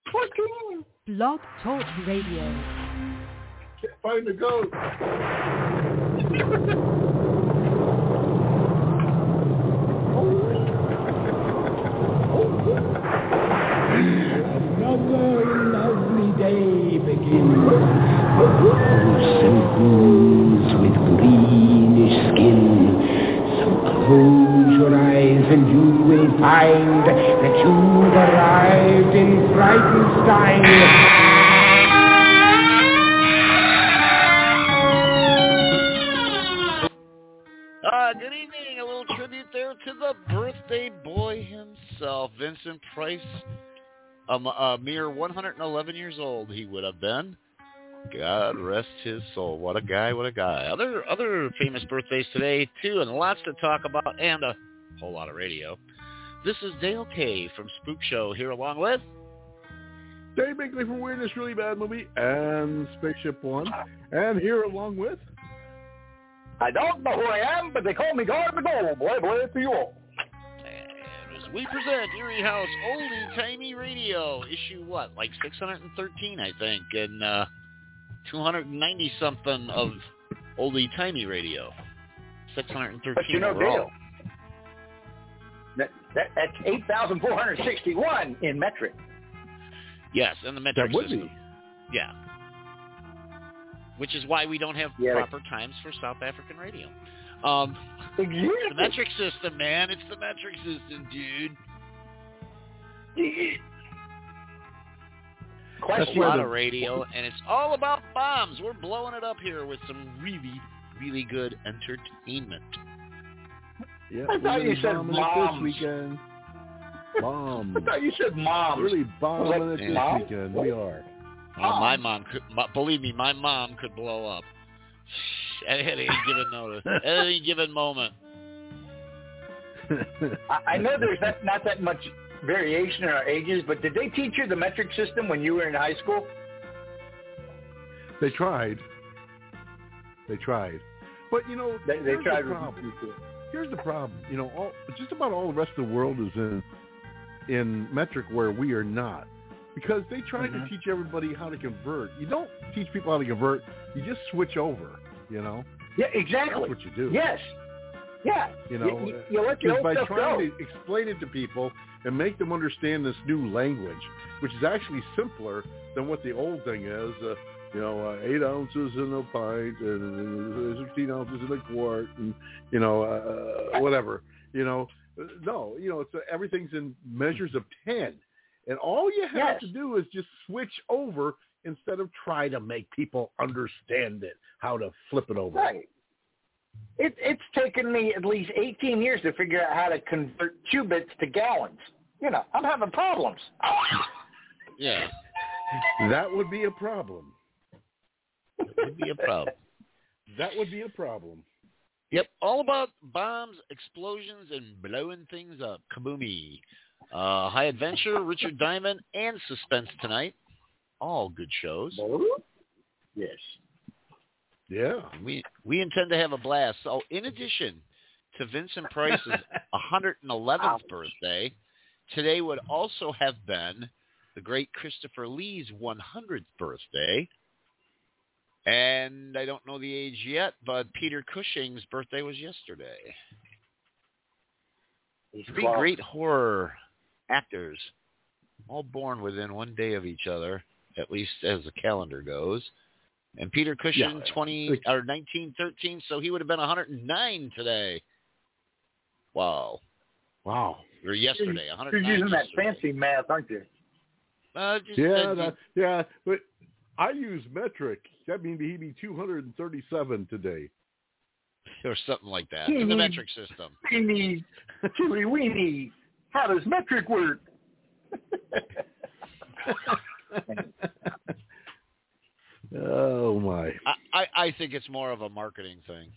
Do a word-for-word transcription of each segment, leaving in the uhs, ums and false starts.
fourteen. Blog Talk Radio. Can't find the goat. Another lovely day begins. Wolves and ghouls with greenish skin. So close your eyes and you will find that you've arrived in Frightenstein. Uh, good evening. A little tribute there to the birthday boy himself, Vincent Price. Um, a mere one hundred eleven years old he would have been. God rest his soul. What a guy, what a guy. Other other famous birthdays today, too, and lots to talk about, and a whole lot of radio. This is Dale K from Spook Show, here along with... Dave Binkley from Weirdness Really Bad Movie and Spaceship One. And here along with... I don't know who I am, but they call me God the Gold. Boy, boy, to you all. And as we present Erie House Oldie Timey Radio, issue what, like six hundred thirteen, I think, and uh, two hundred ninety something of Oldie Timey Radio. six hundred thirteen But you know, overall. Dale, that, that, that's eight thousand four hundred sixty-one in metric. Yes, and the metric That would system. be. Yeah. Which is why we don't have Yeah, proper times for South African radio. Um, Exactly. the metric system, man. It's the metric system, dude. Question. That's a lot of radio, and it's all about bombs. We're blowing it up here with some really, really good entertainment. Yeah, I thought you said bombing moms. it this weekend. Bombs. I thought you said moms. Really bombing it this Mom? weekend. We are. Oh, my mom could, my, believe me, my mom could blow up at any given notice, at any given moment. I, I know there's not, not that much variation in our ages, but did they teach you the metric system when you were in high school? They tried. They tried. But, you know, They, they here's tried. the problem. Here's the problem. You know, all, just about all the rest of the world is in in metric where we are not. Because they tried Mm-hmm. to teach everybody how to convert. You don't teach people how to convert. You just switch over, you know? Yeah, exactly. That's what you do. Yes. Yeah. You know, you, you let the because old by stuff trying go. to explain it to people and make them understand this new language, which is actually simpler than what the old thing is, uh, you know, uh, eight ounces in a pint and uh, sixteen ounces in a quart and, you know, uh, whatever, you know. No, you know, it's uh, everything's in measures of ten. And all you have Yes. to do is just switch over instead of try to make people understand it, how to flip it over. Right. It, it's taken me at least eighteen years to figure out how to convert cubits to gallons. You know, I'm having problems. Yeah, That would be a problem. it would be a problem. That would be a problem. Yep, all about bombs, explosions, and blowing things up. Kaboomy. Uh, High Adventure, Richard Diamond, and Suspense tonight. All good shows. Yes. Yeah. We we intend to have a blast. So in addition to Vincent Price's one hundred eleventh birthday, today would also have been the great Christopher Lee's one hundredth birthday. And I don't know the age yet, but Peter Cushing's birthday was yesterday. Three great horror actors, all born within one day of each other, at least as the calendar goes. And Peter Cushing, Yeah. twenty or nineteen thirteen, so he would have been one hundred nine today. Wow. Wow. Or yesterday, You're one hundred nine using that yesterday. fancy math, aren't you? Uh, just, Yeah, uh, that, yeah, but I use metric. That means he'd be two hundred thirty-seven today. or something like that. In the metric system. Weenie, chewy weenie. How does metric work? Oh, my. I, I, I think it's more of a marketing thing.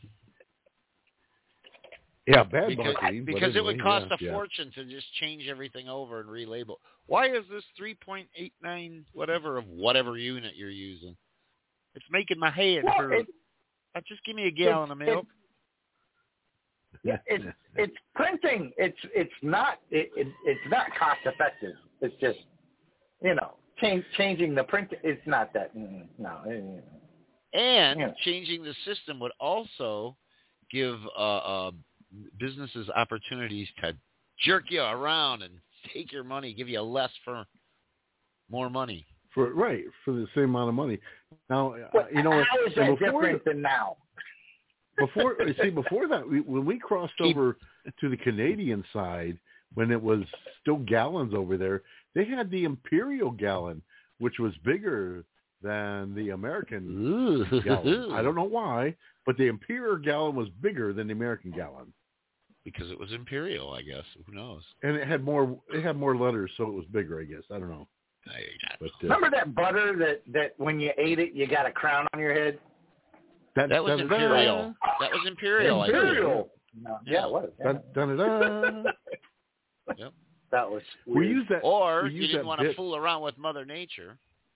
Yeah, bad Because, marketing. but because it would anyway, cost yeah, a yeah. fortune to just change everything over and relabel. Why is this three point eight nine whatever of whatever unit you're using? It's making my head Well, hurt. it- Uh, just give me a gallon of milk. Yeah, it's it's printing. It's it's not it, it it's not cost effective. It's just you know change, changing the print, it's not that. Mm, no. It, And yeah. changing the system would also give uh, uh, businesses opportunities to jerk you around and take your money, give you less for more money. For right for the same amount of money. Now, But you know, how is that before, different than now? Before see, before that, we, when we crossed over to the Canadian side, when it was still gallons over there, they had the Imperial gallon, which was bigger than the American gallon. I don't know why, but the Imperial gallon was bigger than the American gallon. Because it was Imperial, I guess. Who knows? And it had more. It had more letters, so it was bigger. I guess I don't know. I, I But, uh, Remember that butter that, that when you ate it, you got a crown on your head? That, that was da, Imperial. That was Imperial. Imperial. No, yeah, Yeah. it was. Da, da, da, da. Yep. That was We weird. use that. Or we you use didn't that want to bit. fool around with Mother Nature.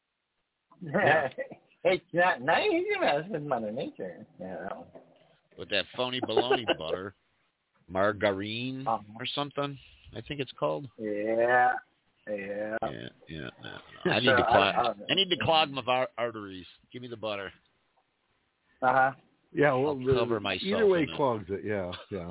It's not nice, you know, it's Mother Nature. Yeah. With that phony baloney butter. Margarine Um, or something, I think it's called. Yeah. Yeah. Yeah, yeah. No, no. I need So, to clog. I- I, I- need to clog my ar- arteries. Give me the butter. Uh-huh. Yeah, well, I'll the- cover myself either way in it. clogs it. Yeah, yeah.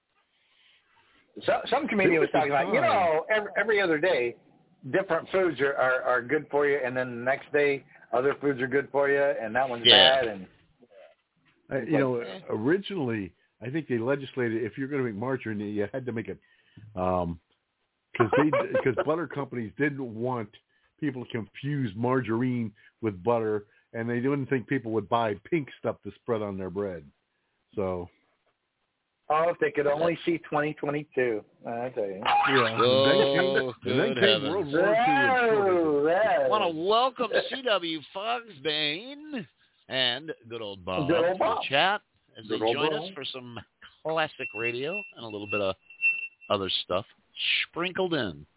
So, some comedian was talking about, you know, every, every other day, different foods are, are, are good for you, and then the next day, other foods are good for you, and that one's Yeah. bad. And I, you know, originally, I think they legislated if you're going to make margarine, you had to make it um, because they because butter companies didn't want people to confuse margarine with butter, and they didn't think people would buy pink stuff to spread on their bread. So oh, if they could only see twenty twenty-two, I tell you. yeah, Oh, and then came, and then good came heavens. World War Two and shortages. Oh, that- I want to welcome C W Fogsbane and good old Bob Good old to the Bob. chat as they Good old join Bob. us for some classic radio and a little bit of other stuff sprinkled in.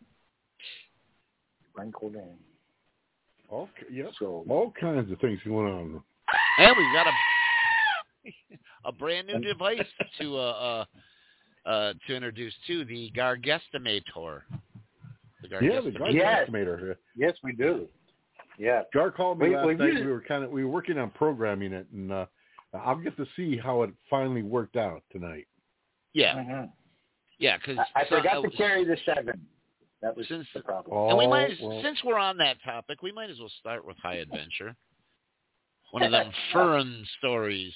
Sprinkled in. All, yep, So, all kinds of things going on. And we've got a a brand new device to uh, uh, uh, to introduce to the Gargestimator. The Yeah, the Gargestimator. Yes. estimator. yes, we do. Yeah. Gar called me We- last we've night. used- We were kind of we were working on programming it, and uh, I'll get to see how it finally worked out tonight. Yeah, Mhm. yeah, because I, I forgot to carry the seven. That was Since- the problem. Oh, And we might, as- well, since we're on that topic, we might as well start with High Adventure. One of them Fern stories.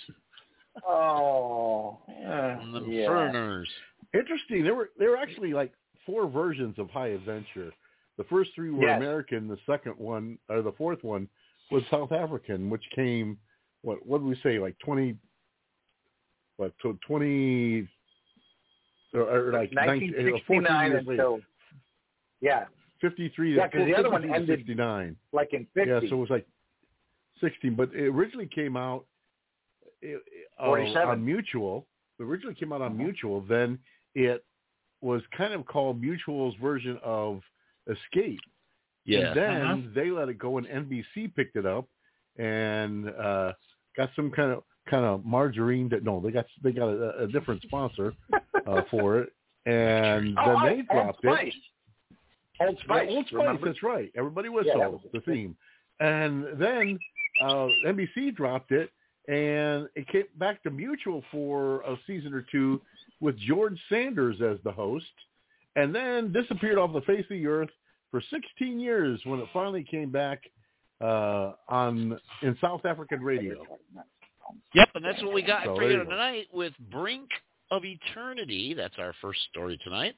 Oh, uh, One of them yeah. Ferners. interesting. There were there were actually like four versions of High Adventure. The first three were Yes. American. The second one, or the fourth one, was South African, which came what what did we say like twenty, what to twenty or, or like nineteen nineteen, uh, fourteen sixty-nine years later, until, yeah, fifty-three. Yeah, 'cause the other one fifty-three to ended- sixty-nine. like in fifty. Yeah, so it was like sixteen, but it originally came out it, uh, forty-seven. on Mutual. It originally came out on Mhm. Mutual. Then it was kind of called Mutual's version of Escape. Yeah. And then Uh-huh. they let it go, and N B C picked it up and uh, got some kind of kind of margarine. That no, they got they got a, a different sponsor uh, for it, and Oh, then I- they dropped Old it. Spice. Old Spice. Yeah, Old Spice, remember? that's right. Everybody Yeah, that whistle, was- the theme. And then uh, N B C dropped it, and it came back to Mutual for a season or two with George Sanders as the host, and then disappeared off the face of the earth for sixteen years when it finally came back uh, on in South African radio. Yep, and that's what we got So for there you you go. tonight with Brink of Eternity. That's our first story tonight.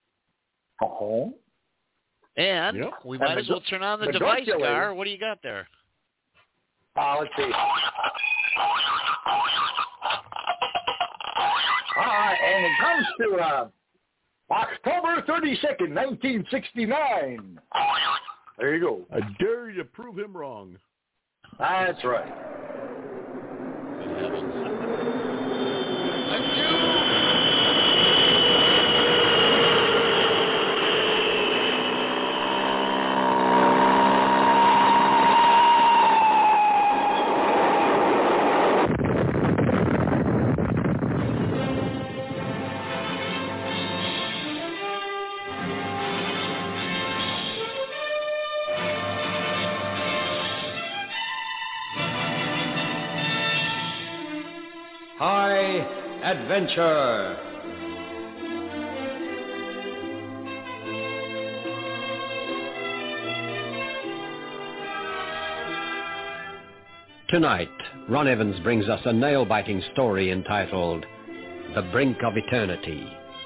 Oh. And Yep. we And might the as well do- turn on the the device, Dracula. Gar. What do you got there? Uh, let's see. All right, and it comes to uh, October thirty-second, nineteen sixty-nine. There you go. I dare you to prove him wrong. That's right. Good heavens. High Adventure. Tonight, Ron Evans brings us a nail-biting story entitled The Brink of Eternity.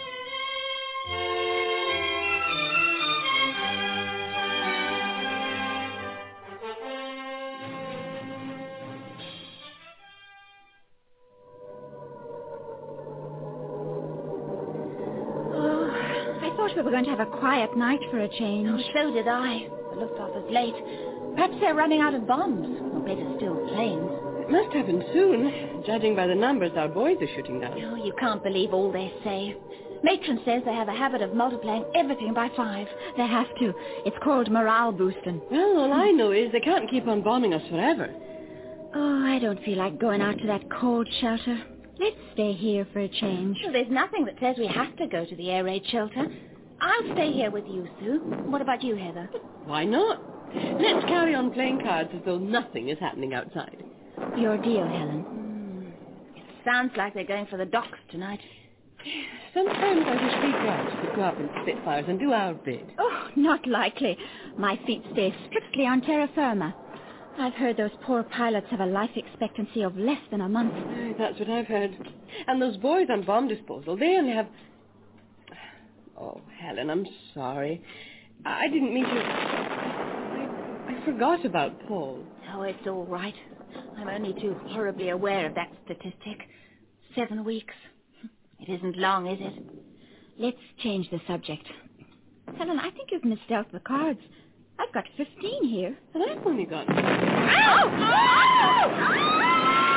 We were going to have a quiet night for a change. Oh, so did I. The Luftwaffe's late. Perhaps they're running out of bombs. Or better still, planes. It must happen soon, judging by the numbers our boys are shooting down. Oh, you can't believe all they say. Matron says they have a habit of multiplying everything by five. They have to. It's called morale boosting. Well, all I know is they can't keep on bombing us forever. Oh, I don't feel like going out to that cold shelter. Let's stay here for a change. Well, there's nothing that says we have to go to the air raid shelter. I'll stay here with you, Sue. What about you, Heather? Why not? Let's carry on playing cards as though nothing is happening outside. Your deal, Helen. Mm. It sounds like they're going for the docks tonight. Sometimes I wish we girls could go up in Spitfires and do our bit. Oh, not likely. My feet stay strictly on terra firma. I've heard those poor pilots have a life expectancy of less than a month. Aye, that's what I've heard. And those boys on bomb disposal, they only have... Oh, Helen, I'm sorry. I didn't mean to... I, I forgot about Paul. Oh, it's all right. I'm only too horribly aware of that statistic. Seven weeks. It isn't long, is it? Let's change the subject. Helen, I think you've misdealt the cards. I've got fifteen here. And I've only got... Ow! Ow!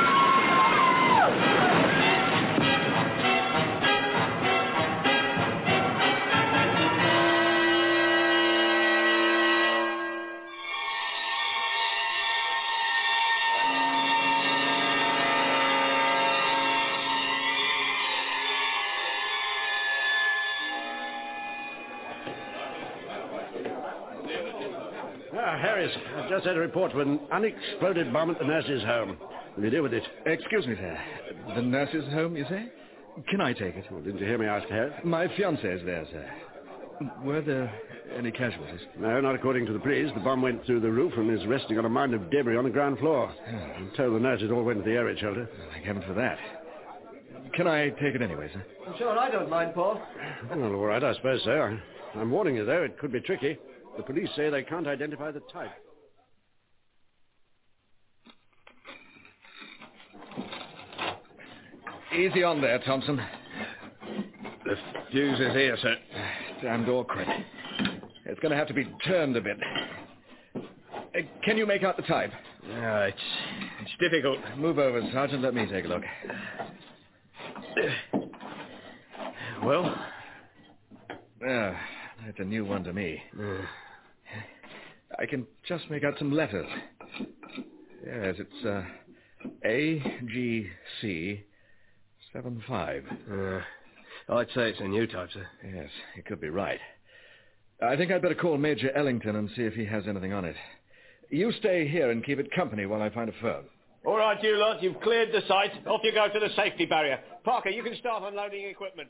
Harris, I've just had a report of an unexploded bomb at the nurse's home. Will you deal with it? Excuse me, sir. The nurse's home, you say? Can I take it? Well, didn't you hear me ask, Harris? My fiancée is there, sir. Were there any casualties? No, not according to the police. The bomb went through the roof and is resting on a mound of debris on the ground floor. Oh. I'm told the nurses all went to the air raid shelter. Thank heaven for that. Can I take it anyway, sir? I'm sure I don't mind, Paul. Well, all right, I suppose so. I, I'm warning you, though, it could be tricky. The police say they can't identify the type. Easy on there, Thompson. The fuse is here, sir. Damned awkward. It's going to have to be turned a bit. Uh, can you make out the type? No, it's, it's difficult. Move over, Sergeant. Let me take a look. Well? Ah, that's a new one to me. Uh. I can just make out some letters. Yes, it's uh, A G C seven five. Uh, I'd say it's a new type, sir. Yes, you could be right. I think I'd better call Major Ellington and see if he has anything on it. You stay here and keep it company while I find a phone. All right, you lot, you've cleared the site. Off you go to the safety barrier. Parker, you can start unloading equipment.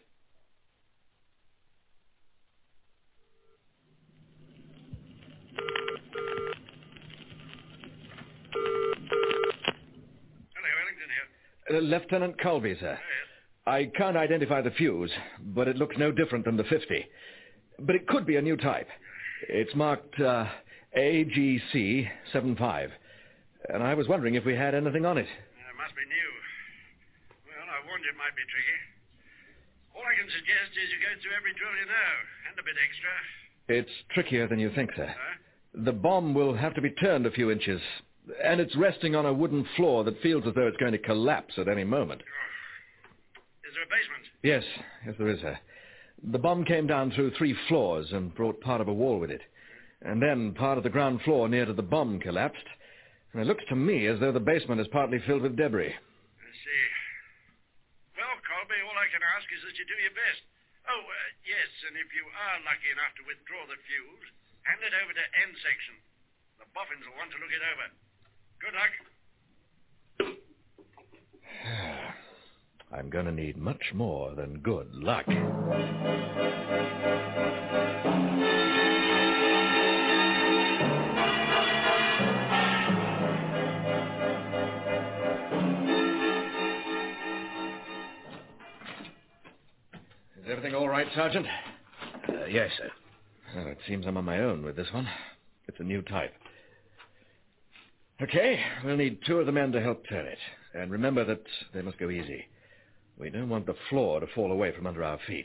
Uh, Lieutenant Colby, sir. I can't identify the fuse, but it looks no different than the fifty. But it could be a new type. It's marked uh, A G C seven five. And I was wondering if we had anything on it. Uh, it must be new. Well, I warned you it might be tricky. All I can suggest is you go through every drill you know, and a bit extra. It's trickier than you think, sir. Huh? The bomb will have to be turned a few inches, and it's resting on a wooden floor that feels as though it's going to collapse at any moment. Oh. Is there a basement? Yes, yes there is, sir. The bomb came down through three floors and brought part of a wall with it. And then part of the ground floor near to the bomb collapsed. And it looks to me as though the basement is partly filled with debris. I see. Well, Colby, all I can ask is that you do your best. Oh, uh, yes, and if you are lucky enough to withdraw the fuse, hand it over to N section. The boffins will want to look it over. Good luck. I'm going to need much more than good luck. Is everything all right, Sergeant? Uh, yes, sir. Well, it seems I'm on my own with this one. It's a new type. Okay, we'll need two of the men to help turn it. And remember that they must go easy. We don't want the floor to fall away from under our feet.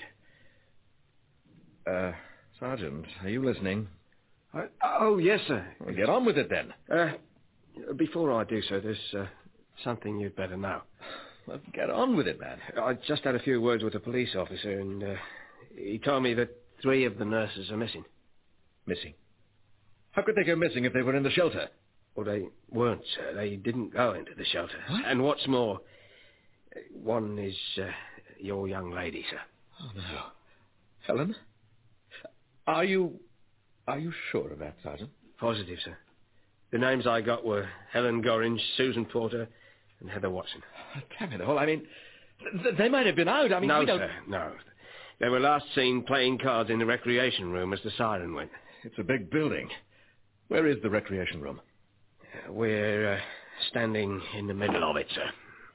Uh, Sergeant, are you listening? Uh, oh, yes, sir. Well, get on with it, then. Uh, before I do so, there's uh, something you'd better know. Well, get on with it, man. I just had a few words with a police officer, and uh, he told me that three of the nurses are missing. Missing? How could they go missing if they were in the shelter? Well, they weren't, sir. They didn't go into the shelter. What? And what's more, one is uh, your young lady, sir. Oh, no. Helen? Are you... Are you sure of that, Sergeant? Positive, sir. The names I got were Helen Gorringe, Susan Porter, and Heather Watson. Oh, damn it all. I mean, th- they might have been out. I mean, no, we don't... sir, no. They were last seen playing cards in the recreation room as the siren went. It's a big building. Where is the recreation room? Uh, we're uh, standing in the middle of it, sir.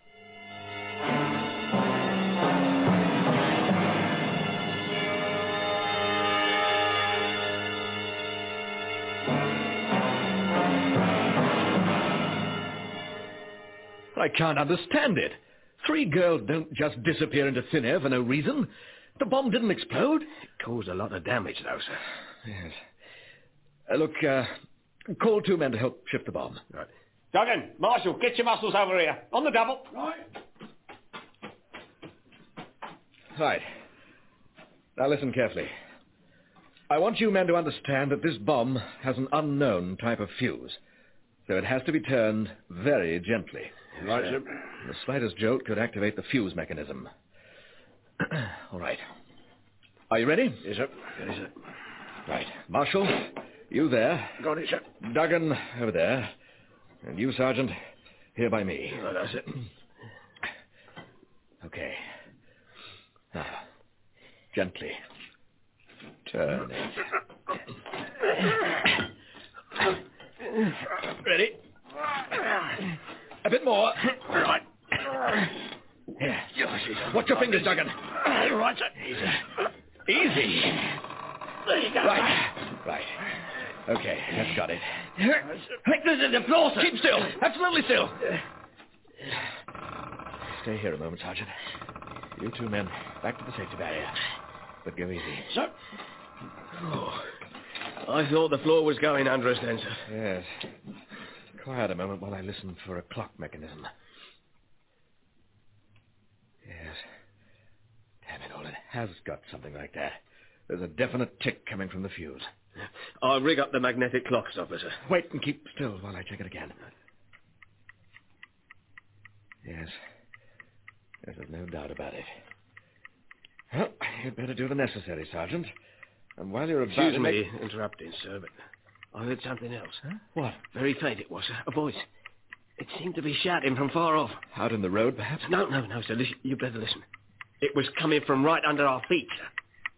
I can't understand it. Three girls don't just disappear into thin air for no reason. The bomb didn't explode. It caused a lot of damage, though, sir. Yes. Uh, look, uh, call two men to help shift the bomb. Right. Duggan, Marshall, get your muscles over here. On the double. Right. Right. Now listen carefully. I want you men to understand that this bomb has an unknown type of fuse, so it has to be turned very gently. Right, sir. The slightest jolt could activate the fuse mechanism. All right. Are you ready? Yes, sir. Yes, sir. Right. Marshall, you there. Got it, sir. Duggan, over there. And you, Sergeant, here by me. Right, that's it. Okay. Now, gently. Turn it. Ready? A bit more. Right. Here. Watch your fingers, Duggan. Right, sir. Easy. Easy. There you go. Right. Right. Okay, that's got it. This is the floor, sir. Keep still. Absolutely still. Stay here a moment, Sergeant. You two men, back to the safety barrier. But go easy. Sir. Oh, I thought the floor was going under us then, sir. Yes. Quiet a moment while I listen for a clock mechanism. Yes. Damn it all, it has got something like that. There's a definite tick coming from the fuse. I'll rig up the magnetic clock stopper, sir. Wait and keep still while I check it again. Yes. Yes, there's no doubt about it. Well, you'd better do the necessary, Sergeant. And while you're about Excuse to me make... interrupting, sir, but I heard something else. Huh? What? Very faint it was, sir. A voice. It seemed to be shouting from far off. Out in the road, perhaps? No, no, no, sir. Listen, you better listen. It was coming from right under our feet, sir.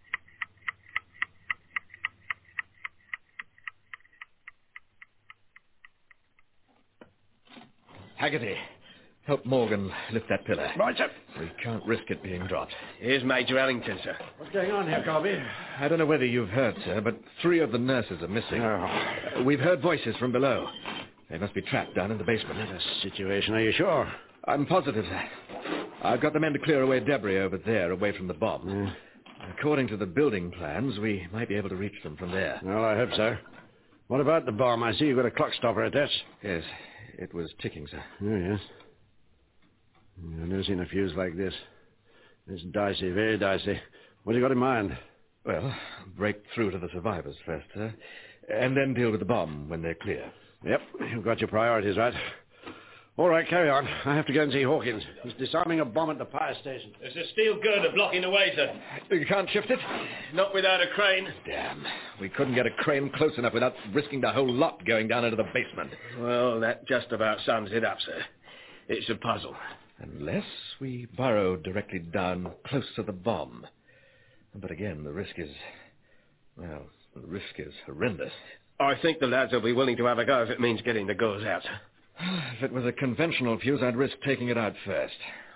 Haggerty, help Morgan lift that pillar. Right, sir. We can't risk it being dropped. Here's Major Ellington, sir. What's going on here, Colby? I don't know whether you've heard, sir, but three of the nurses are missing. Oh. Uh, we've heard voices from below. They must be trapped down in the basement. What a situation, are you sure? I'm positive, sir. I've got the men to clear away debris over there, away from the bomb. Yeah. According to the building plans, we might be able to reach them from there. Well, I hope so. What about the bomb? I see you've got a clock stopper attached. Yes, it was ticking, sir. Oh, yes. I've never seen a fuse like this. It's dicey, very dicey. What have you got in mind? Well, break through to the survivors first, sir, and then deal with the bomb when they're clear. Yep, you've got your priorities right. All right, carry on. I have to go and see Hawkins. He's disarming a bomb at the fire station. There's a steel girder blocking the way, sir. You can't shift it? Not without a crane. Damn. We couldn't get a crane close enough without risking the whole lot going down into the basement. Well, that just about sums it up, sir. It's a puzzle. Unless we burrow directly down close to the bomb. But again, the risk is... well, the risk is horrendous. I think the lads will be willing to have a go if it means getting the gauze out. If it was a conventional fuse, I'd risk taking it out first.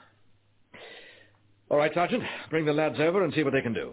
All right, Sergeant, bring the lads over and see what they can do.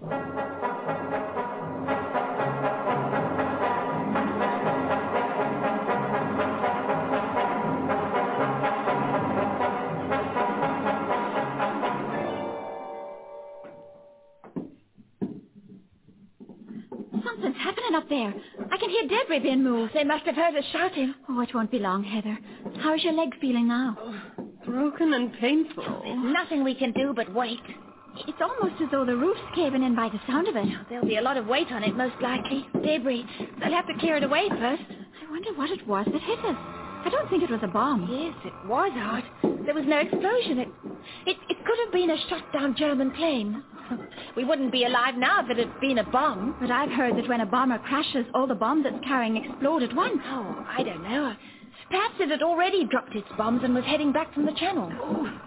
Something's happening up there. I can hear debris being moved. They must have heard us shouting. Oh, it won't be long, Heather. How's your leg feeling now? Oh, broken and painful. There's nothing we can do but wait. It's almost as though the roof's caving in by the sound of it. There'll be a lot of weight on it, most likely. Debris. They'll have to clear it away first. I wonder what it was that hit us. I don't think it was a bomb. Yes, it was, Art. There was no explosion. It, it, it could have been a shot-down German plane. We wouldn't be alive now if it had been a bomb. But I've heard that when a bomber crashes, all the bombs it's carrying explode at once. Oh, I don't know. Perhaps it had already dropped its bombs and was heading back from the channel. Oh,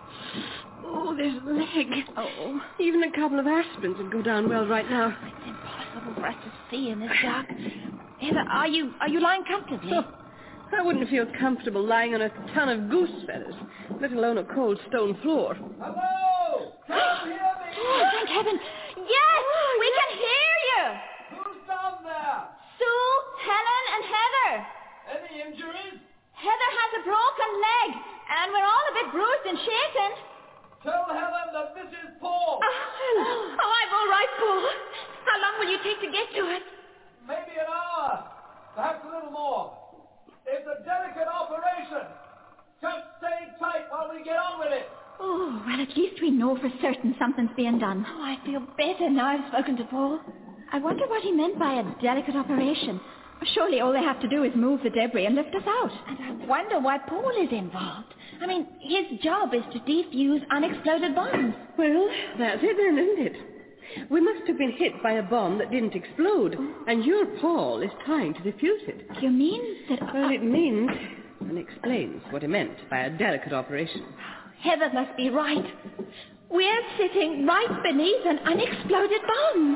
oh there's a leg. Oh, even a couple of aspirins would go down well right now. It's impossible for us to see in this dark. Heather, are you are you lying comfortably? Oh, I wouldn't feel comfortable lying on a ton of goose feathers, let alone a cold stone floor. Hello! Can you hear me? Oh, thank heaven. Yes, oh, we yes. can hear you. Who's down there? Sue, Helen, and Heather. Any injuries? Heather has a broken leg, and we're all a bit bruised and shaken. Tell Helen that this is Paul. Oh, oh, I'm all right, Paul. How long will you take to get to us? Maybe an hour, perhaps a little more. It's a delicate operation. Just stay tight while we get on with it. Oh, well, at least we know for certain something's being done. Oh, I feel better now I've spoken to Paul. I wonder what he meant by a delicate operation. Surely all they have to do is move the debris and lift us out. And I wonder why Paul is involved. I mean, his job is to defuse unexploded bombs. Well, that's it then, isn't it? We must have been hit by a bomb that didn't explode, and your Paul is trying to defuse it. You mean that... Well, it means and explains what he meant by a delicate operation. Heather must be right. We're sitting right beneath an unexploded bomb.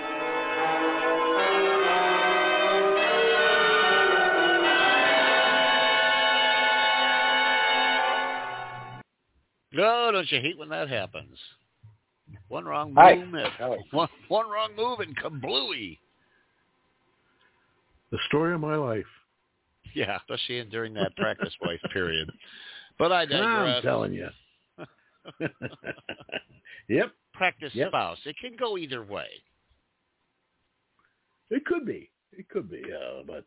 No, don't you hate when that happens? One wrong move, Hi. and, one, one wrong move, and kablooey. The story of my life. Yeah, especially in, during that practice wife period. But I digress. I'm telling you. Yep. Practice yep. spouse. It can go either way. It could be. It could be. Uh, but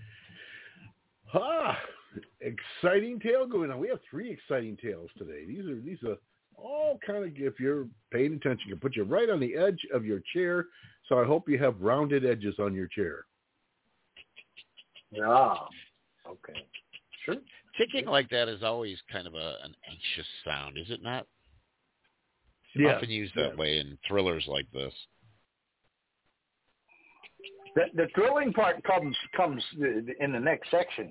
ah, exciting tale going on. We have three exciting tales today. These are these are all kind of, if you're paying attention, can put you right on the edge of your chair. So I hope you have rounded edges on your chair. Yeah. Okay. Sure. Ticking like that is always kind of a, an anxious sound, is it not? It's yeah. often used that yeah. way in thrillers like this. The, the thrilling part comes comes in the next section.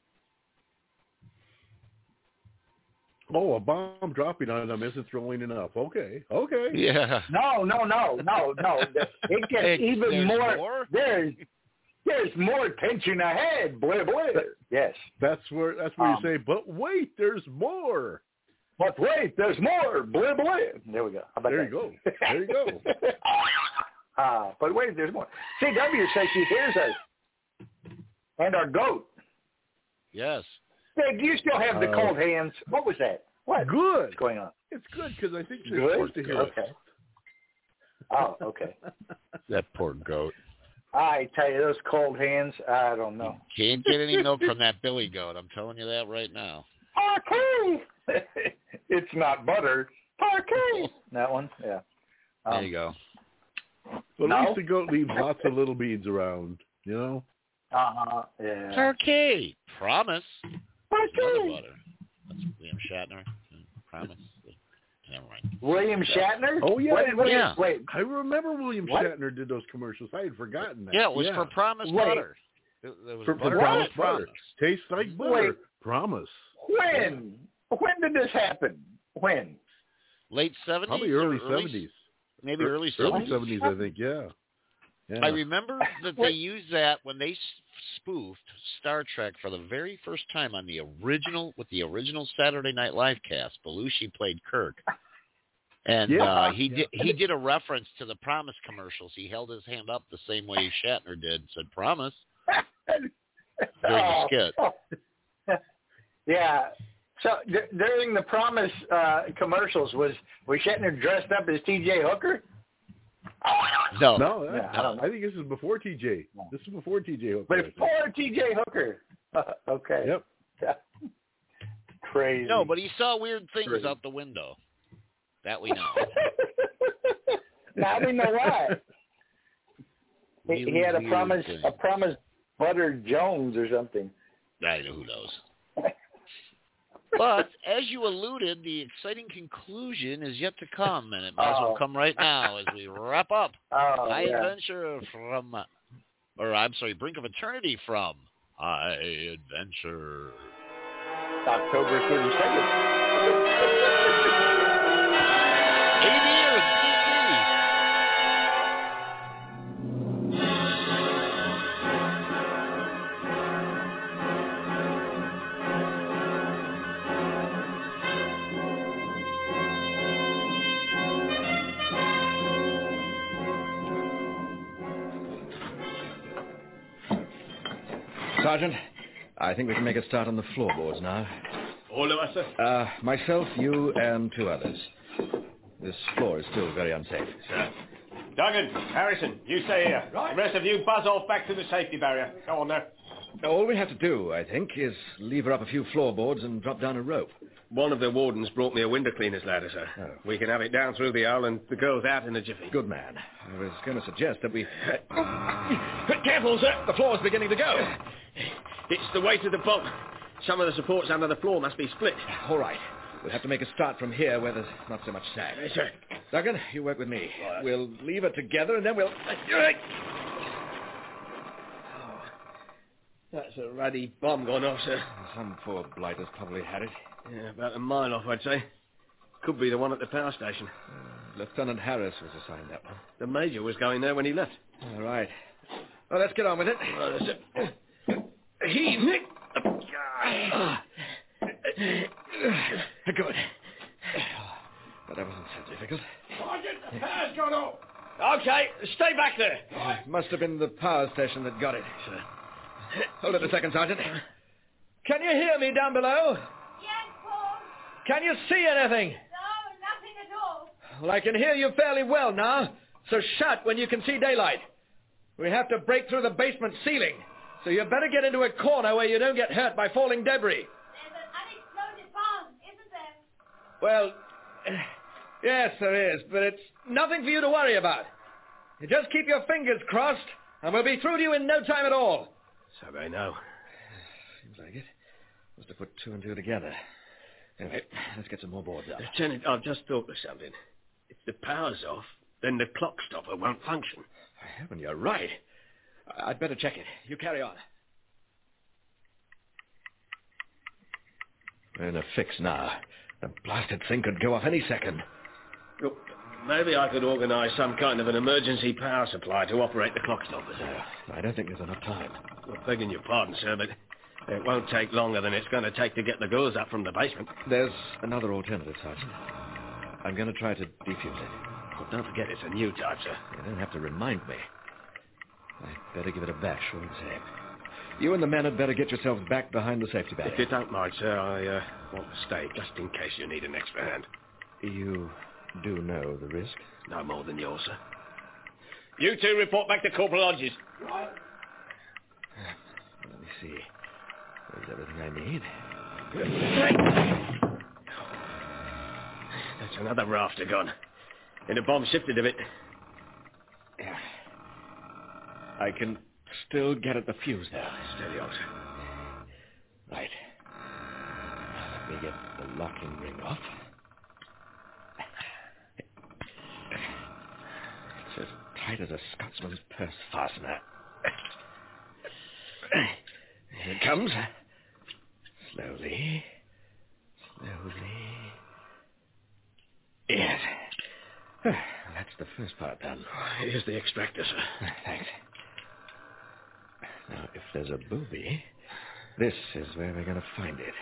Oh, a bomb dropping on them isn't thrilling enough. Okay, okay. Yeah. No, no, no, no, no. It gets It, even more, more. There's there's more tension ahead. Boy, boy. Yes. That's where that's where um, you say, but wait, there's more. But wait, there's more. Boy, boy. There we go. How about there that? you go. There you go. Ah, uh, but wait, there's more. C W says she hears us. And our goat. Yes. Hey, do you still have the Uh, cold hands? What was that? What? Good. What's going on? It's good because I think they're Good? supposed to hear Okay. us. Oh, okay. That poor goat. I tell you, those cold hands, I don't know. Can't get any milk from that Billy goat. I'm telling you that right now. Parquet! It's not butter. Parquet! That one? Yeah. Um, There you go. But no? at least the goat leaves lots of little beads around, you know? Uh-huh, yeah. Parquet. Promise. Parquet! Butter. That's William Shatner. Promise. Never mind. William Shatner? Oh, yeah. Wait, wait, yeah. wait. I remember William What? Shatner did those commercials. I had forgotten that. Yeah, it was yeah. for Promise Wait. butter. It, it was For, for butter Promise with butter. Tastes like butter. Wait. Promise. When? When did this happen? When? Late seventies? Probably early seventies. Maybe early Early seventies? seventies, I think, yeah. yeah. I remember that they used that when they spoofed Star Trek for the very first time on the original, with the original Saturday Night Live cast. Belushi played Kirk. And yeah. uh, he yeah. did he did a reference to the Promise commercials. He held his hand up the same way Shatner did, said "Promise" during the skit. Yeah. So d- during the Promise uh, commercials, was was Shatner dressed up as T J Hooker? No, no, yeah, I, don't I think this is before T J. This is before T J Hooker. But it's before T J Hooker. Okay. Yep. Crazy. No, but he saw weird things Crazy. out the window. That we know. Now we know why. He, Really he had a weird promise, thing. a promise Butter Jones or something. I know, who knows. But as you alluded, the exciting conclusion is yet to come, and it might as well Oh. come right now as we wrap up Oh, High yeah. Adventure from, or I'm sorry, Brink of Eternity from High Adventure. October thirty-second. eighty years, D C. Sergeant, I think we can make a start on the floorboards now. All of us, sir? Uh, myself, you, and two others. This floor is still very unsafe. Sir. Duggan, Harrison, you stay here. Right. The rest of you buzz off back to the safety barrier. Go on there. All we have to do, I think, is lever up a few floorboards and drop down a rope. One of the wardens brought me a window cleaner's ladder, sir. Oh. We can have it down through the aisle and the girls out in a jiffy. Good man. I was going to suggest that we... Careful, sir! The floor is beginning to go. It's the weight of the bolt. Some of the supports under the floor must be split. All right. We'll have to make a start from here where there's not so much sag. Yes, sir. Duggan, you work with me. Right. We'll lever together and then we'll... Oh, that's a ruddy bomb gone off, sir. Some poor blighter's probably had it. Yeah, about a mile off, I'd say. Could be the one at the power station. Uh, Lieutenant Harris was assigned that one. The Major was going there when he left. All right. Well, let's get on with it. Well, that's it. He... Good. But that wasn't so difficult. Sergeant, the power's gone off. Okay, stay back there. It must have been the power station that got it. Sir. Hold it a second, Sergeant. Can you hear me down below? Yes, Paul. Can you see anything? No, nothing at all. Well, I can hear you fairly well now, so shout when you can see daylight. We have to break through the basement ceiling, so you better get into a corner where you don't get hurt by falling debris. There's an unexploded bomb, isn't there? Well, yes, there is, but it's nothing for you to worry about. You just keep your fingers crossed, and we'll be through to you in no time at all. So they know. Seems like it. Must have put two and two together. Anyway, let's get some more boards up. Lieutenant, I've just thought of something. If the power's off, then the clock stopper won't function. Heaven, you're right. I'd better check it. You carry on. We're in a fix now. The blasted thing could go off any second. Look, maybe I could organise some kind of an emergency power supply to operate the clock stoppers. Uh, I don't think there's enough time. Well, begging your pardon, sir, but it won't take longer than it's going to take to get the girls up from the basement. There's another alternative, Sergeant. I'm going to try to defuse it. Well, don't forget it's a new type, sir. You don't have to remind me. I'd better give it a bash, shouldn't I? You and the men had better get yourselves back behind the safety barrier. If you don't mind, sir, I uh, want to stay just in case you need an extra hand. You do know the risk? No more than yours, sir. You two report back to Corporal Hodges. Right. Let me see. There's everything I need. That's another rafter gone. And the bomb shifted a bit. Yeah. I can still get at the fuse there. Steady on, sir. Right. Let me get the locking ring off. It's as tight as a Scotsman's purse fastener. Here it comes. Slowly. Slowly. That's the first part done. Here's the extractor, sir. Thanks. Now, if there's a booby, this is where we're going to find it.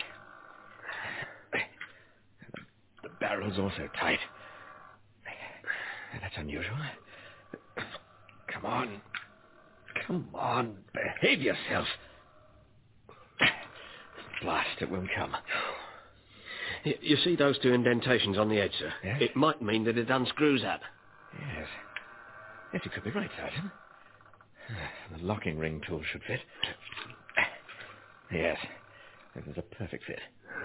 The barrel's also tight. That's unusual. Come on. Come on. Behave yourself. Blast, it won't come. You, you see those two indentations on the edge, sir? Yes? It might mean that it unscrews up. Yes. Yes, you could be right, Sergeant. The locking ring tool should fit. Yes. It was a perfect fit.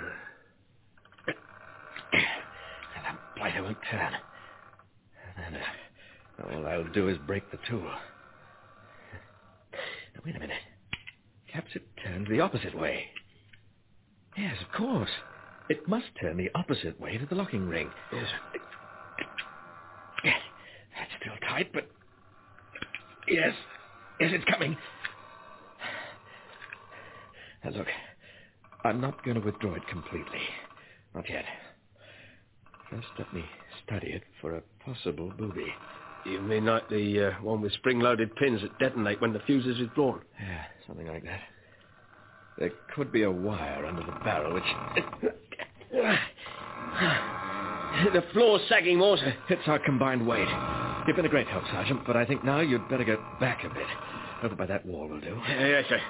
That blighter won't turn. And, uh, all I'll do is break the tool. Now, wait a minute. Perhaps it turns the opposite way. Yes, of course. It must turn the opposite way to the locking ring. Yes. That's still tight, but... Yes. Yes, it's coming. Now, look. I'm not going to withdraw it completely. Not yet. First, let me study it for a possible booby. You mean like the uh, one with spring-loaded pins that detonate when the fuse is withdrawn? Yeah, something like that. There could be a wire under the barrel, which... The floor's sagging more, sir. It's our combined weight. You've been a great help, Sergeant, but I think now you'd better get back a bit. Over by that wall will do. Yes, sir.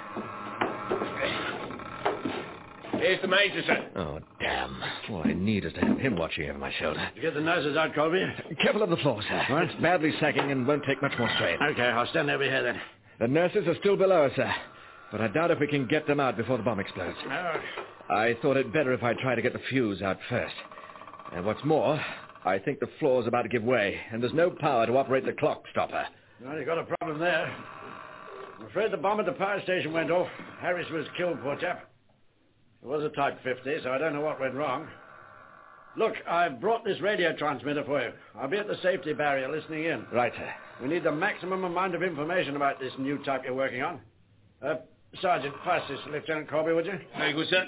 Here's the major, sir. Oh, damn. All I need is to have him watching over my shoulder. You get the nurses out, Colby? Careful of the floor, sir. What? It's badly sagging and won't take much more strain. Okay, I'll stand over here then. The nurses are still below us, sir. But I doubt if we can get them out before the bomb explodes. Oh. I thought it better if I try to get the fuse out first. And what's more, I think the floor's about to give way, and there's no power to operate the clock stopper. Well, you got a problem there. I'm afraid the bomb at the power station went off. Harris was killed, poor chap. It was a Type fifty, so I don't know what went wrong. Look, I've brought this radio transmitter for you. I'll be at the safety barrier listening in. Right, sir. We need the maximum amount of information about this new type you're working on. Uh, Sergeant, pass this to Lieutenant Colby, would you? Very good, sir.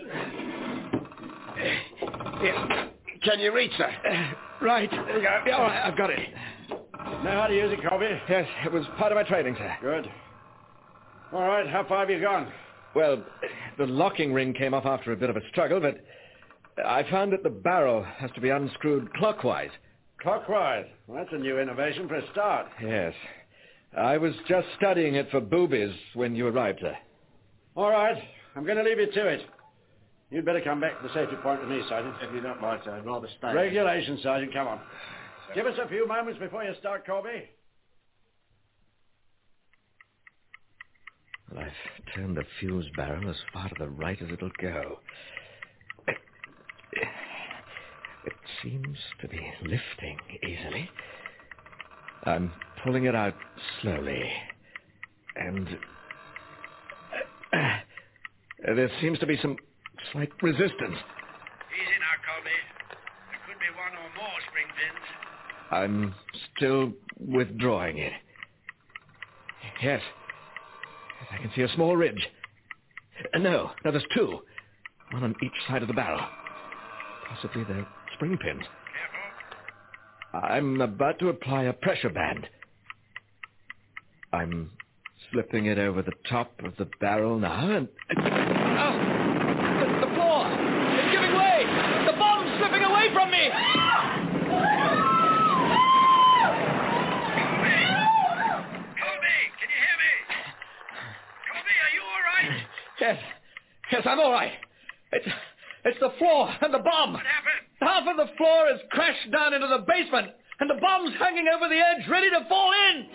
Yes. Can you reach, sir? Uh, right. There you go. Yeah, all right, I've got it. Know how to use it, Colby? Yes, it was part of my training, sir. Good. All right, how far have you gone? Well, the locking ring came off after a bit of a struggle, but I found that the barrel has to be unscrewed clockwise. Clockwise? Well, that's a new innovation for a start. Yes. I was just studying it for boobies when you arrived, sir. All right. I'm going to leave you to it. You'd better come back to the safety point with me, Sergeant. If you don't mind, sir, I'd rather stay. Regulations, Sergeant. Come on. Give us a few moments before you start, Colby. Well, I've turned the fuse barrel as far to the right as it'll go. It seems to be lifting easily. I'm pulling it out slowly. And uh, uh, there seems to be some slight resistance. Easy now, Colby. There could be one or more spring pins. I'm still withdrawing it. Yes. I can see a small ridge. Uh, no, no, there's two. One on each side of the barrel. Possibly they're spring pins. Careful. I'm about to apply a pressure band. I'm slipping it over the top of the barrel now, and... Oh! The, the floor! It's giving way! The bomb's slipping away from me! Yes, yes, I'm all right. It's, it's the floor and the bomb. What happened? Half of the floor has crashed down into the basement, and the bomb's hanging over the edge, ready to fall in.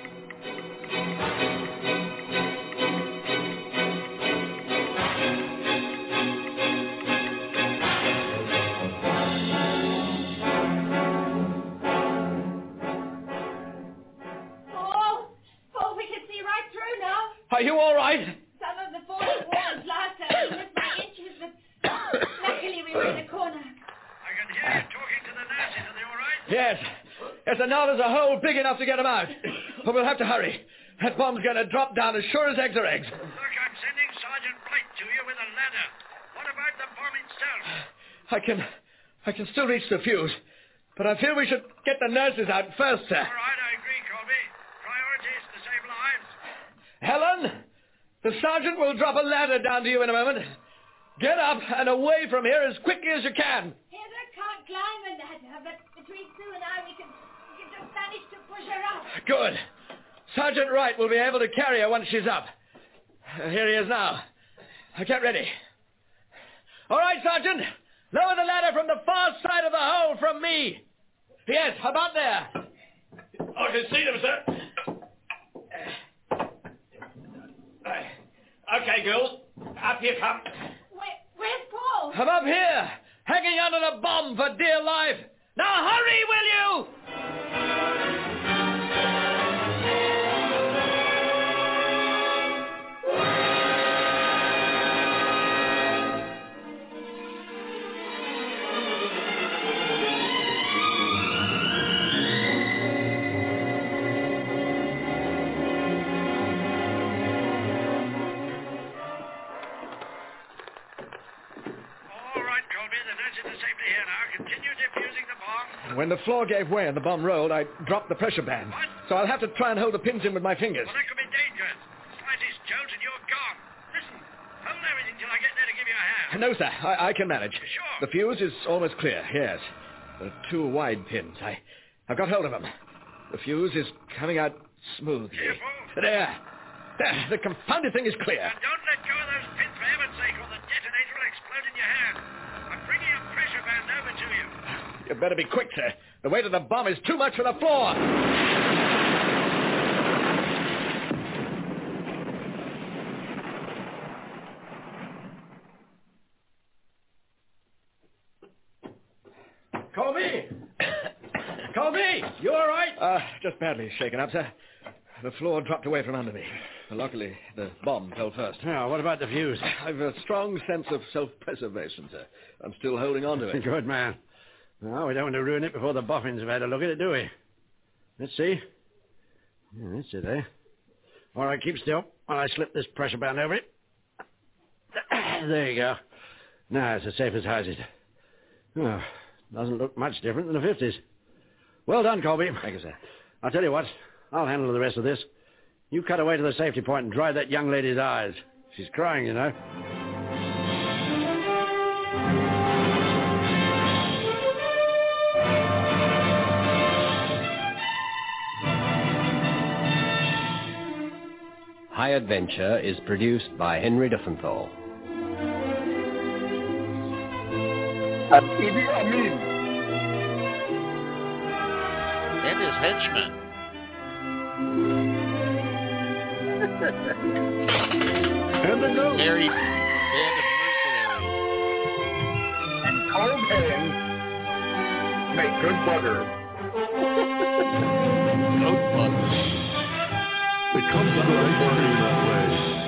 Oh, oh, we can see right through now. Are you all right? Some of the fallen walls last time missed by inches, but luckily we were in a corner. I can hear you talking to the nurses. Are they all right? Yes. Yes, and now there's a hole big enough to get them out. But we'll have to hurry. That bomb's going to drop down as sure as eggs are eggs. Look, I'm sending Sergeant Blight to you with a ladder. What about the bomb itself? I can... I can still reach the fuse. But I feel we should get the nurses out first, sir. All right, I agree, Colby. Priority is to save lives. Helen, the sergeant will drop a ladder down to you in a moment. Get up and away from here as quickly as you can. Heather can't climb a ladder, but between Sue and I, we can, we can just manage to push her up. Good. Sergeant Wright will be able to carry her once she's up. Uh, here he is now. Uh, Get ready. All right, Sergeant. Lower the ladder from the far side of the hole from me. Yes, about there. I can see them, sir. Okay, girls. Up you come. Where, where's Paul? I'm up here, hanging under the bomb for dear life. Now hurry, will you? When the floor gave way and the bomb rolled, I dropped the pressure band. What? So I'll have to try and hold the pins in with my fingers. Well, that could be dangerous. Slightest jolt and you're gone. Listen, hold everything till I get there to give you a hand. No, sir. I, I can manage. Sure. The fuse is almost clear, yes. There are two wide pins. I, I've got hold of them. The fuse is coming out smoothly. Careful. There. There. The confounded thing is clear. Now, don't let go of those pins for heaven's sake, or the detonator will explode in your hand. I'm bringing a pressure band over to you. You better be quick, sir. The weight of the bomb is too much for the floor. Colby! Colby! You all right? Uh, just badly shaken up, sir. The floor dropped away from under me. Luckily, the bomb fell first. Now, what about the fuse? I've a strong sense of self-preservation, sir. I'm still holding on to it. Good man. No, we don't want to ruin it before the boffins have had a look at it, do we? Let's see. Yeah, that's it, eh? All right, keep still while I slip this pressure band over it. There you go. Now it's as safe as houses. Oh, doesn't look much different than the fifties. Well done, Colby. Thank you, sir. I'll tell you what. I'll handle the rest of this. You cut away to the safety point and dry that young lady's eyes. She's crying, you know. High Adventure is produced by Henry Duffenthal. And Idi Amin. And his henchmen. And the goat. Merry band of mercenaries. And cold hens make good butter. Goat butter. It comes out right funny that way.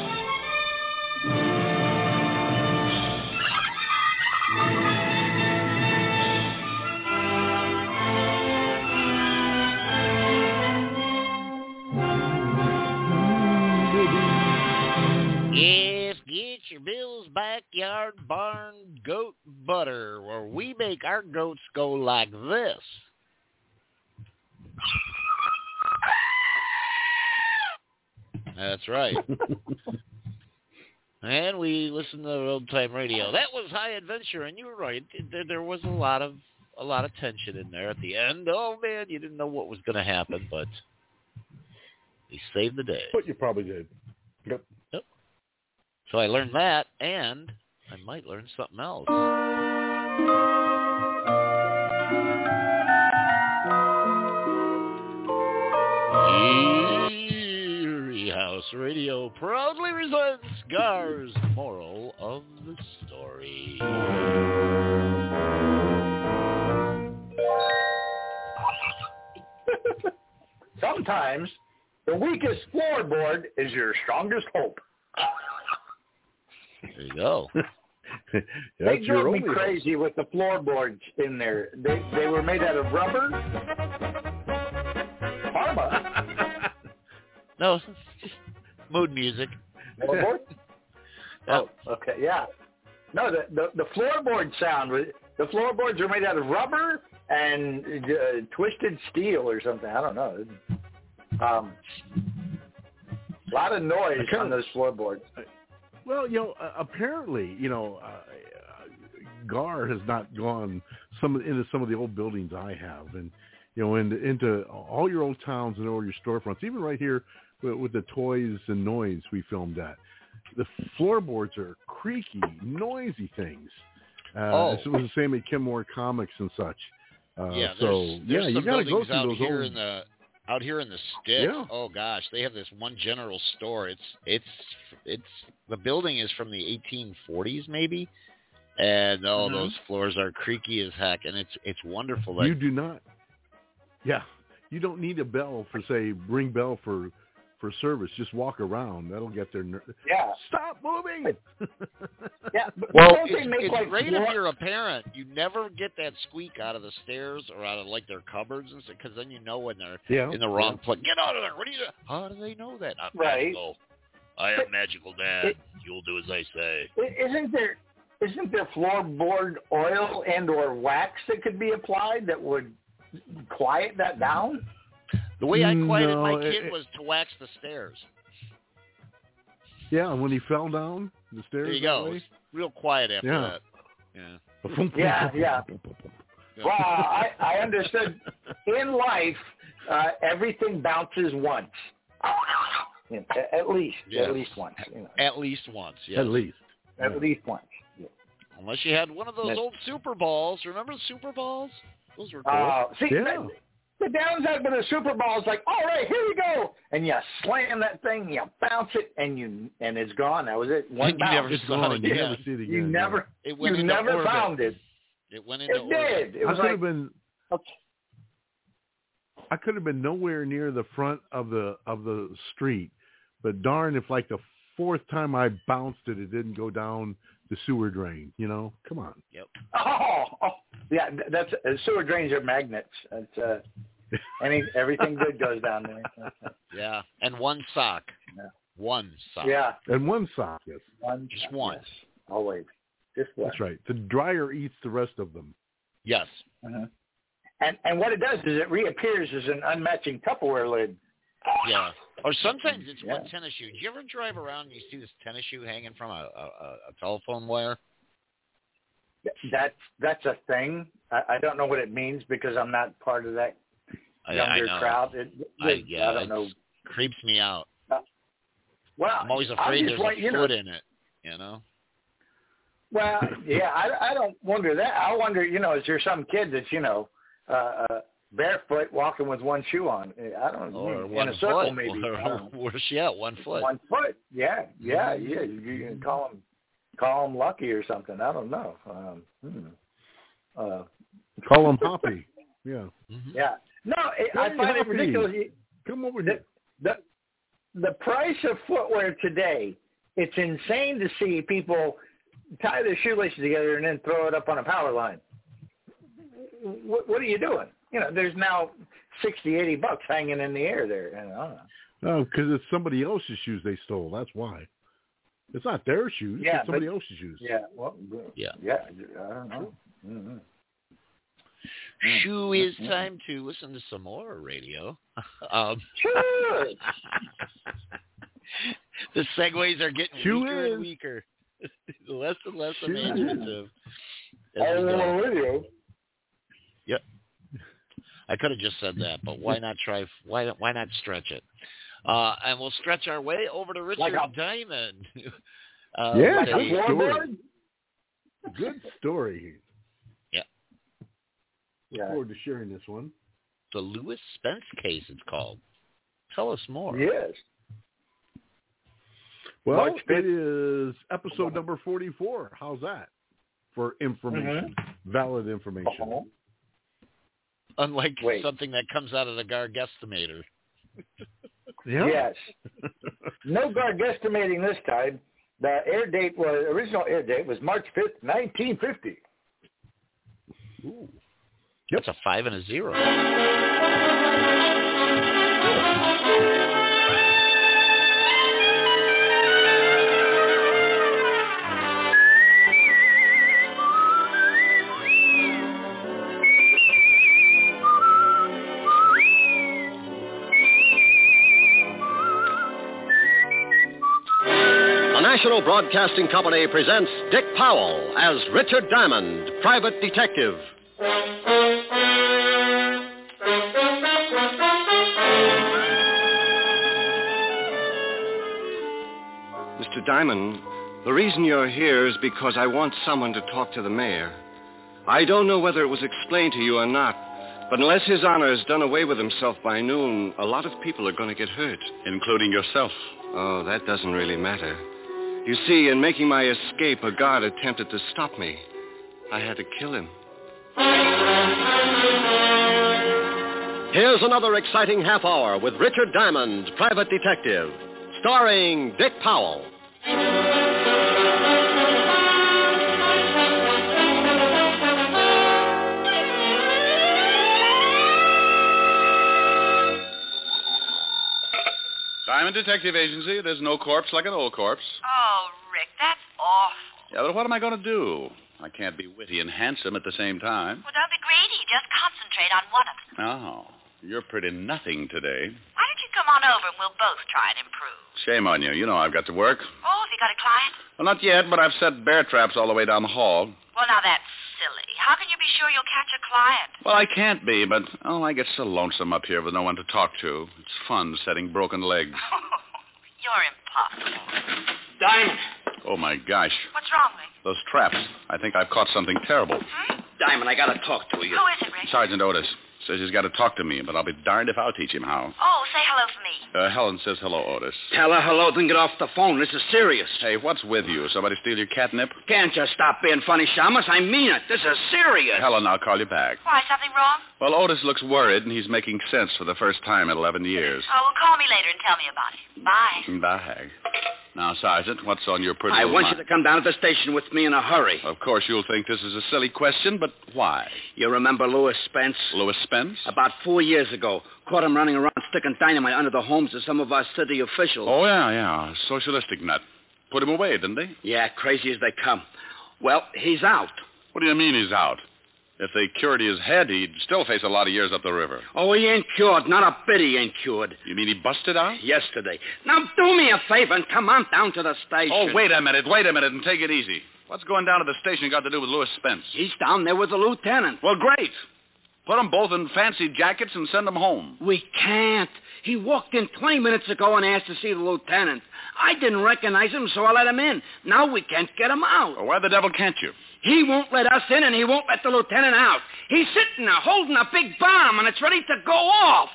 Yes, get your Bill's Backyard Barn goat butter, where we make our goats go like this. That's right. And we listen to Old Time Radio. That was High Adventure, and you were right. There, there was a lot of a lot of tension in there at the end. Oh man, you didn't know what was going to happen, but he saved the day. But you probably did. Yep. Yep. So I learned that, and I might learn something else. Eerie House Radio proudly presents Gar's moral of the story. Sometimes the weakest floorboard is your strongest hope. There you go. They drove me crazy with the floorboards in there. They they were made out of rubber. Pharma. No, it's just mood music. Floorboard? Oh, okay, yeah. No, the, the, the floorboard sound, was- the floorboards are made out of rubber and uh, twisted steel or something. I don't know. Um, a lot of noise on those floorboards. Well, you know, uh, apparently, you know, uh, Gar has not gone some into some of the old buildings I have, and you know, into into all your old towns and all your storefronts, even right here with, with the Toys and Noise we filmed at. The floorboards are creaky, noisy things. Uh, oh. It was the same at Kenmore Comics and such. Uh, yeah, so there's, there's yeah, some you got to go buildings through out those here old. in the out here in the sticks. Yeah. Oh gosh, they have this one general store. It's it's it's the building is from the eighteen forties maybe, and oh, Mm-hmm. those floors are creaky as heck, and it's it's wonderful. Like, You do not. Yeah, you don't need a bell for say ring bell for for service. Just walk around. That'll get their. Ner- Yeah. Stop moving. Yeah. But well, don't they it's, make it's like great floor- if you're a parent. You never get that squeak out of the stairs or out of like their cupboards and stuff, because then you know when they're Yeah. in the wrong place. Get out of there! What are you doing? How do they know that? I'm Right. magical. I am But magical, Dad. it- You'll do as I say. Isn't there isn't there floorboard oil and or wax that could be applied that would quiet that down? The way I quieted No, my it- kid it- was to wax the stairs. Yeah, when he fell down the stairs. There you that go. way. It was real quiet after Yeah. that. Yeah. Yeah, yeah. Well, I, I understood. In life, uh, everything bounces once. You know, at- at least, Yes. at least once. You know. At least once, yes. At least. At least once. Yeah. Unless you had one of those Yes. old Super Balls. Remember the Super Balls? Those were cool. Uh, see, Yeah. the, the downside with a Super Bowl is like, all right, here you go, and you slam that thing, you bounce it, and you and it's gone. That was it. One You bounce. never It's saw gone. it You again. never see it again. You never, It went you into never orbit. found it. It went into It orbit. did. It I was could like, have been. okay. I could have been nowhere near the front of the of the street, but darn if like the fourth time I bounced it, it didn't go down the sewer drain. You know, come on. Yep. Oh, oh, yeah, th- that's uh, sewer drains are magnets. That's uh, any everything good goes down there. Yeah. And one sock. Yeah. One sock. Yeah, And one sock. Yes, one, Just one. yes, always, just one. that's right. The dryer eats the rest of them. Yes. Uh-huh. And and what it does is it reappears as an unmatching Tupperware lid. Yeah. Or sometimes it's Yeah. one tennis shoe. Do you ever drive around and you see this tennis shoe hanging from a, a, a telephone wire? That's that's a thing. I, I don't know what it means because I'm not part of that I, younger I know. crowd. It, it, I, yeah, I don't it know. creeps me out. Well, I'm always I afraid just there's want- a you know- foot in it, you know? Well, yeah, I, I don't wonder that. I wonder, you know, is there some kid that's, you know, uh, uh, barefoot walking with one shoe on? I don't know. Or in one a circle, foot. maybe. Or, I don't know. where's she at? One foot. One foot. Yeah, yeah, yeah. You, you can call him, call him lucky or something. I don't know. Um, hmm. uh, Call them Hoppy. Yeah. Mm-hmm. yeah. No, it, I Hey, find it Hoppy, ridiculous. You- Come over The, here. the the price of footwear today, it's insane to see people tie their shoelaces together and then throw it up on a power line. What, what are you doing? You know, there's now sixty, eighty bucks hanging in the air there. And I don't know. No, because it's somebody else's shoes they stole. That's why. It's not their shoes. Yeah, it's somebody but- else's shoes. Yeah, well, Yeah. yeah, I don't know. Mm-hmm. Shoe is time to listen to some more radio. um, Sure. the segues are getting Shoe weaker is. and weaker. less and less Shoe is. imaginative. as we All go. on radio. Yep. I could have just said that, but why not try? Why why not stretch it? Uh, and we'll stretch our way over to Richard Like a- Diamond. uh, Yeah, with good a- story. Good story. Yeah. Look Yeah. forward to sharing this one. The Lewis Spence case, it's called. Tell us more. Yes. Well, March fifth. it is episode number forty-four. How's that for information? Valid information. Uh-huh. Unlike Wait. something that comes out of the Garguestimator. Yeah. Yes. No Garguestimating this time. The air date was original air date was March fifth, nineteen fifty. Ooh. That's a five and a zero. National Broadcasting Company presents Dick Powell as Richard Diamond, private detective. Mister Diamond, the reason you're here is because I want someone to talk to the mayor. I don't know whether it was explained to you or not, but unless His Honor has done away with himself by noon, a lot of people are going to get hurt. Including yourself. Oh, that doesn't really matter. You see, in making my escape, a guard attempted to stop me. I had to kill him. Here's another exciting half hour with Richard Diamond, private detective, starring Dick Powell. Diamond Detective Agency. There's no corpse like an old corpse. Oh, Rick, that's awful. Yeah, but what am I going to do? I can't be witty and handsome at the same time. Well, don't be greedy. Just concentrate on one of them. Oh, you're pretty nothing today. Why don't you come on over and we'll both try and improve? Shame on you. You know I've got to work. Oh, have you got a client? Well, not yet, but I've set bear traps all the way down the hall. Well, now that's silly. How can you be sure you'll catch a client? Well, I can't be, but, oh, I get so lonesome up here with no one to talk to. It's fun setting broken legs. You're impossible. Diamond. Oh, my gosh. What's wrong, Rick? Those traps. I think I've caught something terrible. Hmm? Diamond, I gotta talk to you. Who is it, Rick? Sergeant Otis. Says he's got to talk to me, but I'll be darned if I'll teach him how. Oh, say hello for me. Uh, Helen says hello, Otis. Tell her hello, then get off the phone. This is serious. Hey, what's with you? Somebody steal your catnip? Can't you stop being funny, Shamus? I mean it. This is serious. Helen, I'll call you back. Why, something wrong? Well, Otis looks worried, and he's making sense for the first time in eleven years. Oh, well, call me later and tell me about it. Bye. Bye. Now, Sergeant, what's on your pretty I little want mind? you to come down to the station with me in a hurry. Of course, you'll think this is a silly question, but why? You remember Louis Spence? Louis Spence? About four years ago. Caught him running around sticking dynamite under the homes of some of our city officials. Oh, yeah, yeah. Socialistic nut. Put him away, didn't they? Yeah, crazy as they come. Well, he's out. What do you mean he's out? If they cured his head, he'd still face a lot of years up the river. Oh, he ain't cured. Not a bit he ain't cured. You mean he busted out? Yesterday. Now, do me a favor and come on down to the station. Oh, wait a minute, wait a minute, and take it easy. What's going down to the station got to do with Louis Spence? He's down there with the lieutenant. Well, great. Put them both in fancy jackets and send them home. We can't. He walked in twenty minutes ago and asked to see the lieutenant. I didn't recognize him, so I let him in. Now we can't get him out. Well, why the devil can't you? He won't let us in, and he won't let the lieutenant out. He's sitting there holding a big bomb, and it's ready to go off.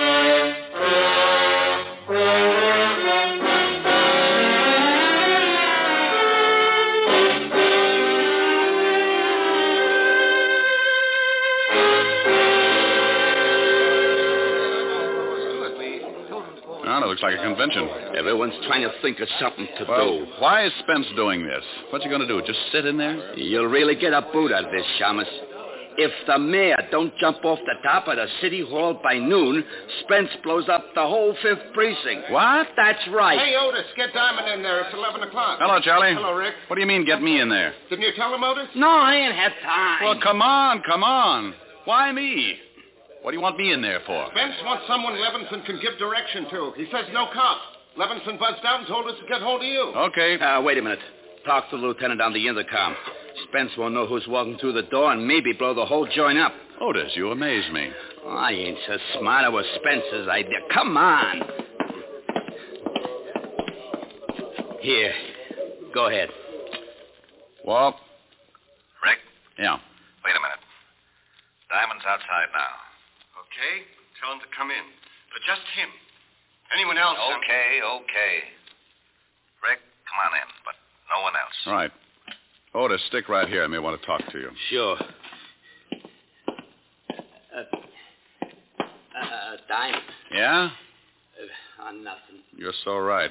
Well, it looks like a convention. Everyone's trying to think of something to well, do. Why is Spence doing this? What's he going to do? Just sit in there? You'll really get a boot out of this, Shamus. If the mayor don't jump off the top of the city hall by noon, Spence blows up the whole fifth precinct. What? That's right. Hey, Otis, get Diamond in there. It's eleven o'clock. Hello, Charlie. Hello, Rick. What do you mean, get me in there? Didn't you tell him, Otis? No, I ain't had time. Well, come on, come on. Why me? What do you want me in there for? Spence wants someone Levinson can give direction to. He says no cops. Levinson buzzed out and told us to get hold of you. Okay. Uh, wait a minute. Talk to the lieutenant on the intercom. Spence won't know who's walking through the door and maybe blow the whole joint up. Otis, you amaze me. Oh, I ain't so smart. It was Spence's idea. Come on. Here. Go ahead. Walt? Rick? Yeah. Wait a minute. Diamond's outside now. Okay, tell him to come in. But just him. Anyone else? Okay, okay. Rick, come on in, but no one else. All right. Otis, stick right here. I may want to talk to you. Sure. Uh, uh, Diamond. Yeah? Uh, on nothing. You're so right.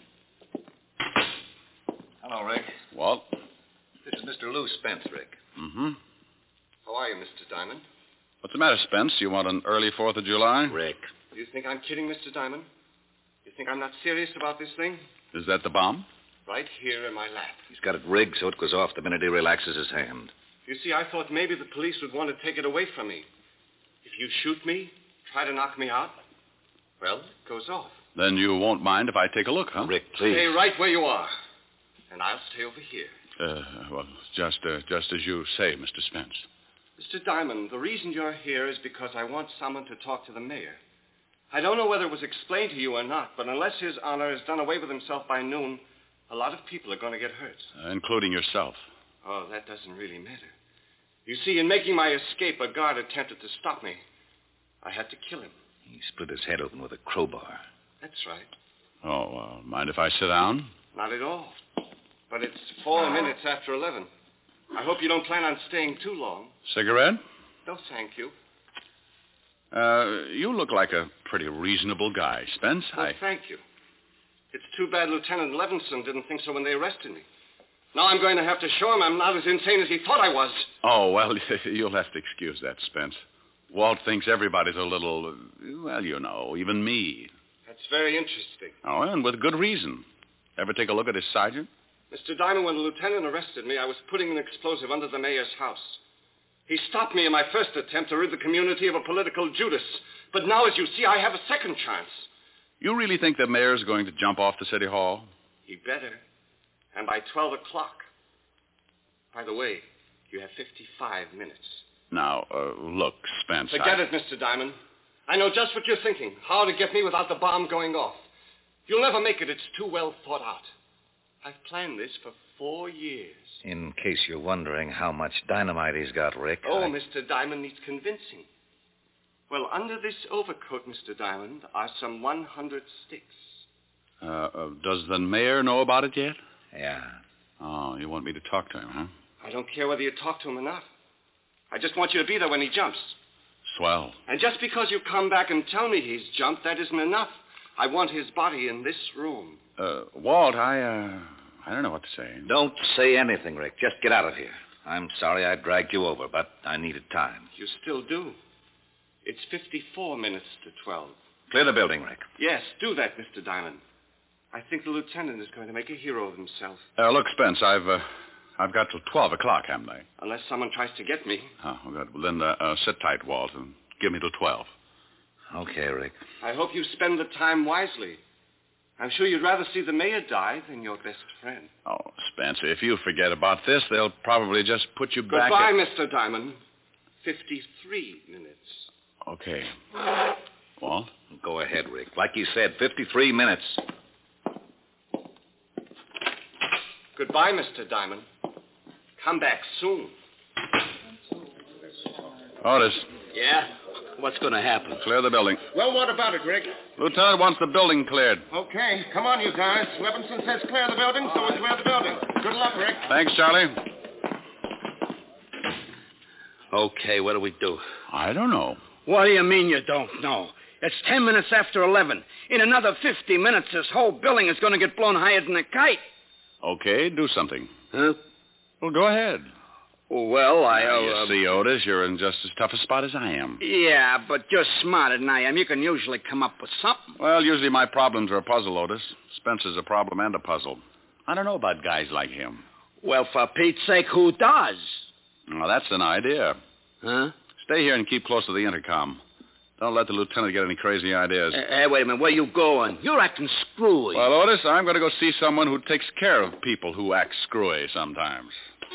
Hello, Rick. Walt? This is Mister Lou Spence, Rick. Mm-hmm. How are you, Mister Diamond? What's the matter, Spence? You want an early fourth of July? Rick. Do you think I'm kidding, Mister Diamond? You think I'm not serious about this thing? Is that the bomb? Right here in my lap. He's got it rigged so it goes off the minute he relaxes his hand. You see, I thought maybe the police would want to take it away from me. If you shoot me, try to knock me out, well, it goes off. Then you won't mind if I take a look, huh? Rick, please. Stay right where you are. and I'll stay over here. Uh, well, just, uh, just as you say, Mister Spence. Mister Diamond, the reason you're here is because I want someone to talk to the mayor. I don't know whether it was explained to you or not, but unless His Honor has done away with himself by noon, a lot of people are going to get hurt. Uh, including yourself. Oh, that doesn't really matter. You see, in making my escape, a guard attempted to stop me. I had to kill him. He split his head open with a crowbar. That's right. Oh, uh, mind if I sit down? Not at all. But it's four minutes after eleven. I hope you don't plan on staying too long. Cigarette? No, thank you. Uh, you look like a pretty reasonable guy, Spence. Well, I... thank you. It's too bad Lieutenant Levinson didn't think so when they arrested me. Now I'm going to have to show him I'm not as insane as he thought I was. Oh, well, you'll have to excuse that, Spence. Walt thinks everybody's a little, well, you know, even me. That's very interesting. Oh, and with good reason. Ever take a look at his sergeant? Mister Diamond, when the lieutenant arrested me, I was putting an explosive under the mayor's house. He stopped me in my first attempt to rid the community of a political Judas. But now, as you see, I have a second chance. You really think the mayor's going to jump off the city hall? He better. And by twelve o'clock. By the way, you have fifty-five minutes. Now, uh, look, Spence, Forget I... it, Mister Diamond. I know just what you're thinking. How to get me without the bomb going off. You'll never make it. It's too well thought out. I've planned this for four years. In case you're wondering how much dynamite he's got, Rick. Oh, I... Mister Diamond needs convincing. Well, under this overcoat, Mister Diamond, are some one hundred sticks. Uh, uh, does the mayor know about it yet? Yeah. Oh, you want me to talk to him, huh? I don't care whether you talk to him or not. I just want you to be there when he jumps. Swell. And just because you come back and tell me he's jumped, that isn't enough. I want his body in this room. Uh, Walt, I, uh, I don't know what to say. Don't say anything, Rick. Just get out of here. I'm sorry I dragged you over, but I needed time. You still do. It's fifty-four minutes to twelve. Clear the building, Rick. Yes, do that, Mister Diamond. I think the lieutenant is going to make a hero of himself. Uh, look, Spence, I've, uh, I've got till twelve o'clock, haven't I? Unless someone tries to get me. Oh, good. Well, then, uh, uh, sit tight, Walt, and give me till twelve. Okay, Rick. I hope you spend the time wisely. I'm sure you'd rather see the mayor die than your best friend. Oh, Spencer, if you forget about this, they'll probably just put you back... Goodbye, at... Mister Diamond. Fifty-three minutes. Okay. Walt? Go ahead, Rick. Like you said, fifty-three minutes. Goodbye, Mister Diamond. Come back soon. Otis. Yeah? What's going to happen? Clear the building. Well, what about it, Rick? Lieutenant wants the building cleared. Okay, come on, you guys. Levinson says clear the building, so we clear the building. Good luck, Rick. Thanks, Charlie. Okay, what do we do? I don't know. What do you mean you don't know? It's ten minutes after eleven. In another fifty minutes, this whole building is going to get blown higher than a kite. Okay, do something. Huh? Well, go ahead. Well, I... Now, Uh, you see, Otis, you're in just as tough a spot as I am. Yeah, but you're smarter than I am. You can usually come up with something. Well, usually my problems are a puzzle, Otis. Spencer's a problem and a puzzle. I don't know about guys like him. Well, for Pete's sake, who does? Well, that's an idea. Huh? Stay here and keep close to the intercom. Don't let the lieutenant get any crazy ideas. Hey, hey, wait a minute. Where you going? You're acting screwy. Well, Otis, I'm going to go see someone who takes care of people who act screwy sometimes.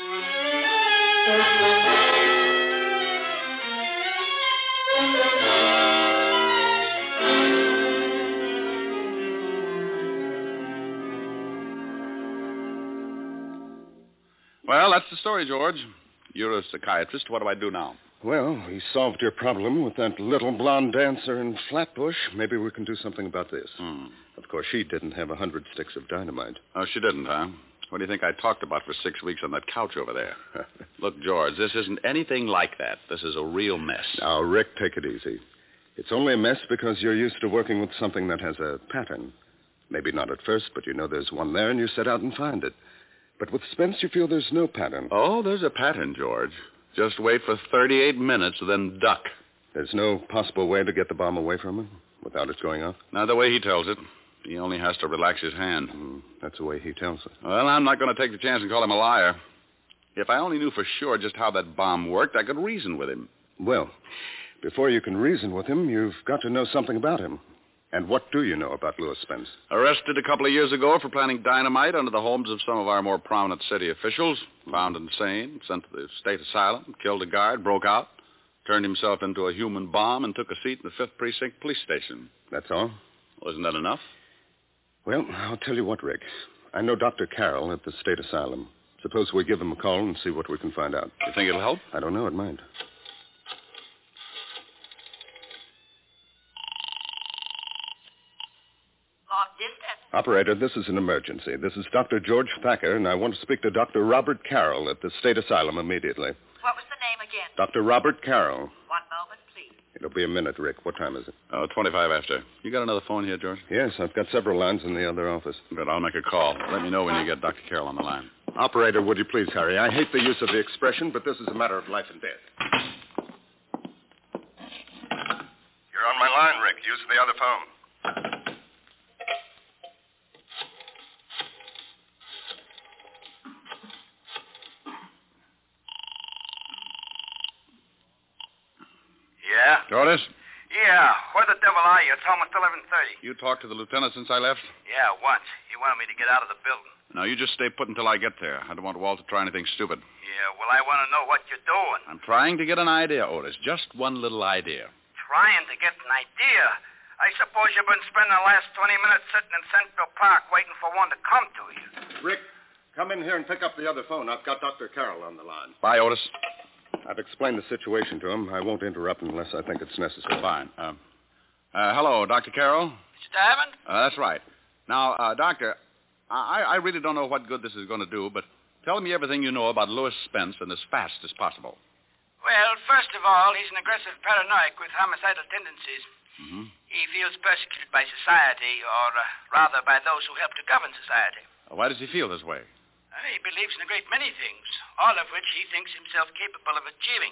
Well, that's the story, George. You're a psychiatrist. What do I do now? Well, we solved your problem with that little blonde dancer in Flatbush. Maybe we can do something about this. Hmm. Of course, she didn't have a hundred sticks of dynamite. Oh, she didn't, huh? What do you think I talked about for six weeks on that couch over there? Look, George, this isn't anything like that. This is a real mess. Now, Rick, take it easy. It's only a mess because you're used to working with something that has a pattern. Maybe not at first, but you know there's one there and you set out and find it. But with Spence, you feel there's no pattern. Oh, there's a pattern, George. Just wait for thirty-eight minutes, then duck. There's no possible way to get the bomb away from him without it going off? Not the way he tells it. He only has to relax his hand. Mm, that's the way he tells it. Well, I'm not going to take the chance and call him a liar. If I only knew for sure just how that bomb worked, I could reason with him. Well, before you can reason with him, you've got to know something about him. And what do you know about Louis Spence? Arrested a couple of years ago for planting dynamite under the homes of some of our more prominent city officials. Found insane, sent to the state asylum, killed a guard, broke out, turned himself into a human bomb, and took a seat in the fifth Precinct police station. That's all? Well, isn't that enough? Well, I'll tell you what, Rick. I know Doctor Carroll at the state asylum. Suppose we give him a call and see what we can find out. You think it'll help? I don't know. It might. Long distance. Operator, this is an emergency. This is Doctor George Thacker, and I want to speak to Doctor Robert Carroll at the state asylum immediately. What was the name again? Doctor Robert Carroll. One moment, please. It'll be a minute, Rick. What time is it? Oh, twenty-five after. You got another phone here, George? Yes, I've got several lines in the other office. Good, I'll make a call. Let me know when you get Doctor Carroll on the line. Operator, would you please hurry? I hate the use of the expression, but this is a matter of life and death. You're on my line, Rick. Use the other phone. Yeah? Tortoise? Yeah. Where the devil are you? It's almost eleven thirty. You talked to the lieutenant since I left? Yeah, once. He wanted me to get out of the building. No, you just stay put until I get there. I don't want Walt to try anything stupid. Yeah, well, I want to know what you're doing. I'm trying to get an idea, Otis. Just one little idea. Trying to get an idea? I suppose you've been spending the last twenty minutes sitting in Central Park waiting for one to come to you. Rick, come in here and pick up the other phone. I've got Doctor Carroll on the line. Bye, Otis. I've explained the situation to him. I won't interrupt unless I think it's necessary. Fine. Uh, uh, hello, Doctor Carroll? Mister Diamond? Uh, that's right. Now, uh, Doctor, I, I really don't know what good this is going to do, but tell me everything you know about Louis Spence and as fast as possible. Well, first of all, he's an aggressive paranoiac with homicidal tendencies. Mm-hmm. He feels persecuted by society, or uh, rather by those who help to govern society. Why does he feel this way? Uh, he believes in a great many things, all of which he thinks himself capable of achieving.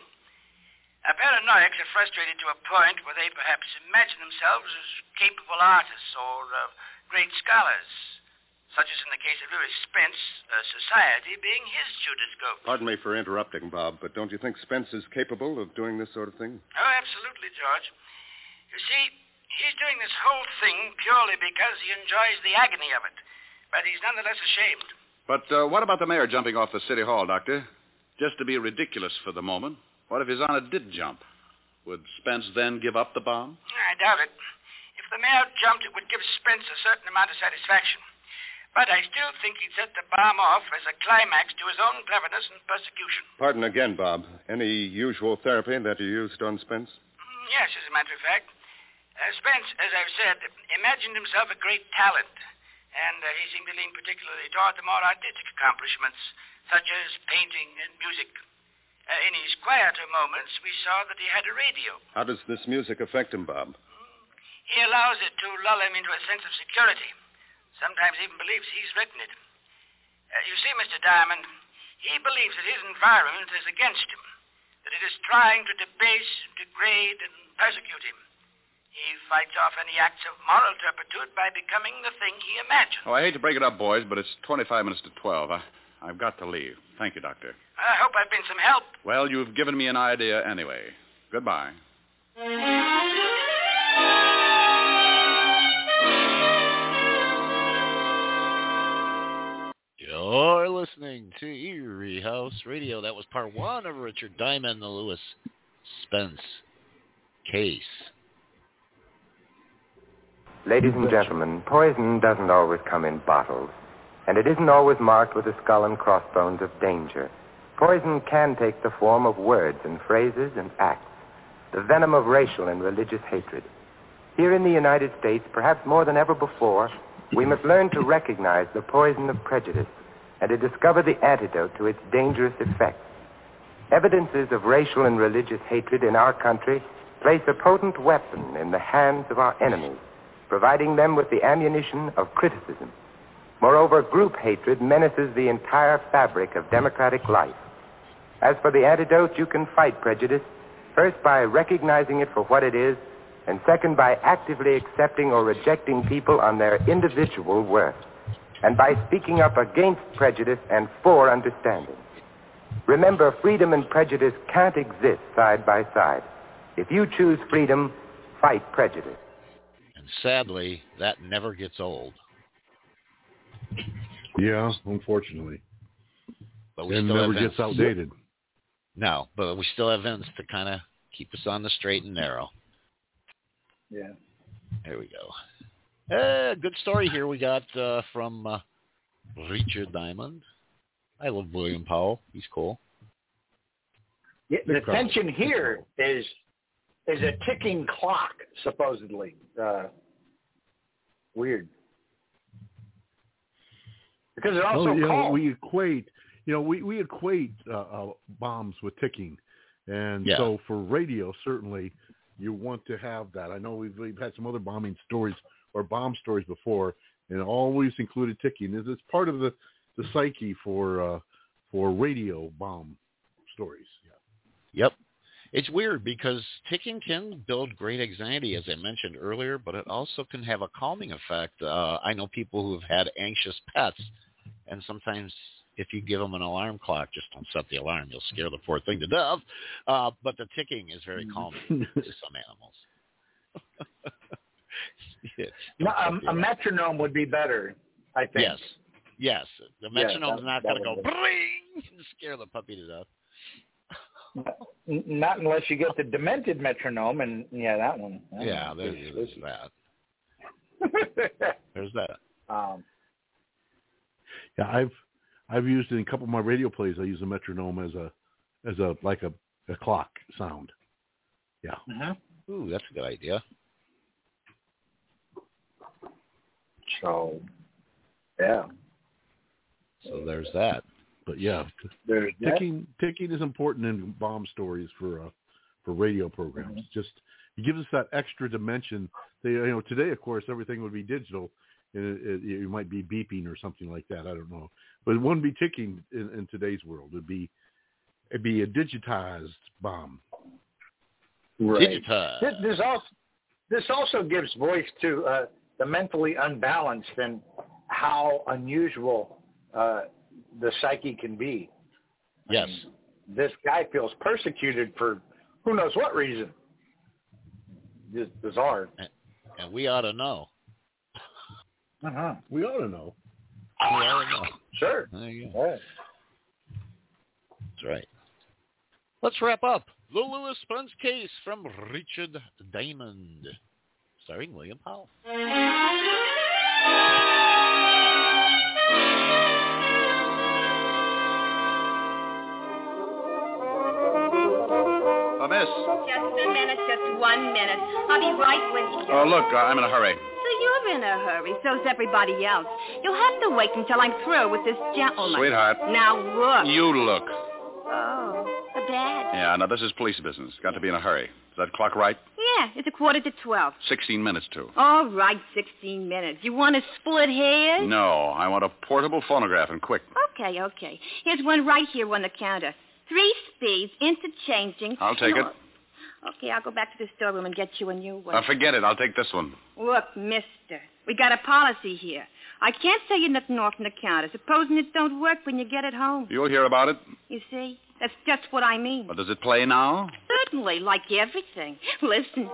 Uh, paranoiacs are frustrated to a point where they perhaps imagine themselves as capable artists or uh, great scholars, such as in the case of Louis Spence, uh, society being his Judas-Goat. Pardon me for interrupting, Bob, but don't you think Spence is capable of doing this sort of thing? Oh, absolutely, George. You see, he's doing this whole thing purely because he enjoys the agony of it, but he's nonetheless ashamed. But uh, what about the mayor jumping off the city hall, Doctor? Just to be ridiculous for the moment. What if His Honor did jump? Would Spence then give up the bomb? I doubt it. If the mayor jumped, it would give Spence a certain amount of satisfaction. But I still think he'd set the bomb off as a climax to his own cleverness and persecution. Pardon again, Bob. Any usual therapy that you used on Spence? Mm, yes, as a matter of fact. Uh, Spence, as I've said, imagined himself a great talent. And uh, he seemed to lean particularly toward the more artistic accomplishments, such as painting and music. Uh, in his quieter moments, we saw that he had a radio. How does this music affect him, Bob? He allows it to lull him into a sense of security. Sometimes even believes he's written it. Uh, you see, Mister Diamond, he believes that his environment is against him, that it is trying to debase, degrade, and persecute him. He fights off any acts of moral turpitude by becoming the thing he imagines. Oh, I hate to break it up, boys, but it's twenty-five minutes to twelve. I, I've got to leave. Thank you, Doctor. I hope I've been some help. Well, you've given me an idea anyway. Goodbye. You're listening to Erie House Radio. That was part one of Richard Diamond, the Louis Spence case. Ladies and gentlemen, poison doesn't always come in bottles, and it isn't always marked with the skull and crossbones of danger. Poison can take the form of words and phrases and acts, the venom of racial and religious hatred. Here in the United States, perhaps more than ever before, we must learn to recognize the poison of prejudice and to discover the antidote to its dangerous effects. Evidences of racial and religious hatred in our country place a potent weapon in the hands of our enemies, providing them with the ammunition of criticism. Moreover, group hatred menaces the entire fabric of democratic life. As for the antidote, you can fight prejudice, first by recognizing it for what it is, and second by actively accepting or rejecting people on their individual worth, and by speaking up against prejudice and for understanding. Remember, freedom and prejudice can't exist side by side. If you choose freedom, fight prejudice. And sadly, that never gets old. Yeah, unfortunately. But we and still never have gets outdated. No, but we still have Vince to kind of keep us on the straight and narrow. Yeah. There we go. Uh, good story here we got uh, from uh, Richard Diamond. I love William Powell. He's cool. Yeah, the tension here is is a ticking clock, supposedly. Uh, weird. Because they're also well, you called. know, we equate, you know, we, we equate uh, uh, bombs with ticking. And yeah. so for radio, certainly you want to have that. I know we've, we've had some other bombing stories or bomb stories before, and it always included ticking. It's part of the, the psyche for uh, for radio bomb stories. Yeah. Yep. It's weird because ticking can build great anxiety, as I mentioned earlier, but it also can have a calming effect. Uh, I know people who have had anxious pets, and sometimes if you give them an alarm clock, just don't set the alarm. You'll scare the poor thing to death. Uh, but the ticking is very calming to some animals. no, a, a metronome would be better, I think. Yes. Yes. The metronome's yeah, not going to go bring and scare the puppy to death. Not unless you get the demented metronome, and yeah, that one. That yeah, one. there's, there's that. There's that. Um, yeah, I've I've used it in a couple of my radio plays. I use a metronome as a as a like a, a clock sound. Yeah. Uh-huh. Ooh, that's a good idea. So, yeah. So there's that. But yeah, there's ticking that. ticking is important in bomb stories for uh, for radio programs. Mm-hmm. Just it gives us that extra dimension. They, you know, today of course everything would be digital, and it, it, it might be beeping or something like that. I don't know, but it wouldn't be ticking in, in today's world. It'd be it'd be a digitized bomb. Right. Digitized. This, this also this also gives voice to uh, the mentally unbalanced and how unusual uh, the psyche can be. Yes. I mean, this guy feels persecuted for who knows what reason. Just bizarre. And, and we ought to know. Uh-huh. We ought to know. We ought to know. Sure. There you go. Right. That's right. Let's wrap up the Lewis Spence case from Richard Diamond, starring William Powell. Uh, miss. Just a minute, just one minute. I'll be right with you. Oh, look, uh, I'm in a hurry. So you're in a hurry. So's everybody else. You'll have to wait until I'm through with this gentleman. Sweetheart. Now look. You look. Oh, a bad. Yeah, now this is police business. Got to be in a hurry. Is that clock right? Yeah, it's a quarter to twelve. Sixteen minutes to. All right, sixteen minutes. You want to split hairs? No, I want a portable phonograph and quick. Okay, okay. Here's one right here on the counter. Three speeds, interchanging. I'll take no. it. Okay, I'll go back to the storeroom and get you a new one. Uh, forget it. I'll take this one. Look, mister, we got a policy here. I can't tell you nothing off from the counter, supposing it don't work when you get it home. You'll hear about it. You see? That's just what I mean. Well, does it play now? Certainly, like everything. Listen.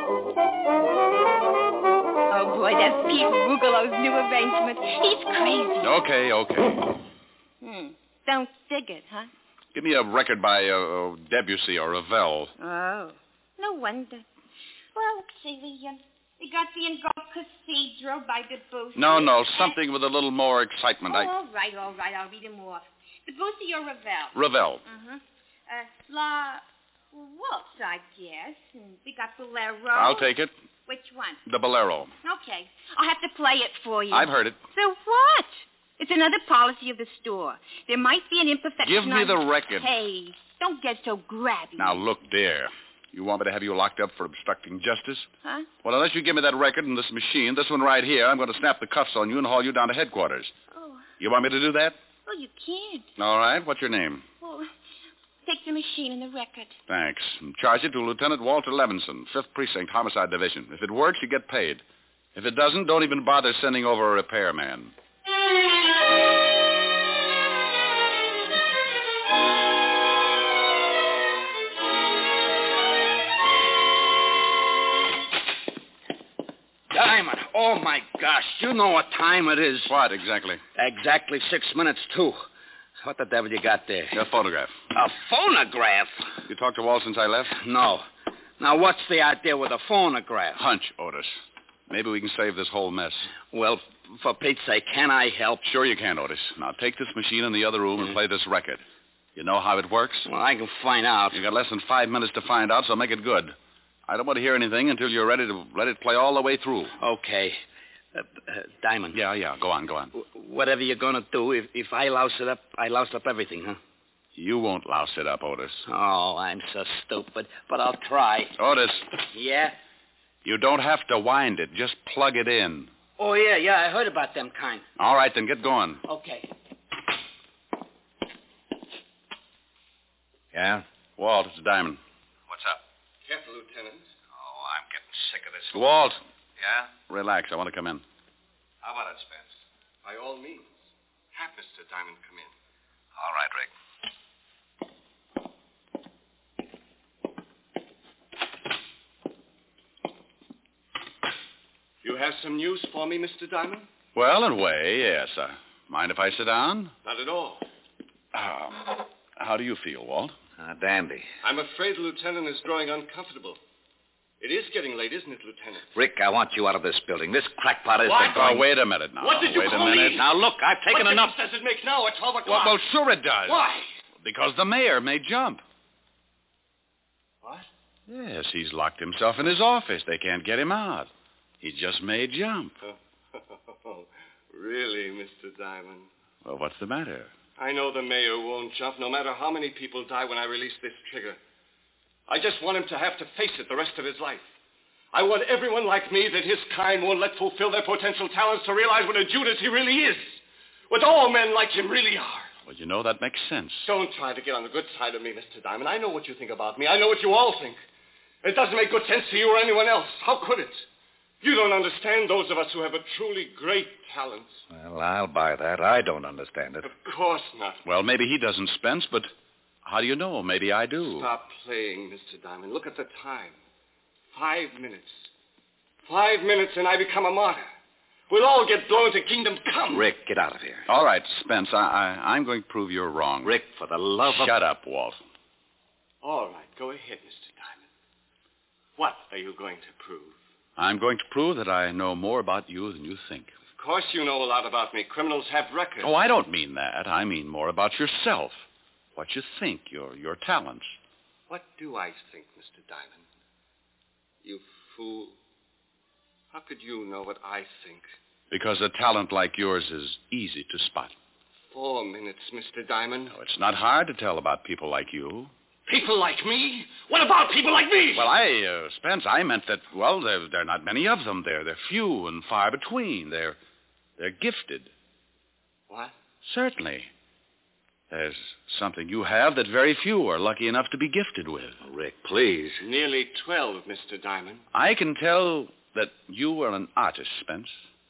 Oh, boy, that's Pete Rugelow's new arrangement. He's crazy. Okay, okay. Hmm. Don't dig it, huh? Give me a record by uh, Debussy or Ravel. Oh, no wonder. Well, let's see. We, uh, we got the Engulf Cathedral by Debussy. No, no, something with a little more excitement. Oh, I... all right, all right. I'll read them off. Debussy or Ravel? Ravel. Uh-huh. Uh, La Waltz, I guess. And we got Bolero. I'll take it. Which one? The Bolero. Okay. I'll have to play it for you. I've heard it. So what? It's another policy of the store. There might be an imperfection. Give me on... the record. Hey, don't get so grabby. Now, look, dear. You want me to have you locked up for obstructing justice? Huh? Well, unless you give me that record and this machine, this one right here, I'm going to snap the cuffs on you and haul you down to headquarters. Oh. You want me to do that? Oh, you can't. All right. What's your name? Oh, take the machine and the record. Thanks. And charge it to Lieutenant Walter Levinson, fifth Precinct, Homicide Division. If it works, you get paid. If it doesn't, don't even bother sending over a repairman. Diamond. Oh, my gosh. You know what time it is. What, exactly? Exactly six minutes, two. What the devil you got there? A photograph. A phonograph? You talked to Walt since I left? No. Now, what's the idea with a phonograph? Hunch, Otis. Maybe we can save this whole mess. Well, for Pete's sake, can I help? Sure you can, Otis. Now, take this machine in the other room and play this record. You know how it works? Well, I can find out. You got less than five minutes to find out, so make it good. I don't want to hear anything until you're ready to let it play all the way through. Okay. Uh, uh, Diamond. Yeah, yeah. Go on, go on. W- whatever you're going to do, if, if I louse it up, I louse up everything, huh? You won't louse it up, Otis. Oh, I'm so stupid. But I'll try. Otis. Yeah? You don't have to wind it. Just plug it in. Oh, yeah, yeah. I heard about them kind. All right, then get going. Okay. Yeah? Walt, it's Diamond. What's up? Careful, Lieutenant. Oh, I'm getting sick of this. Walt. Yeah? Relax. I want to come in. How about it, Spence? By all means. Have Mister Diamond come in. All right, Rick. You have some news for me, Mister Diamond? Well, in a way, yes. Uh, mind if I sit down? Not at all. Uh, how do you feel, Walt? Uh, dandy. I'm afraid the Lieutenant is growing uncomfortable. It is getting late, isn't it, Lieutenant? Rick, I want you out of this building. This crackpot is What? going... Oh, wait a minute now. What did you wait call a minute. me? Now, look, I've taken what enough... What does it make now at twelve Well, o'clock? well, sure it does. Why? Because the mayor may jump. What? Yes, he's locked himself in his office. They can't get him out. He just may jump. Oh, really, Mister Diamond? Well, what's the matter? I know the mayor won't jump, no matter how many people die when I release this trigger. I just want him to have to face it the rest of his life. I want everyone like me that his kind won't let fulfill their potential talents to realize what a Judas he really is. What all men like him really are. Well, you know, that makes sense. Don't try to get on the good side of me, Mister Diamond. I know what you think about me. I know what you all think. It doesn't make good sense to you or anyone else. How could it? You don't understand those of us who have a truly great talent. Well, I'll buy that. I don't understand it. Of course not. Well, maybe he doesn't, Spence, but how do you know? Maybe I do. Stop playing, Mister Diamond. Look at the time. Five minutes. Five minutes and I become a martyr. We'll all get blown to kingdom come. Rick, get out of here. All right, Spence, I, I, I'm going to prove you're wrong. Rick, for the love of... Shut up, Walt. All right, go ahead, Mister Diamond. What are you going to prove? I'm going to prove that I know more about you than you think. Of course you know a lot about me. Criminals have records. Oh, I don't mean that. I mean more about yourself. What you think, your your talents. What do I think, Mister Diamond? You fool. How could you know what I think? Because a talent like yours is easy to spot. Four minutes, Mister Diamond. No, it's not hard to tell about people like you. People like me? What about people like me? Well, I, uh, Spence, I meant that, well, there, there are not many of them. They're, they're few and far between. They're, they're gifted. What? Certainly. There's something you have that very few are lucky enough to be gifted with. Rick, please. Nearly twelve, Mister Diamond. I can tell that you are an artist, Spence.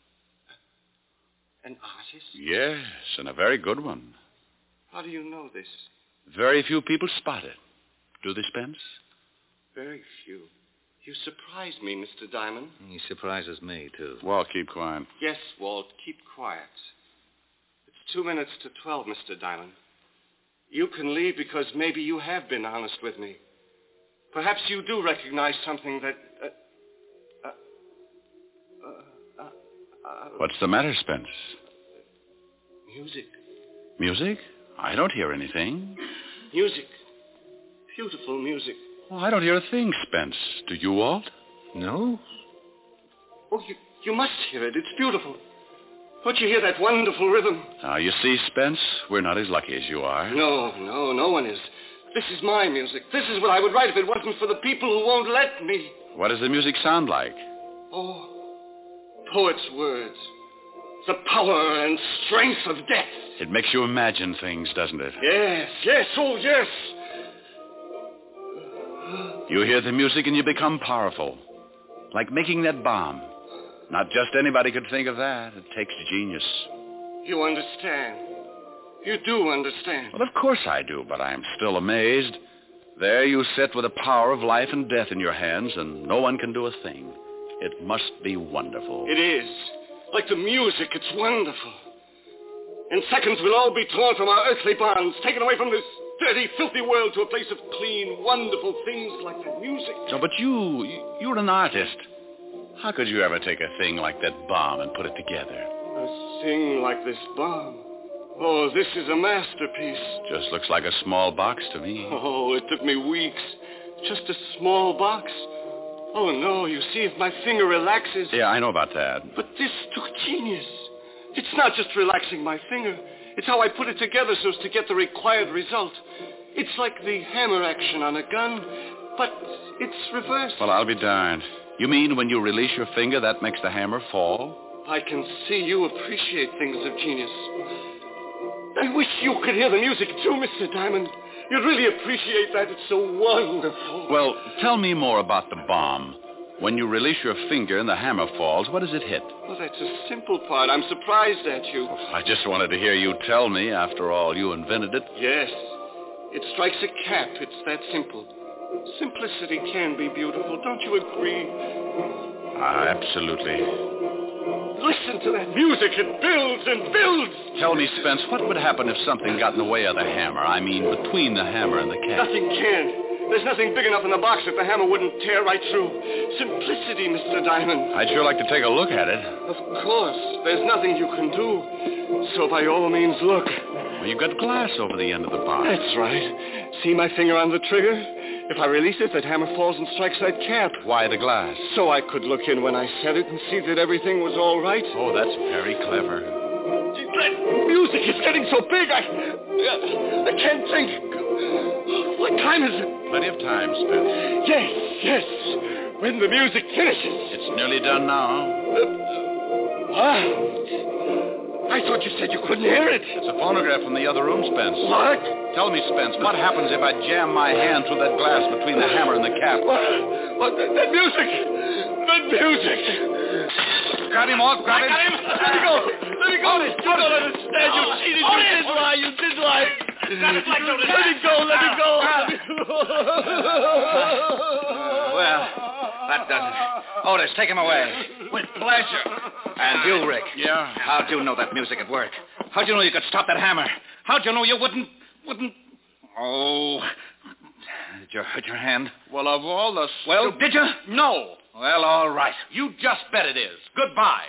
An artist? Yes, and a very good one. How do you know this? Very few people spot it. Do they, Spence? Very few. You surprise me, Mister Diamond. He surprises me, too. Walt, keep quiet. Yes, Walt, keep quiet. It's two minutes to twelve, Mister Diamond. You can leave because maybe you have been honest with me. Perhaps you do recognize something that... Uh, uh, uh, uh, What's the matter, Spence? Music. Music? I don't hear anything. Music. Beautiful music. Oh, I don't hear a thing, Spence. Do you, Walt? No? Oh, you, you must hear it. It's beautiful. Don't you hear that wonderful rhythm? Now, you see, Spence, we're not as lucky as you are. No, no, no one is. This is my music. This is what I would write if it wasn't for the people who won't let me. What does the music sound like? Oh, poet's words. The power and strength of death. It makes you imagine things, doesn't it? Yes, yes, oh, yes. You hear the music and you become powerful. Like making that bomb. Not just anybody could think of that. It takes genius. You understand. You do understand. Well, of course I do, but I'm still amazed. There you sit with the power of life and death in your hands, and no one can do a thing. It must be wonderful. It is. Like the music, it's wonderful. In seconds, we'll all be torn from our earthly bonds, taken away from this dirty, filthy world to a place of clean, wonderful things like that music. No, but you, you, you're an artist. How could you ever take a thing like that bomb and put it together? A thing like this bomb? Oh, this is a masterpiece. Just looks like a small box to me. Oh, it took me weeks. Just a small box. Oh, no, you see, if my finger relaxes... Yeah, I know about that. But this took genius. It's not just relaxing my finger. It's how I put it together so as to get the required result. It's like the hammer action on a gun, but it's reversed. Well, I'll be darned. You mean when you release your finger, that makes the hammer fall? I can see you appreciate things of genius. I wish you could hear the music too, Mister Diamond. You'd really appreciate that. It's so wonderful. Well, tell me more about the bomb. When you release your finger and the hammer falls, what does it hit? Well, that's a simple part. I'm surprised at you. I just wanted to hear you tell me. After all, you invented it. Yes. It strikes a cap. It's that simple. Simplicity can be beautiful. Don't you agree? Ah, absolutely. Listen to that music. It builds and builds. Tell me, Spence, what would happen if something got in the way of the hammer? I mean, between the hammer and the cap. Nothing can. There's nothing big enough in the box that the hammer wouldn't tear right through. Simplicity, Mister Diamond. I'd sure like to take a look at it. Of course. There's nothing you can do. So by all means, look. Well, you've got glass over the end of the box. That's right. See my finger on the trigger? If I release it, that hammer falls and strikes that cap. Why the glass? So I could look in when I set it and see that everything was all right. Oh, that's very clever. That music is getting so big, I... I can't think. What time is it? Plenty of time, Spence. Yes, yes. When the music finishes. It's nearly done now. Uh, ah. I thought you said you couldn't hear it. It's a phonograph from the other room, Spence. What? Tell me, Spence, what happens if I jam my hand through that glass between the hammer and the cap? What? What? That, that music. That music. Grab him, Oak. Grab him. I got him. Let me go. Let me go. You don't understand. You cheated. You did lie. You did lie. Let me go. Let me go. Well, that does it. Otis, take him away. With pleasure. And you, Rick. Yeah? How'd you know that music would work? How'd you know you could stop that hammer? How'd you know you wouldn't... wouldn't... Oh... Did you hurt your hand? Well, of all the... Well, did you? No. Well, all right. You just bet it is. Goodbye.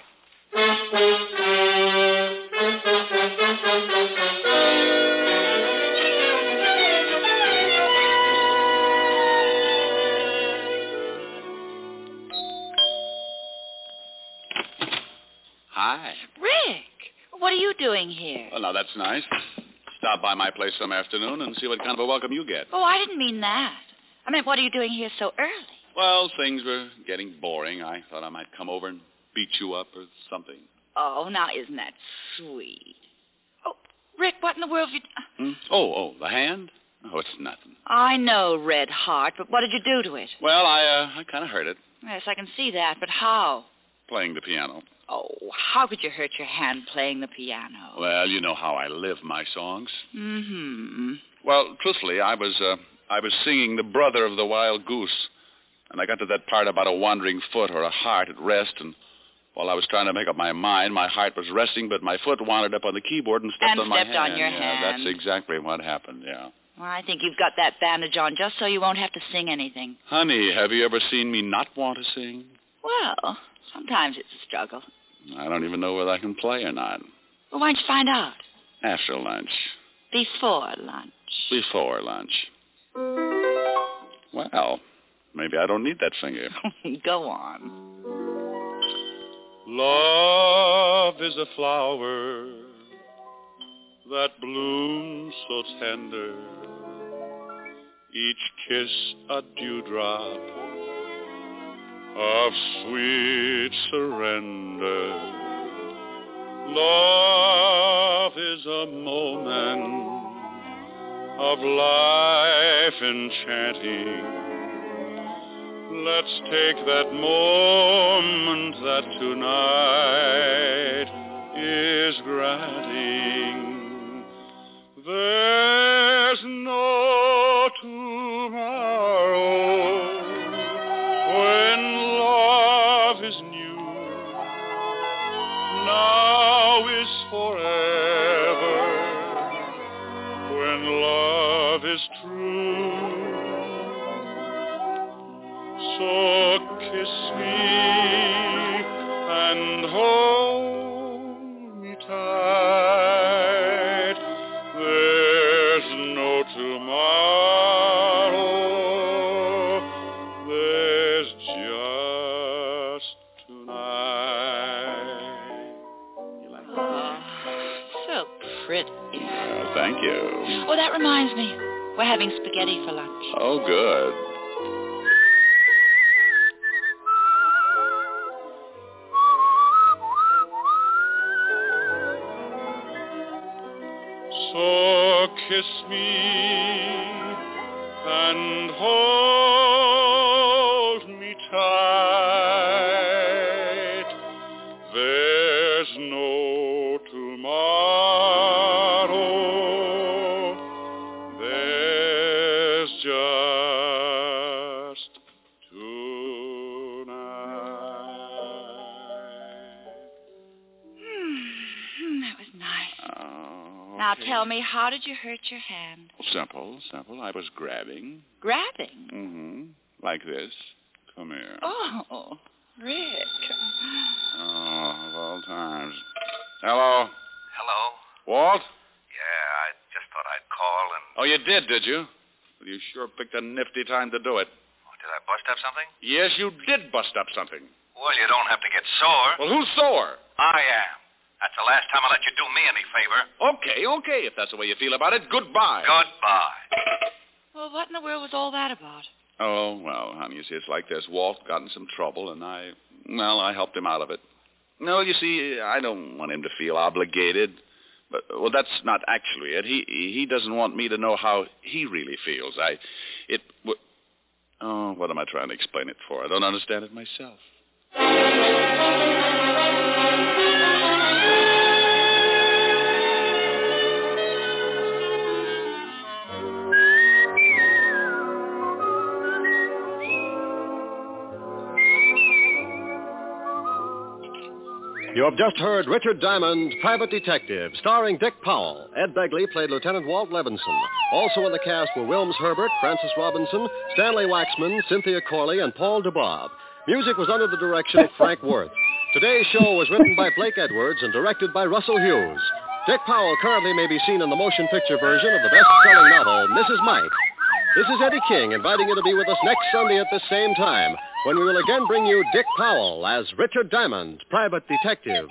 Hi. Rick, what are you doing here? Well, now, that's nice. Stop by my place some afternoon and see what kind of a welcome you get. Oh, I didn't mean that. I mean, what are you doing here so early? Well, things were getting boring. I thought I might come over and beat you up or something. Oh, now isn't that sweet? Oh, Rick, what in the world have you... Hmm? Oh, oh, the hand? Oh, it's nothing. I know, Red Heart, but what did you do to it? Well, I, uh, I kind of hurt it. Yes, I can see that, but how? Playing the piano. Oh, how could you hurt your hand playing the piano? Well, you know how I live my songs. Mm-hmm. Well, truthfully, I was, uh, I was singing The Brother of the Wild Goose, and I got to that part about a wandering foot or a heart at rest, and while I was trying to make up my mind, my heart was resting, but my foot wandered up on the keyboard and stepped and on my hand. And stepped on your yeah, hand. That's exactly what happened, yeah. Well, I think you've got that bandage on just so you won't have to sing anything. Honey, have you ever seen me not want to sing? Well, sometimes it's a struggle. I don't even know whether I can play or not. Well, why don't you find out? After lunch. Before lunch. Before lunch. Well, maybe I don't need that finger. Go on. Love is a flower that blooms so tender, each kiss a dewdrop of sweet surrender. Love is a moment of life enchanting. Let's take that moment that tonight is granting. There's no tomorrow when love is So kiss me and hold me tight. There's no tomorrow. There's just tonight. You like that? Oh, so pretty. Well, thank you. Oh, that reminds me. We're having spaghetti for lunch. Oh, good. So kiss me and hold me tight. There's no tomorrow. There's just tonight. Hmm, that was nice. Oh, Now okay. tell me, how did you hurt your hand? Simple, simple. I was grabbing. Grabbing? Mm-hmm. Like this. Come here. Oh, Rick. Oh, of all times. Hello? Hello? Walt? Yeah, I just thought I'd call and... Oh, you did, did you? Well, you sure picked a nifty time to do it. Oh, did I bust up something? Yes, you did bust up something. Well, you don't have to get sore. Well, who's sore? I am. That's the last time I let you do me any favor. Okay, okay, if that's the way you feel about it. Goodbye. Goodbye. Well, what in the world was all that about? Oh, well, honey, you see, it's like this. Walt got in some trouble, and I, well, I helped him out of it. No, you see, I don't want him to feel obligated. But, well, that's not actually it. He he doesn't want me to know how he really feels. I, it, oh, what am I trying to explain it for? I don't understand it myself. You have just heard Richard Diamond, Private Detective, starring Dick Powell. Ed Begley played Lieutenant Walt Levinson. Also in the cast were Wilms Herbert, Francis Robinson, Stanley Waxman, Cynthia Corley, and Paul DeBob. Music was under the direction of Frank Worth. Today's show was written by Blake Edwards and directed by Russell Hughes. Dick Powell currently may be seen in the motion picture version of the best-selling novel, Missus Mike. This is Eddie King inviting you to be with us next Sunday at this same time, when we will again bring you Dick Powell as Richard Diamond, Private Detective.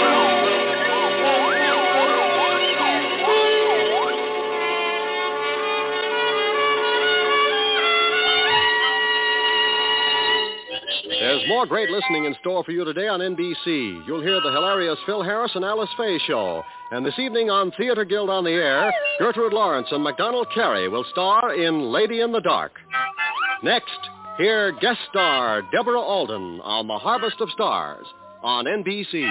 There's more great listening in store for you today on N B C. You'll hear the hilarious Phil Harris and Alice Faye show. And this evening on Theater Guild on the Air, Gertrude Lawrence and MacDonald Carey will star in Lady in the Dark. Next, hear guest star Deborah Alden on The Harvest of Stars on N B C.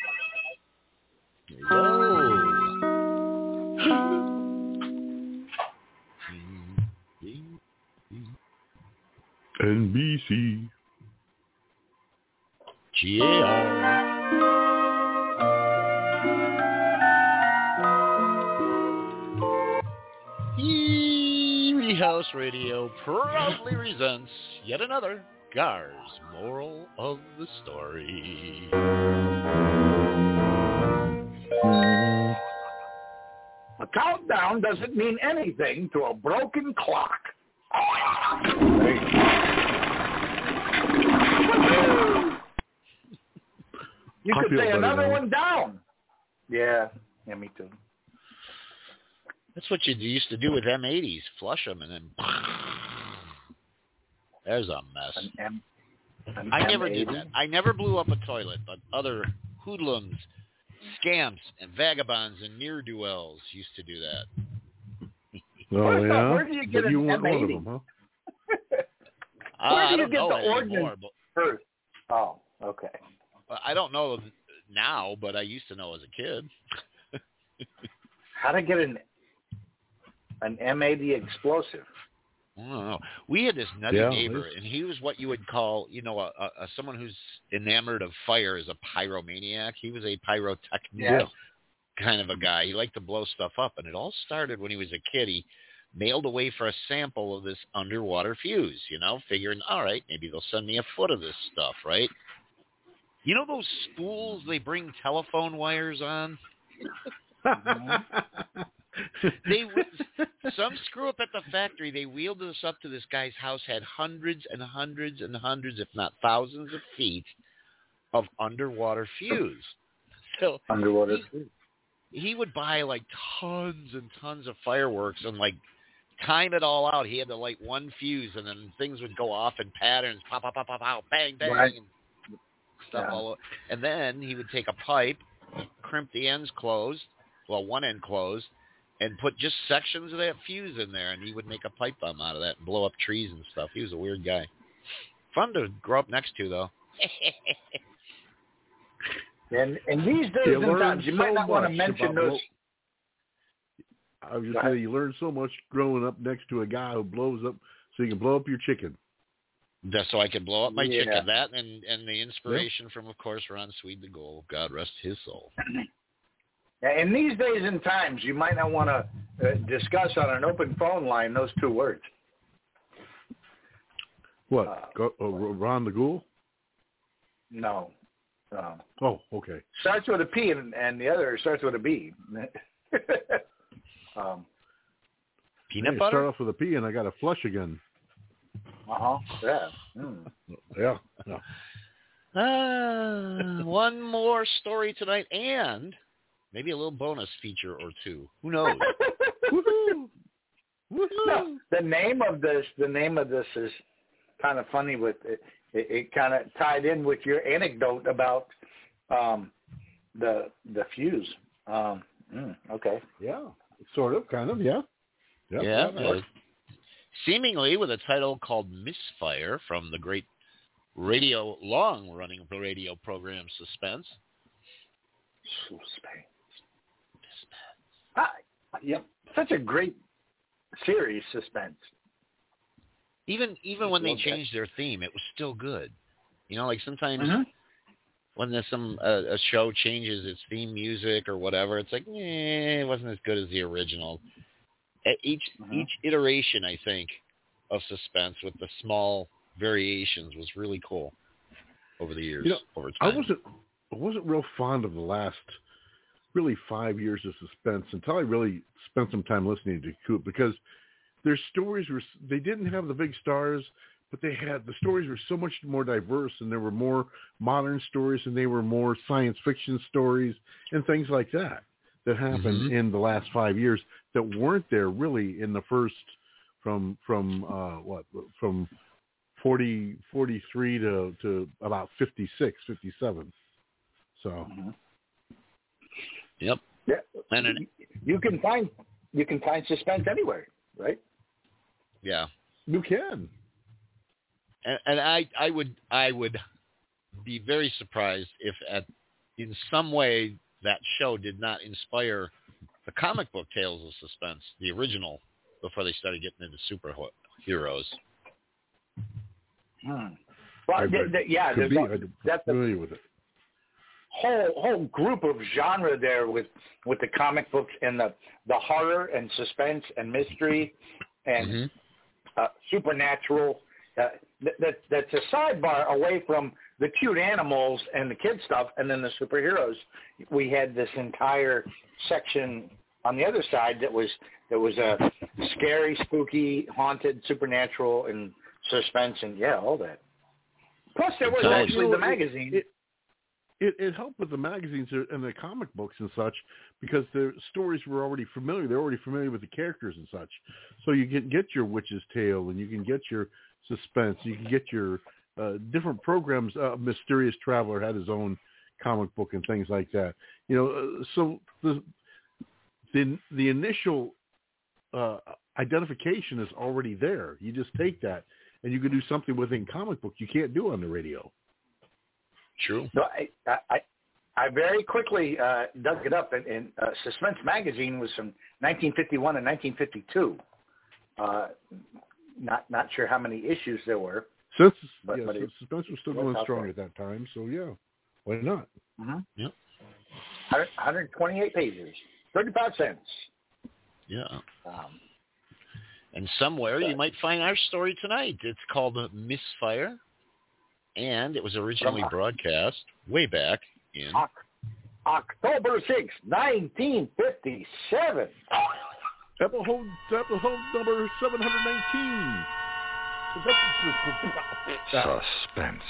N B C. G A R. Erie House Radio proudly presents yet another Gar's Moral of the Story. A countdown doesn't mean anything to a broken clock. You could say another one down. Yeah, yeah, me too. That's what you used to do with M eighties. Flush them and then... There's a mess. An M- an I never M eighty? did that. I never blew up a toilet, but other hoodlums, scamps, and vagabonds and ne'er-do-wells used to do that. Oh, yeah? Where do you get But you an weren't M eighty? one of them, huh? Uh, Where I do you don't get know the anymore, ordinance but- first? Oh, okay. I don't know now, but I used to know as a kid. How to get an an M eighty explosive? I don't know. We had this nutty Yeah, neighbor, this- and he was what you would call, you know, a, a, a someone who's enamored of fire is a pyromaniac. He was a pyrotechnist Yeah. kind of a guy. He liked to blow stuff up, and it all started when he was a kid. He mailed away for a sample of this underwater fuse, you know, figuring, all right, maybe they'll send me a foot of this stuff, right? You know those spools they bring telephone wires on? They some screw up at the factory. They wheeled this up to this guy's house, had hundreds and hundreds and hundreds, if not thousands of feet of underwater fuse. So underwater he, fuse. He would buy like tons and tons of fireworks and like time it all out. He had to light one fuse, and then things would go off in patterns, pop, pop, pop, pop, pop, bang, bang, Right. and stuff Yeah. all over. And then he would take a pipe, crimp the ends closed, well, one end closed, and put just sections of that fuse in there, and he would make a pipe bomb out of that and blow up trees and stuff. He was a weird guy. Fun to grow up next to, though. And and these days You and times, learn you might so not want to much mention about those. blow- I was just saying, you learn so much growing up next to a guy who blows up, so you can blow up your chicken. That's so I could blow up my Yeah. chicken. That and, and the inspiration from, of course, Ron Swede the Goal. God rest his soul. In these days and times, you might not want to uh, discuss on an open phone line those two words. What? Uh, Go, uh, Ron the Ghoul? No. Um, Oh, okay. starts with a P and, and the other starts with a B. um, Peanut Hey, butter? Start off with a P, and I got a flush again. uh-huh. Yeah. Mm. Yeah. yeah. Uh, one more story tonight, and maybe a little bonus feature or two. Who knows? Woohoo! Woohoo! No, the name of this, the name of this is kind of funny. With it, it, it kind of tied in with your anecdote about um, the the fuse. Um, mm, okay. Yeah. Sort of, kind of, yeah. Yep, yeah. yeah, uh, seemingly with a title called Misfire from the great radio, long-running radio program Suspense. Suspense. Ah, yep. Such a great series, Suspense. Even even when they Love that. changed their theme, it was still good. You know, like sometimes Mhm. when there's some uh, a show changes its theme music or whatever, it's like, eh, it wasn't as good as the original. At each Mhm. each iteration, I think, of Suspense with the small variations was really cool over the years. You know, over I time. wasn't I wasn't real fond of the last really five years of Suspense until I really spent some time listening to Coop, because their stories were, they didn't have the big stars, but they had, the stories were so much more diverse, and there were more modern stories, and they were more science fiction stories and things like that that happened Mhm. in the last five years that weren't there really in the first, from from uh, what from forty, forty-three to, to about fifty-six, fifty-seven. So. Mm-hmm. Yep. Yeah. And an, You can find you can find Suspense anywhere, right? yeah. You can. And, and I, I would, I would be very surprised if, at, in some way, that show did not inspire the comic book Tales of Suspense, the original, before they started getting into superheroes. Hmm. Well, I- th- th- yeah, could there's be. a- I'm that's a familiar with it. whole whole group of genre there with with the comic books and the the horror and suspense and mystery and Mm-hmm. uh, supernatural. Uh, that, that that's a sidebar away from the cute animals and the kid stuff, and then the superheroes. We had this entire section on the other side that was that was a uh, scary, spooky, haunted, supernatural, and suspense, and yeah, all that. Plus, there was So, actually you know, the magazine. It, it, it helped with the magazines and the comic books and such, because the stories were already familiar. They're already familiar with the characters and such. So you can get your Witch's Tale, and you can get your Suspense. You can get your uh, different programs. Uh, Mysterious Traveler had his own comic book and things like that. You know, uh, so the the the initial uh, identification is already there. You just take that, and you can do something within comic book you can't do on the radio. True. So I, I, I very quickly uh, dug it up, and, and uh, Suspense magazine was from nineteen fifty-one and nineteen fifty-two. Uh, not not sure how many issues there were. Since But- yeah, but so it- Suspense was still it was going out strong there. at that time, so yeah, why not? Mm-hmm. Yep. one hundred twenty-eight pages, thirty-five cents. Yeah. Um, And somewhere you might find our story tonight. It's called Misfire, and it was originally broadcast way back in October sixth, nineteen fifty-seven. Episode, episode number seven hundred nineteen. Suspense.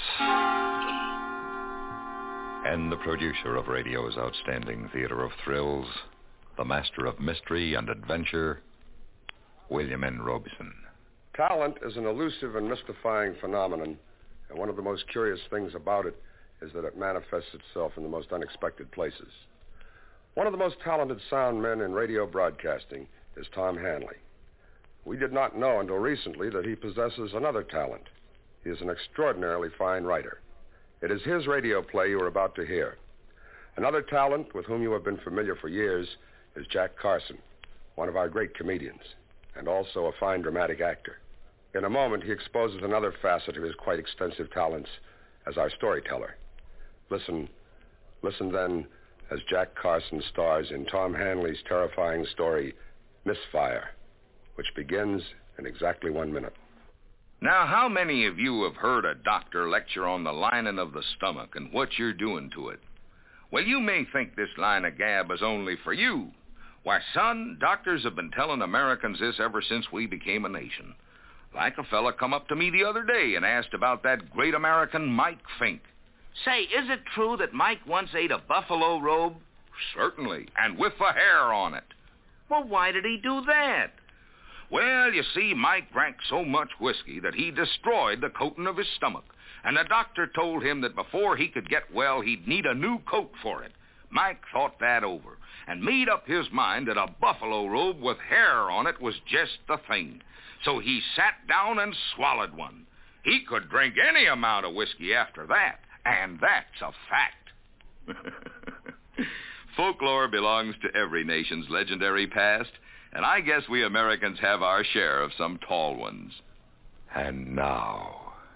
And the producer of radio's outstanding theater of thrills, the master of mystery and adventure, William N. Robeson. Talent is an elusive and mystifying phenomenon, and one of the most curious things about it is that it manifests itself in the most unexpected places. One of the most talented sound men in radio broadcasting is Tom Hanley. We did not know until recently that he possesses another talent. He is an extraordinarily fine writer. It is his radio play you are about to hear. Another talent with whom you have been familiar for years is Jack Carson, one of our great comedians, and also a fine dramatic actor. In a moment, he exposes another facet of his quite extensive talents as our storyteller. Listen, listen then as Jack Carson stars in Tom Hanley's terrifying story, Misfire, which begins in exactly one minute. Now, how many of you have heard a doctor lecture on the lining of the stomach and what you're doing to it? Well, you may think this line of gab is only for you. Why, son, doctors have been telling Americans this ever since we became a nation. Like a fella come up to me the other day and asked about that great American Mike Fink. Say, is it true that Mike once ate a buffalo robe? Certainly, and with the hair on it. Well, why did he do that? Well, you see, Mike drank so much whiskey that he destroyed the coating of his stomach, and the doctor told him that before he could get well, he'd need a new coat for it. Mike thought that over and made up his mind that a buffalo robe with hair on it was just the thing. So he sat down and swallowed one. He could drink any amount of whiskey after that, and that's a fact. Folklore belongs to every nation's legendary past, and I guess we Americans have our share of some tall ones. And now,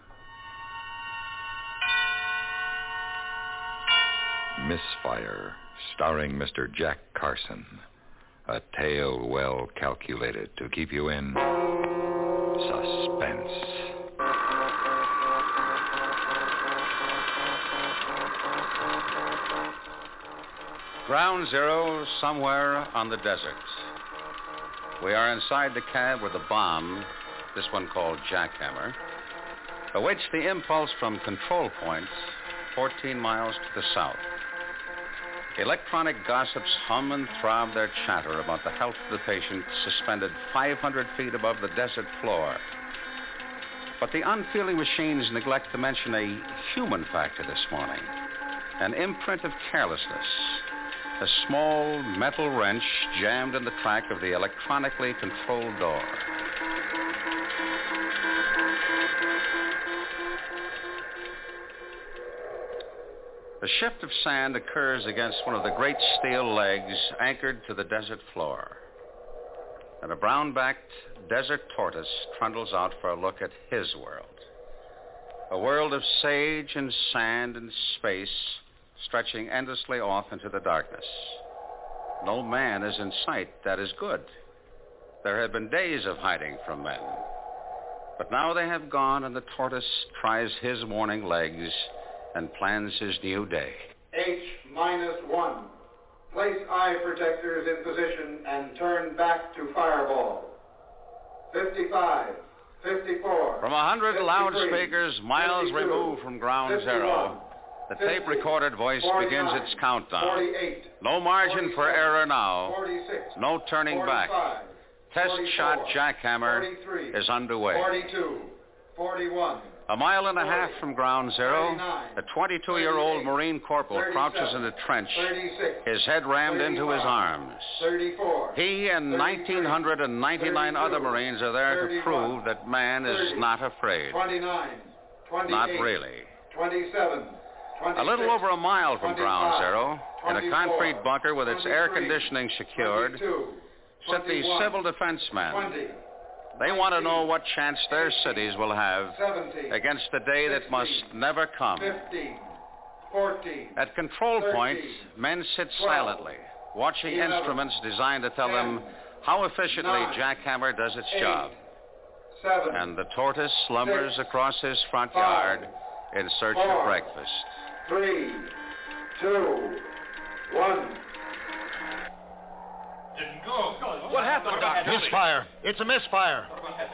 Misfire, starring Mister Jack Carson. A tale well calculated to keep you in suspense. Ground Zero, somewhere on the desert. We are inside the cab where the bomb, this one called Jackhammer, awaits the impulse from control points fourteen miles to the south. Electronic gossips hum and throb their chatter about the health of the patient suspended five hundred feet above the desert floor. But the unfeeling machines neglect to mention a human factor this morning, an imprint of carelessness. A small metal wrench jammed in the track of the electronically controlled door. The shift of sand occurs against one of the great steel legs anchored to the desert floor. And a brown-backed desert tortoise trundles out for a look at his world. A world of sage and sand and space, stretching endlessly off into the darkness. No man is in sight. That is good. There have been days of hiding from men. But now they have gone, and the tortoise tries his warning legs and plans his new day. H minus one. Place eye protectors in position and turn back to fireball. fifty-five, fifty-four. From a hundred loudspeakers miles removed from Ground Zero, the tape-recorded voice begins its countdown. No margin for error now. No turning back. Test shot Jackhammer is underway. forty-two, forty-one. A mile and a half from Ground Zero, a twenty-two-year-old Marine corporal crouches in a trench, his head rammed into his arms. He and one thousand nine hundred ninety-nine other Marines are there to prove that man is not afraid. Not really. A little over a mile from Ground Zero, in a concrete bunker with its air conditioning secured, sit the civil defense men. They want to know what chance their cities will have against the day that must never come. At control points, men sit silently, watching instruments designed to tell them how efficiently Nine, Jackhammer does its eight, job. Seven, And the tortoise slumbers six, across his front five, yard in search four, of breakfast. Three, two, one. What happened, Doctor? Misfire. It's a misfire.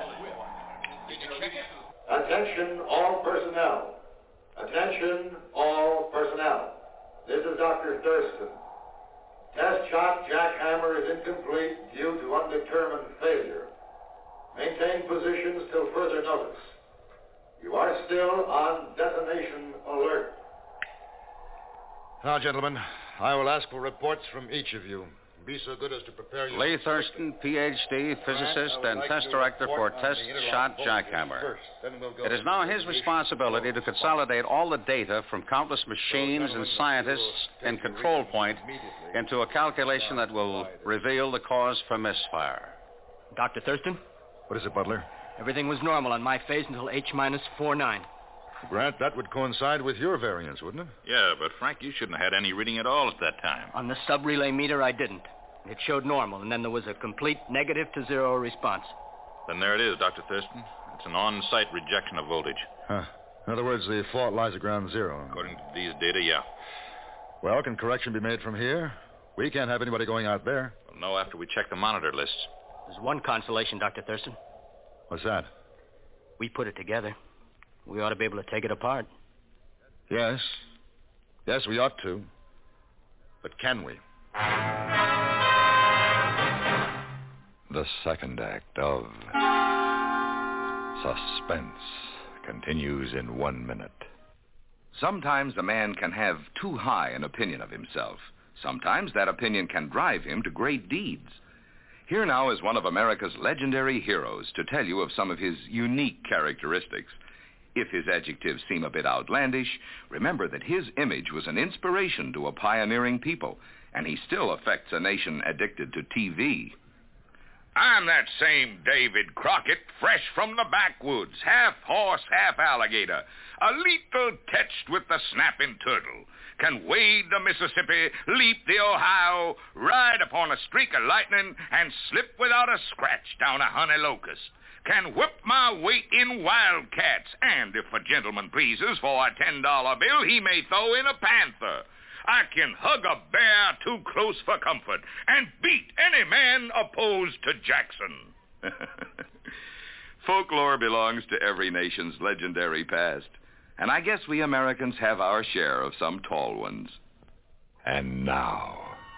Attention all personnel. Attention all personnel. This is Doctor Thurston. Test shot Jackhammer is incomplete due to undetermined failure. Maintain positions till further notice. You are still on detonation alert. Now, gentlemen, I will ask for reports from each of you. Be so good as to prepare your... Lee Thurston, P H D, physicist and test director for Test Shot Jackhammer. It is now his responsibility to consolidate all the data from countless machines and scientists in Control Point into a calculation that will reveal the cause for misfire. Doctor Thurston? What is it, Butler? Everything was normal on my phase until H minus four nine. Grant, that would coincide with your variance, wouldn't it? Yeah, but Frank, you shouldn't have had any reading at all at that time. On the sub-relay meter, I didn't. It showed normal, and then there was a complete negative to zero response. Then there it is, Doctor Thurston. It's an on-site rejection of voltage. Huh. In other words, the fault lies at ground zero. According to these data, yeah. Well, can correction be made from here? We can't have anybody going out there. We'll know after we check the monitor lists. There's one consolation, Doctor Thurston. What's that? We put it together. We ought to be able to take it apart. Yes. Yes, we ought to. But can we? The second act of Suspense continues in one minute. Sometimes a man can have too high an opinion of himself. Sometimes that opinion can drive him to great deeds. Here now is one of America's legendary heroes to tell you of some of his unique characteristics. If his adjectives seem a bit outlandish, remember that his image was an inspiration to a pioneering people, and he still affects a nation addicted to T V. I'm that same David Crockett, fresh from the backwoods, half horse, half alligator, a little touched with the snapping turtle, can wade the Mississippi, leap the Ohio, ride upon a streak of lightning, and slip without a scratch down a honey locust. Can whip my weight in wildcats, and if a gentleman pleases for a ten dollar bill, he may throw in a panther. I can hug a bear too close for comfort and beat any man opposed to Jackson. Folklore belongs to every nation's legendary past, and I guess we Americans have our share of some tall ones. And now,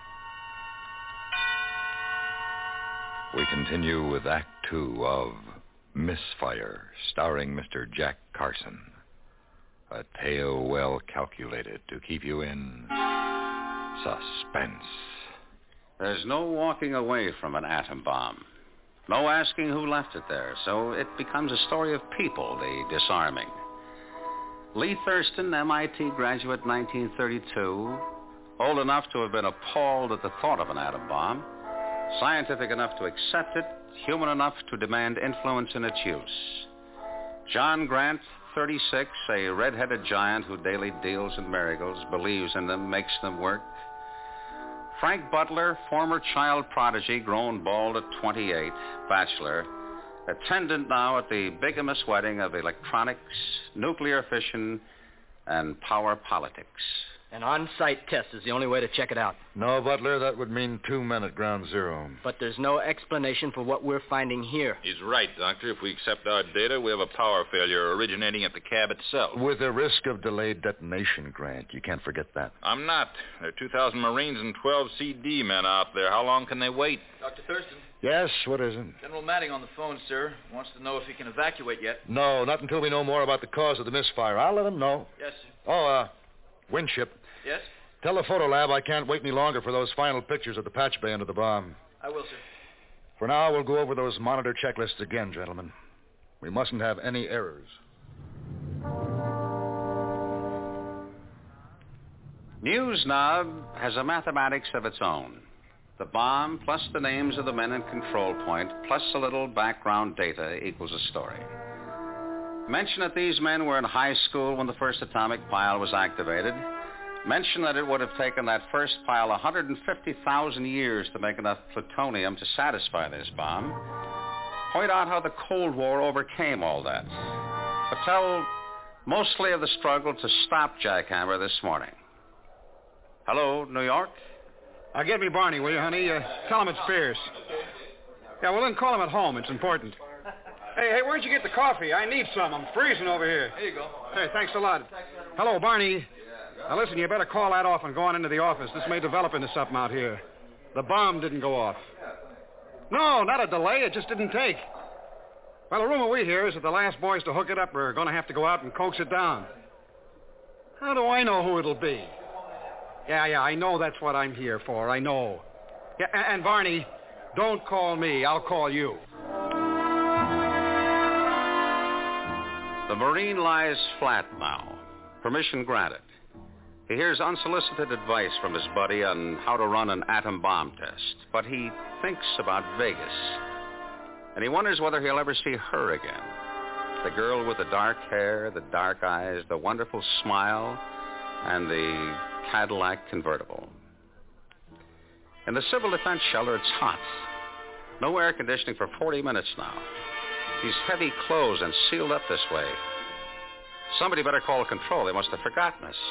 we continue with Act Two of Misfire, starring Mister Jack Carson. A tale well calculated to keep you in suspense. There's no walking away from an atom bomb. No asking who left it there, so it becomes a story of people, the disarming. Lee Thurston, M I T graduate, nineteen thirty-two, old enough to have been appalled at the thought of an atom bomb, scientific enough to accept it, human enough to demand influence in its use. John Grant, thirty-six, a red-headed giant who daily deals in miracles, believes in them, makes them work. Frank Butler, former child prodigy, grown bald at twenty-eight, bachelor, attendant now at the bigamous wedding of electronics, nuclear fission, and power politics. An on-site test is the only way to check it out. No, Butler, that would mean two men at ground zero. But there's no explanation for what we're finding here. He's right, Doctor. If we accept our data, we have a power failure originating at the cab itself. With a risk of delayed detonation, Grant. You can't forget that. I'm not. There are two thousand Marines and twelve C D men out there. How long can they wait? Doctor Thurston. Yes, what is it? General Matting on the phone, sir. Wants to know if he can evacuate yet. No, not until we know more about the cause of the misfire. I'll let him know. Yes, sir. Oh, uh, Winship. Yes? Tell the photo lab I can't wait any longer for those final pictures of the patch bay under the bomb. I will, sir. For now, we'll go over those monitor checklists again, gentlemen. We mustn't have any errors. NewsNob has a mathematics of its own. The bomb plus the names of the men in Control Point plus a little background data equals a story. Mention that these men were in high school when the first atomic pile was activated. Mention that it would have taken that first pile one hundred fifty thousand years to make enough plutonium to satisfy this bomb. Point out how the Cold War overcame all that. But tell mostly of the struggle to stop Jackhammer this morning. Hello, New York? Uh, get me Barney, will you, honey? Uh, tell him it's Pierce. Yeah, well, then call him at home. It's important. Hey, hey, where'd you get the coffee? I need some. I'm freezing over here. Here you go. Hey, thanks a lot. Hello, Barney. Now, listen, you better call that off and go on into the office. This may develop into something out here. The bomb didn't go off. No, not a delay. It just didn't take. Well, the rumor we hear is that the last boys to hook it up are going to have to go out and coax it down. How do I know who it'll be? Yeah, yeah, I know that's what I'm here for. I know. Yeah, and, and Barney, don't call me. I'll call you. The Marine lies flat now. Permission granted. He hears unsolicited advice from his buddy on how to run an atom bomb test, but he thinks about Vegas. And he wonders whether he'll ever see her again. The girl with the dark hair, the dark eyes, the wonderful smile, and the Cadillac convertible. In the civil defense shelter, it's hot. No air conditioning for forty minutes now. These heavy clothes and sealed up this way. Somebody better call control. They must have forgotten us.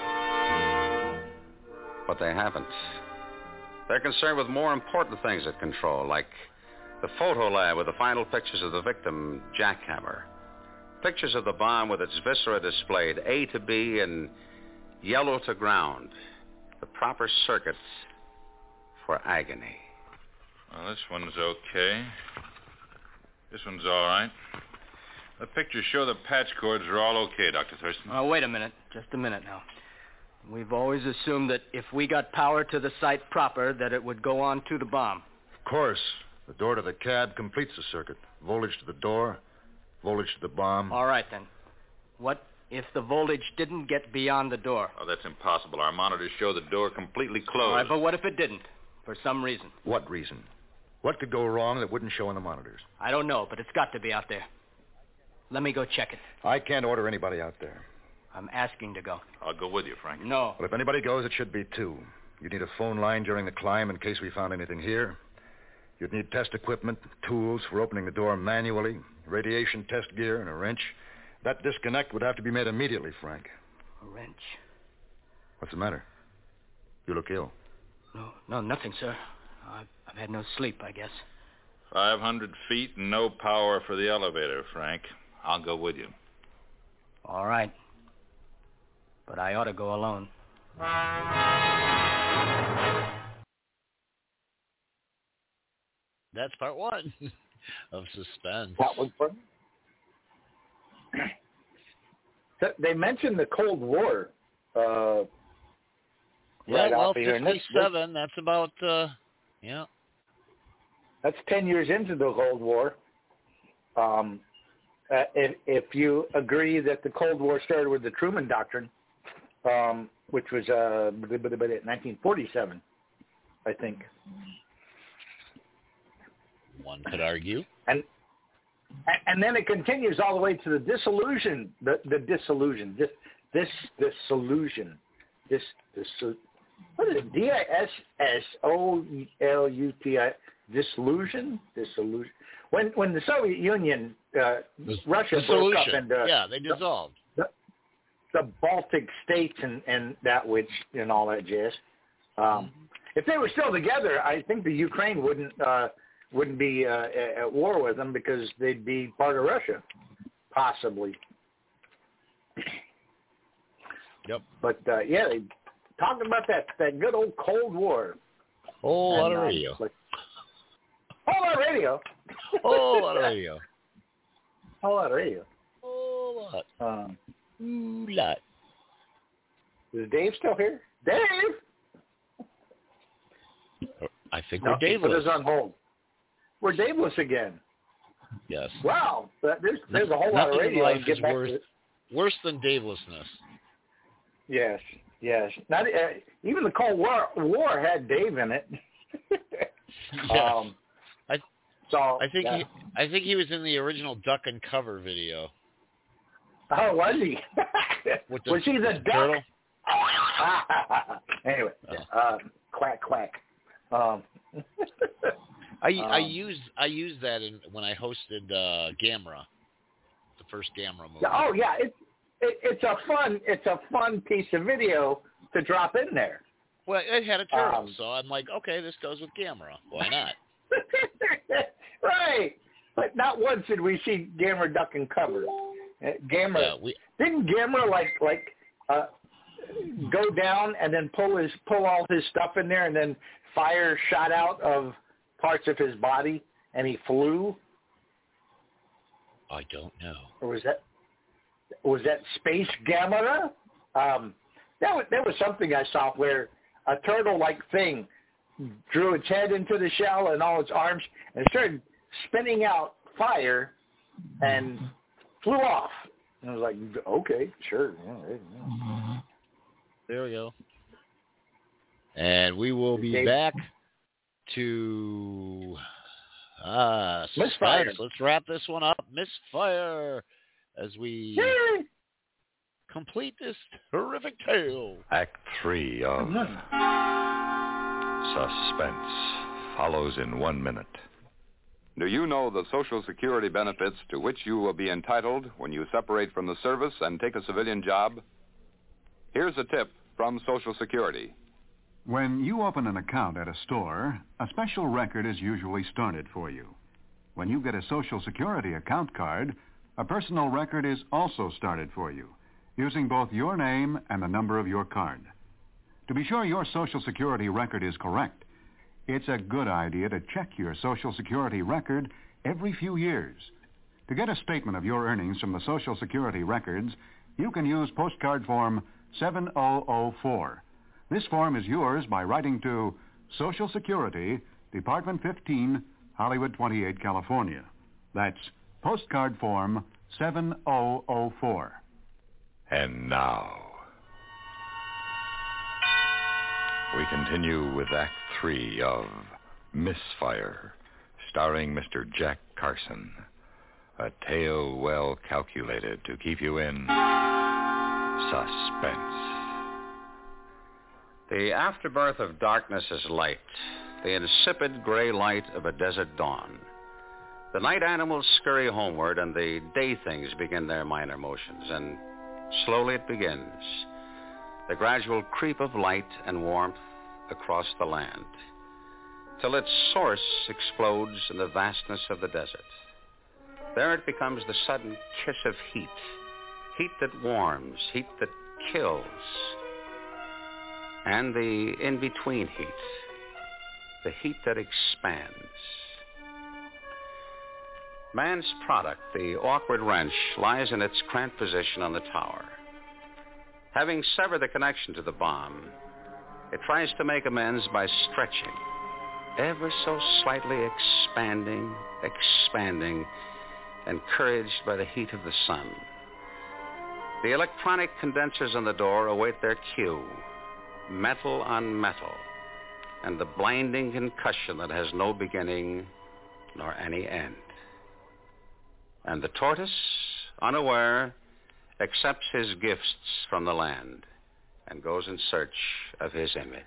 But they haven't. They're concerned with more important things at control, like the photo lab with the final pictures of the victim, Jackhammer. Pictures of the bomb with its viscera displayed, A to B and yellow to ground. The proper circuit for agony. Well, this one's okay. This one's all right. The pictures show the patch cords are all okay, Doctor Thurston. Oh, wait a minute. Just a minute now. We've always assumed that if we got power to the site proper, that it would go on to the bomb. Of course. The door to the cab completes the circuit. Voltage to the door, voltage to the bomb. All right, then. What if the voltage didn't get beyond the door? Oh, that's impossible. Our monitors show the door completely closed. All right, but what if it didn't? For some reason. What reason? What could go wrong that wouldn't show on the monitors? I don't know, but it's got to be out there. Let me go check it. I can't order anybody out there. I'm asking to go. I'll go with you, Frank. No. Well, if anybody goes, it should be two. You'd need a phone line during the climb in case we found anything here. You'd need test equipment, tools for opening the door manually, radiation test gear, and a wrench. That disconnect would have to be made immediately, Frank. A wrench? What's the matter? You look ill. No, no, nothing, sir. I've, I've had no sleep, I guess. Five hundred feet and no power for the elevator, Frank. I'll go with you. All right. But I ought to go alone. That's part one of Suspense. That was fun. They mentioned the Cold War. Uh, yeah, right well, fifty-seven, that's about, uh, yeah. That's ten years into the Cold War. Um, uh, if, if you agree that the Cold War started with the Truman Doctrine, um, which was uh, nineteen forty-seven, I think. One could argue. And and then it continues all the way to the dissolution, the, the dissolution, this this dissolution, this this what is it? D I S S O L U T I, dissolution, dissolution. When when the Soviet Union, uh, Russia broke up and uh, yeah, they dissolved. The, the Baltic states and, and that which and all that jazz. Um, mm-hmm. If they were still together, I think the Ukraine wouldn't uh, wouldn't be uh, at war with them because they'd be part of Russia, possibly. Yep. But uh, yeah, they talking about that that good old Cold War. Whole lot of uh, radio. Like, whole lot of radio. Whole lot of radio. Whole lot of radio. Whole lot. Um, Ooh, lot. Is Dave still here? Dave. I think no, we're Daveless. Put us on hold. We're Daveless again. Yes. Wow. There's there's a whole Nothing lot of radio. in life Get is back worse, to it. worse than Davelessness. Yes. Yes. Not uh, even the Cold War War had Dave in it. Yes. Um, I so I think yeah. he I think he was in the original Duck and Cover video. Oh, was he? With the, was he the the duck? turtle? Anyway, uh, quack, quack. Um, I um, I used I used that in when I hosted uh, Gamera, the first Gamera movie. Oh yeah, it's it, it's a fun it's a fun piece of video to drop in there. Well, it had a turtle, Um, so I'm like, okay, this goes with Gamera. Why not? Right, but not once did we see Gamera duck and cover. Uh, Gamera Yeah, we, didn't Gamera like like uh, go down and then pull his pull all his stuff in there and then fire shot out of parts of his body and he flew. I don't know. Or was that was that Space Gamera? Um, that was that was something I saw where a turtle-like thing drew its head into the shell and all its arms and started spinning out fire and flew off. And I was like, okay, sure. Yeah, yeah. There we go. And we will be Dave- back to uh, Misfire. suspense. Let's wrap this one up. Misfire as we Yay! complete this horrific tale. Act three of Suspense follows in one minute. Do you know the Social Security benefits to which you will be entitled when you separate from the service and take a civilian job? Here's a tip from Social Security. When you open an account at a store, a special record is usually started for you. When you get a Social Security account card, a personal record is also started for you, using both your name and the number of your card. To be sure your Social Security record is correct, it's a good idea to check your Social Security record every few years. To get a statement of your earnings from the Social Security records, you can use postcard form seven thousand four. This form is yours by writing to Social Security, Department fifteen, Hollywood twenty-eight, California. That's postcard form seven thousand four. And now, we continue with Act Three of Misfire, starring Mister Jack Carson. A tale well calculated to keep you in suspense. The afterbirth of darkness is light, the insipid gray light of a desert dawn. The night animals scurry homeward, and the day things begin their minor motions, and slowly it begins, the gradual creep of light and warmth across the land, till its source explodes in the vastness of the desert. There it becomes the sudden kiss of heat, heat that warms, heat that kills, and the in-between heat, the heat that expands. Man's product, the awkward wrench, lies in its cramped position on the tower. Having severed the connection to the bomb, it tries to make amends by stretching, ever so slightly expanding, expanding, encouraged by the heat of the sun. The electronic condensers on the door await their cue, metal on metal, and the blinding concussion that has no beginning nor any end. And the tortoise, unaware, accepts his gifts from the land and goes in search of his image.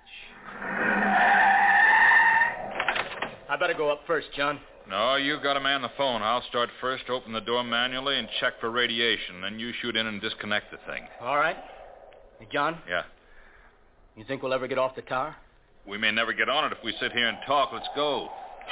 I better go up first, John. No, you've got to man the phone. I'll start first, open the door manually, and check for radiation. Then you shoot in and disconnect the thing. All right. Hey, John? Yeah. You think we'll ever get off the tower? We may never get on it if we sit here and talk. Let's go.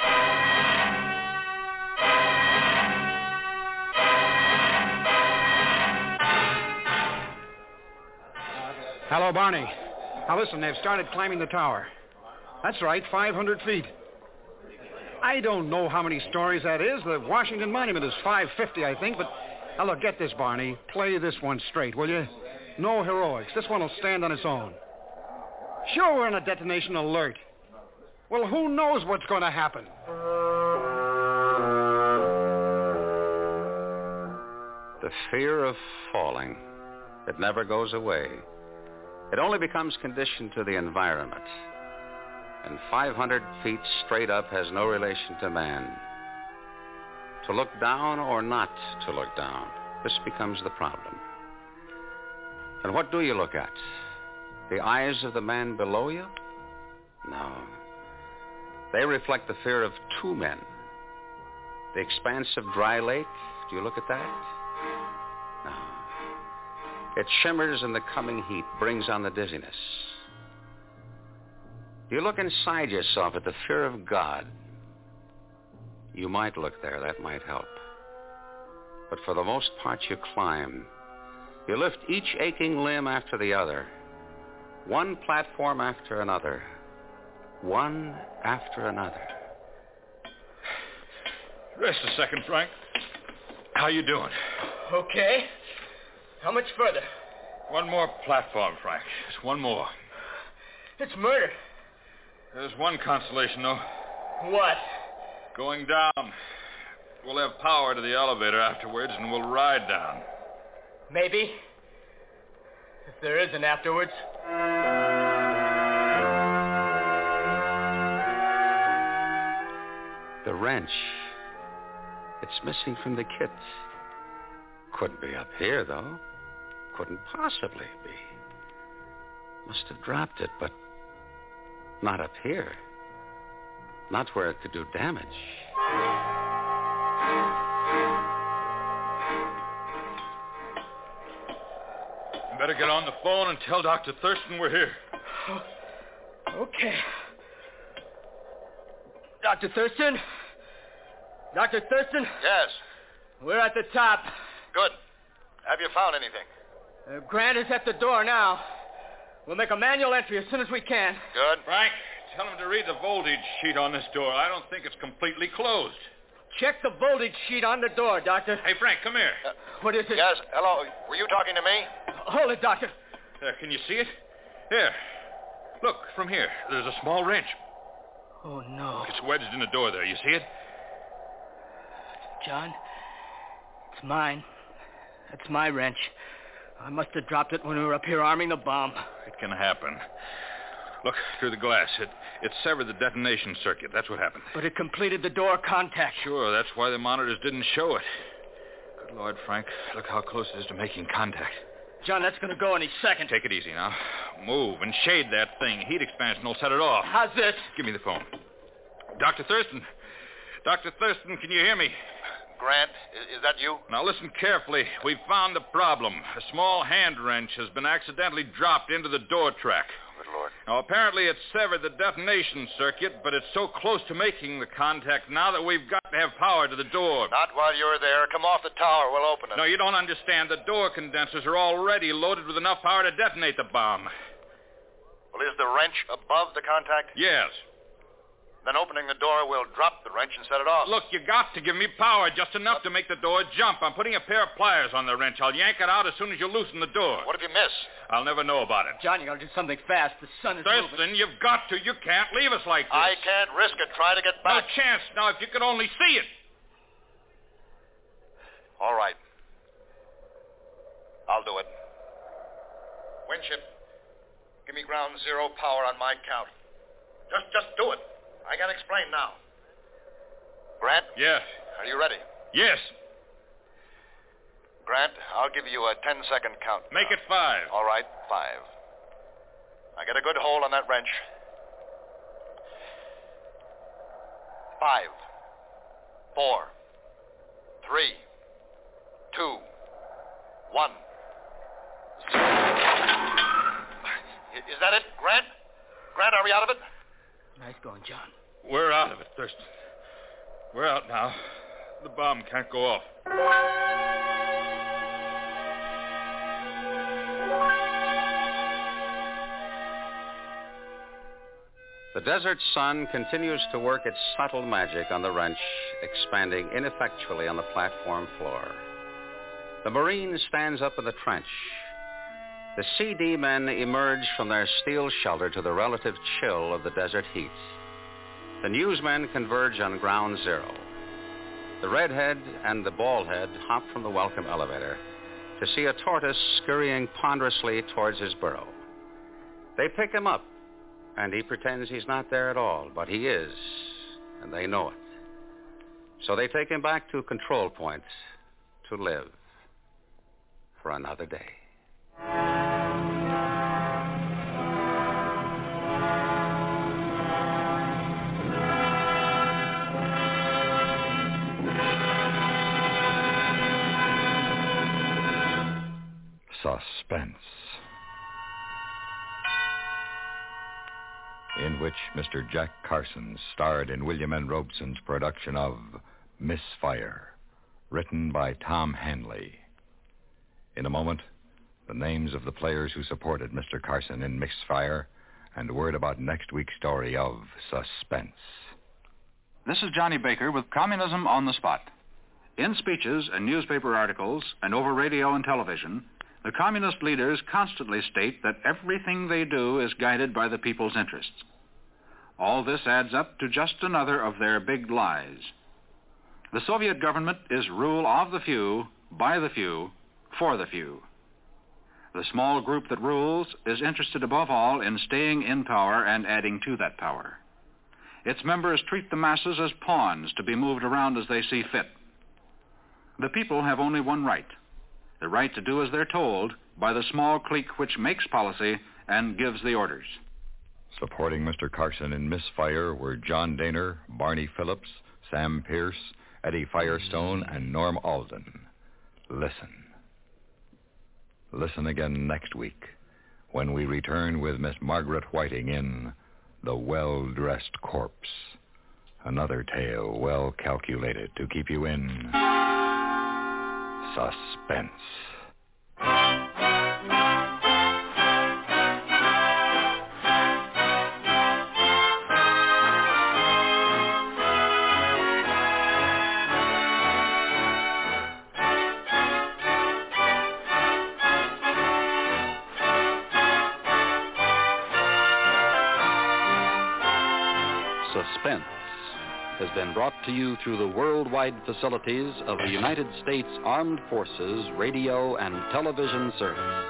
Hello, Barney. Now, listen, they've started climbing the tower. That's right, five hundred feet. I don't know how many stories that is. The Washington Monument is five fifty, I think, but... Now, look, get this, Barney. Play this one straight, will you? No heroics. This one will stand on its own. Sure, we're on a detonation alert. Well, who knows what's going to happen? The fear of falling, it never goes away. It only becomes conditioned to the environment. And five hundred feet straight up has no relation to man. To look down or not to look down, this becomes the problem. And what do you look at? The eyes of the man below you? No. They reflect the fear of two men. The expanse of dry lake, do you look at that? No. It shimmers in the coming heat, brings on the dizziness. Do you look inside yourself at the fear of God? You might look there, that might help. But for the most part, you climb. You lift each aching limb after the other. One platform after another. One after another. Rest a second, Frank. How you doing? Okay. How much further? One more platform, Frank. Just one more. It's murder. There's one consolation, though. What? Going down. We'll have power to the elevator afterwards, and we'll ride down. Maybe. If there is an afterwards. The wrench. It's missing from the kit. Couldn't be up here, though. Couldn't possibly be. Must have dropped it, but not up here. Not where it could do damage. You better get on the phone and tell Doctor Thurston we're here. Okay. Doctor Thurston? Doctor Thurston? Yes. We're at the top. Good. Have you found anything? Uh, Grant is at the door now. We'll make a manual entry as soon as we can. Good. Frank, tell him to read the voltage sheet on this door. I don't think it's completely closed. Check the voltage sheet on the door, Doctor. Hey, Frank, come here. Uh, what is it? Yes, hello. Were you talking to me? Hold it, Doctor. There, can you see it? Here. Look, from here. There's a small wrench. Oh, no. It's wedged in the door there. You see it? John, it's mine. That's my wrench. I must have dropped it when we were up here arming the bomb. It can happen. Look, through the glass. It it severed the detonation circuit. That's what happened. But it completed the door contact. Sure, that's why the monitors didn't show it. Good Lord, Frank. Look how close it is to making contact. John, that's going to go any second. Take it easy now. Move and shade that thing. Heat expansion will set it off. How's this? Give me the phone. Doctor Thurston. Doctor Thurston, can you hear me? Grant, is, is that you? Now listen carefully. We've found the problem. A small hand wrench has been accidentally dropped into the door track. Good Lord. Now, apparently it severed the detonation circuit, but it's so close to making the contact now that we've got to have power to the door. Not while you're there. Come off the tower. We'll open it. No, you don't understand. The door condensers are already loaded with enough power to detonate the bomb. Well, is the wrench above the contact? Yes. Then opening the door will drop the wrench and set it off. Look, you got to give me power, just enough to make the door jump. I'm putting a pair of pliers on the wrench. I'll yank it out as soon as you loosen the door. What if you miss? I'll never know about it. John, you got to do something fast. The sun is Thurston, moving. you've got to. You can't leave us like this. I can't risk it. Try to get back. No chance. Now, if you could only see it. All right. I'll do it. Winship, give me ground zero power on my count. Just, just do it. I can't explain now. Grant? Yes. Are you ready? Yes. Grant, I'll give you a ten-second count. Make it five. All right, five. I get a good hold on that wrench. Five. Four. Three. Two. One. Zero. Is that it, Grant? Grant, are we out of it? Nice going, John. We're out of it, Thurston. We're out now. The bomb can't go off. The desert sun continues to work its subtle magic on the wrench, expanding ineffectually on the platform floor. The Marine stands up in the trench. The C D men emerge from their steel shelter to the relative chill of the desert heat. The newsmen converge on ground zero. The redhead and the baldhead hop from the welcome elevator to see a tortoise scurrying ponderously towards his burrow. They pick him up, and he pretends he's not there at all, but he is, and they know it. So they take him back to control point to live for another day. Suspense, in which Mister Jack Carson starred in William N. Robeson's production of Misfire, written by Tom Hanley. In a moment, the names of the players who supported Mister Carson in Misfire and word about next week's story of Suspense. This is Johnny Baker with Communism on the Spot. In speeches and newspaper articles and over radio and television, the communist leaders constantly state that everything they do is guided by the people's interests. All this adds up to just another of their big lies. The Soviet government is rule of the few, by the few, for the few. The small group that rules is interested above all in staying in power and adding to that power. Its members treat the masses as pawns to be moved around as they see fit. The people have only one right, the right to do as they're told by the small clique which makes policy and gives the orders. Supporting Mister Carson in Misfire were John Daner, Barney Phillips, Sam Pierce, Eddie Firestone, and Norm Alden. Listen. Listen again next week when we return with Miss Margaret Whiting in The Well-Dressed Corpse, another tale well calculated to keep you in suspense. Suspense has been brought to you through the worldwide facilities of the United States Armed Forces Radio and Television Service.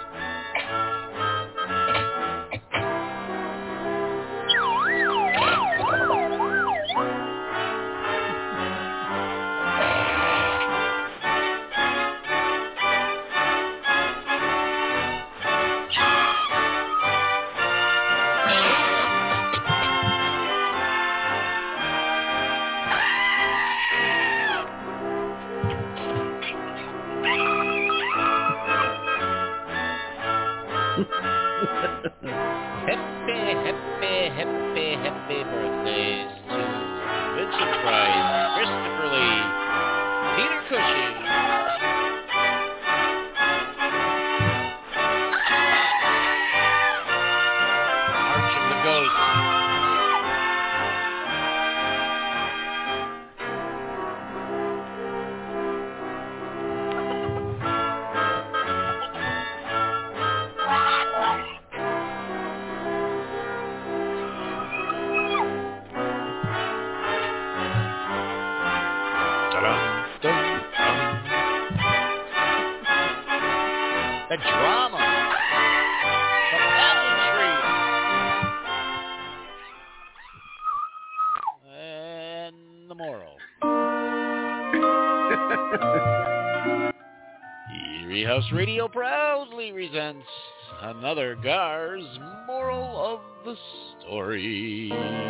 The drama. The pageantry. And the moral. Erie House Radio proudly presents another Gar's Moral of the Story.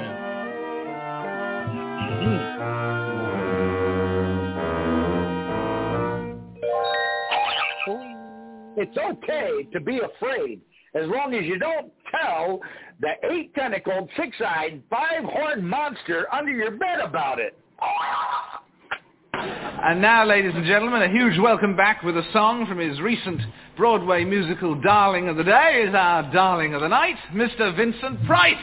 It's okay to be afraid as long as you don't tell the eight-tentacled, six-eyed, five-horned monster under your bed about it. And now, ladies and gentlemen, a huge welcome back with a song from his recent Broadway musical Darling of the Day is our darling of the night, Mister Vincent Price.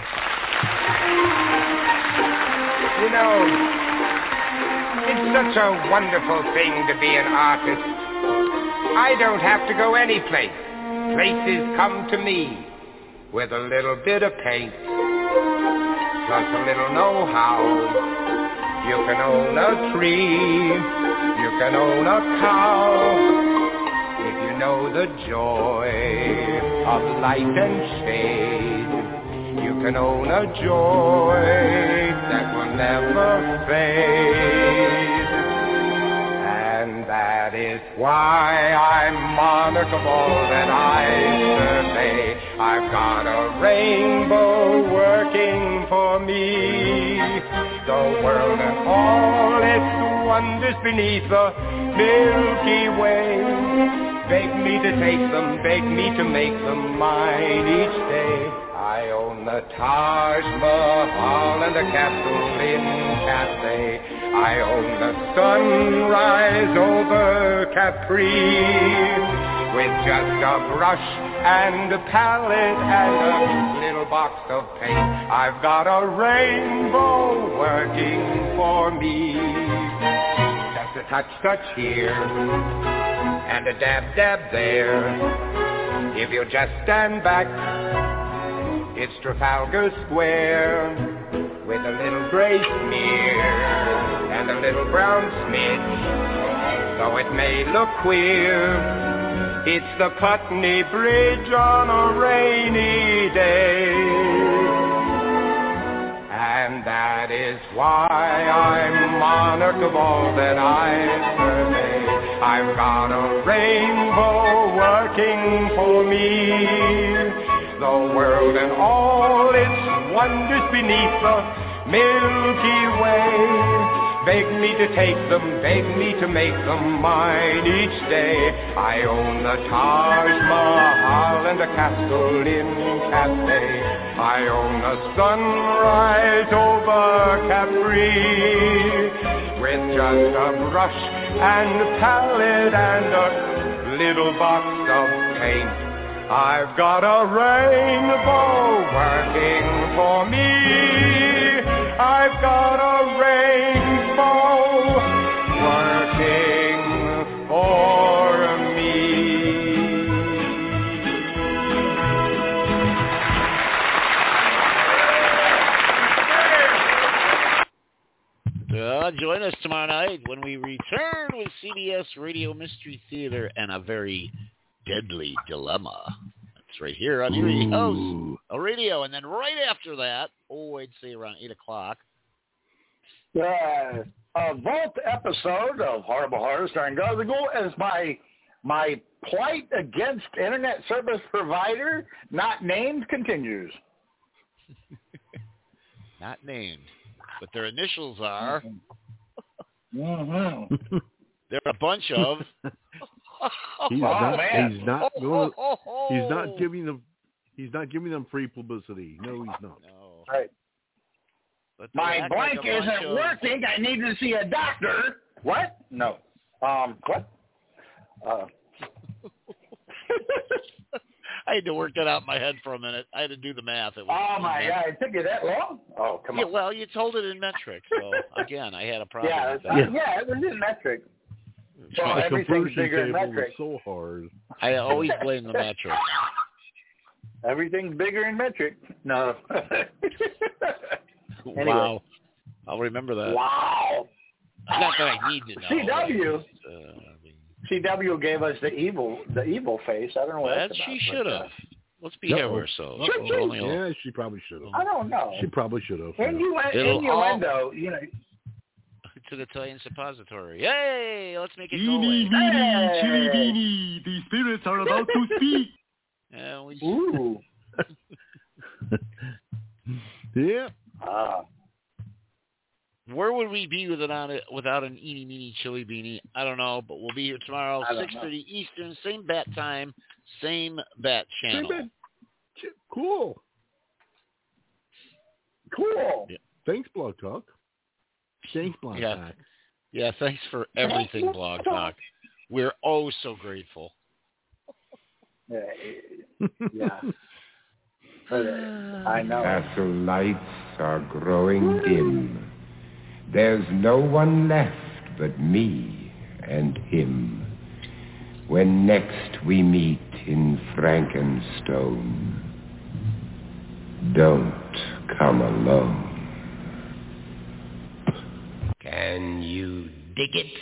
You know, it's such a wonderful thing to be an artist. I don't have to go any place. Places come to me with a little bit of paint, plus a little know-how. You can own a tree, you can own a cow, if you know the joy of light and shade. You can own a joy that will never fade. And that is why I'm monarchable and I survey. I've got a rainbow working for me. The world and all its wonders beneath the Milky Way. beg me to take them, beg me to make them mine each day. I own the Taj Mahal and the castle in Cathay. I own the sunrise over Capri. With just a brush and a palette and a little box of paint, I've got a rainbow working for me. Just a touch, touch here, and a dab, dab there. If you'll just stand back, it's Trafalgar Square. With a little gray smear and a little brown smidge, though it may look queer, it's the Putney Bridge on a rainy day. And that is why I'm monarch of all that I survey. I've got a rainbow working for me. The world and all its wonders beneath the Milky Way. Beg me to take them, beg me to make them mine each day. I own the Taj Mahal and a castle in Cathay. I own a sunrise over Capri. With just a brush and a palette and a little box of paint, I've got a rainbow working for me. I've got a rainbow working for me. Uh, join us tomorrow night when we return with C B S Radio Mystery Theater and a very deadly dilemma. It's right here on Erie House a Radio. And then right after that, oh, I'd say around eight o'clock. Uh, a vault episode of Horrible Horror starring Gargle as my my plight against internet service provider not named continues. Not named, but their initials are. Mm-hmm. They're a bunch of. He's oh, not. man. He's not Oh, going. oh, oh, He's not oh. giving them. He's not giving them free publicity. No, he's not. No. Right. But they My act blank like a bunch isn't of- working. I need to see a doctor. What? No. Um. What? Uh. I had to work that out in my head for a minute. I had to do the math. It was, Oh my God! It took you that long? Oh, come Yeah, on. well, you told it in metric, so again, I had a problem Yeah, with it's- that. yeah, it was in metric. Well, The everything's conversion bigger in table metric. is so hard. I always blame the metric. Everything's bigger in metric. No. Anyway. Wow. I'll remember that. Wow. Not that I need to know. C W. Uh, I mean, C W gave us the evil, the evil face. I don't know what well, that's she about, should but, have. uh, Let's behave Uh-oh. ourselves. Should she? Only a- Yeah, she probably should have. I don't know. She probably should have. Innuen- It'll innuendo, you know. to the Italian suppository. Hey, let's make it go Eeny, away. meeny, chilly, beany. The spirits are about to speak. Uh, we... Ooh. Yeah. Ah. Where would we be without it, without an eeny, meeny, chili beanie? I don't know, but we'll be here tomorrow, I don't six thirty Eastern, same bat time, same bat channel. Same bat. Cool. Cool. Yeah. Thanks, Blog Talk. Thanks, Blog Yeah. Talk. Yeah, thanks for everything, Blog Talk. We're oh so grateful. Yeah. yeah. But, uh, I know. Castle lights are growing dim. There's no one left but me and him. When next we meet in Frankenstone, don't come alone. Can you dig it?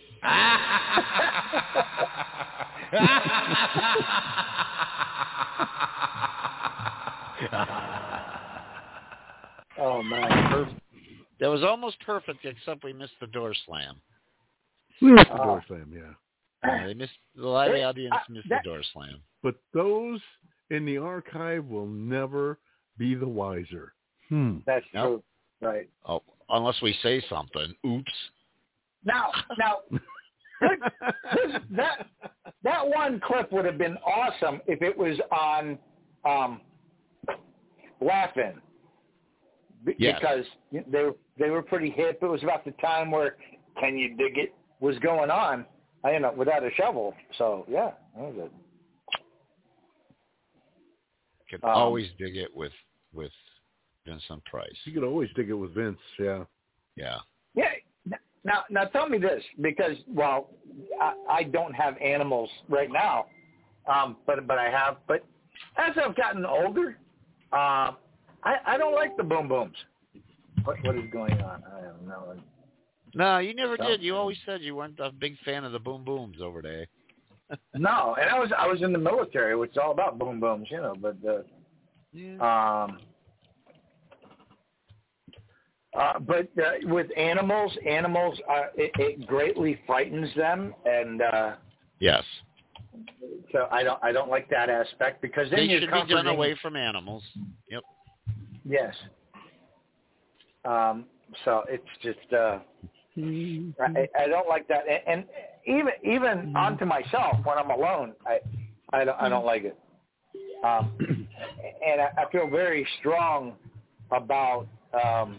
Oh man. Perfect. That was almost perfect, except we missed the door slam. We missed the Oh. door slam, yeah. Yeah, they missed the live Hey, audience uh, missed that- the door slam. But those in the archive will never be the wiser. Hmm. That's Nope. true. Right. Oh, unless we say something. Oops. Now, now, that that one clip would have been awesome if it was on um, Laugh-In. B- yes. Because they were, they were pretty hip. It was about the time where Can You Dig It was going on, you know, without a shovel. So, yeah, that was it. Could um, always dig it with, with Vincent Price. You could always dig it with Vince, yeah. Yeah. Yeah. Now, now tell me this, because, well, I, I don't have animals right now, um, but but I have. But as I've gotten older, um, I, I don't like the boom booms. What What is going on? I don't know. No, you never So- did. You always said you weren't a big fan of the boom booms over there. No, and I was I was in the military, which is all about boom booms, you know. But uh, yeah. um, uh, but uh, with animals, animals uh, it, it greatly frightens them, and uh, Yes. so I don't I don't like that aspect because then They you're should be done comforting- away from animals. Yep. Yes. Um, so it's just uh, I, I don't like that, and, and even even onto myself when I'm alone, I I don't I don't like it. Um, and I, I feel very strong about um,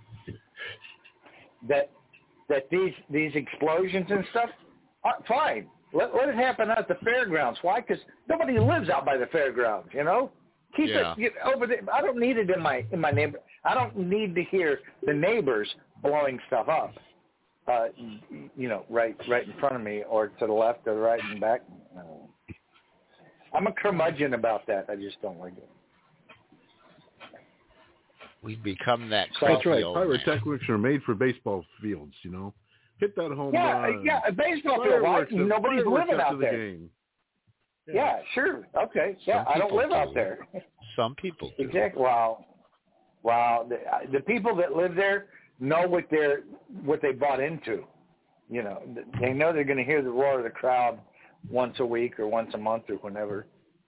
that that these these explosions and stuff are fine. Let, let it happen at the fairgrounds. Why? Because nobody lives out by the fairgrounds. You know, keep Yeah. it you, over there. I don't need it in my in my neighbor. I don't need to hear the neighbors blowing stuff up. Uh, you know, right right in front of me, or to the left, or right and back. No. I'm a curmudgeon about that. I just don't like it. We've become that That's crazy right. old man. Pyrotechnics are made for baseball fields, you know. Hit that home Yeah, run. yeah, a baseball field. Right? Fireworks up- Nobody's fireworks living up out to the there. game. Yeah, sure. Okay. Yeah, Some I don't people live out do. there. Some people do. Exactly. Wow. Wow. The, the people that live there know what they're what they bought into. You know, they know they're going to hear the roar of the crowd once a week or once a month or whenever.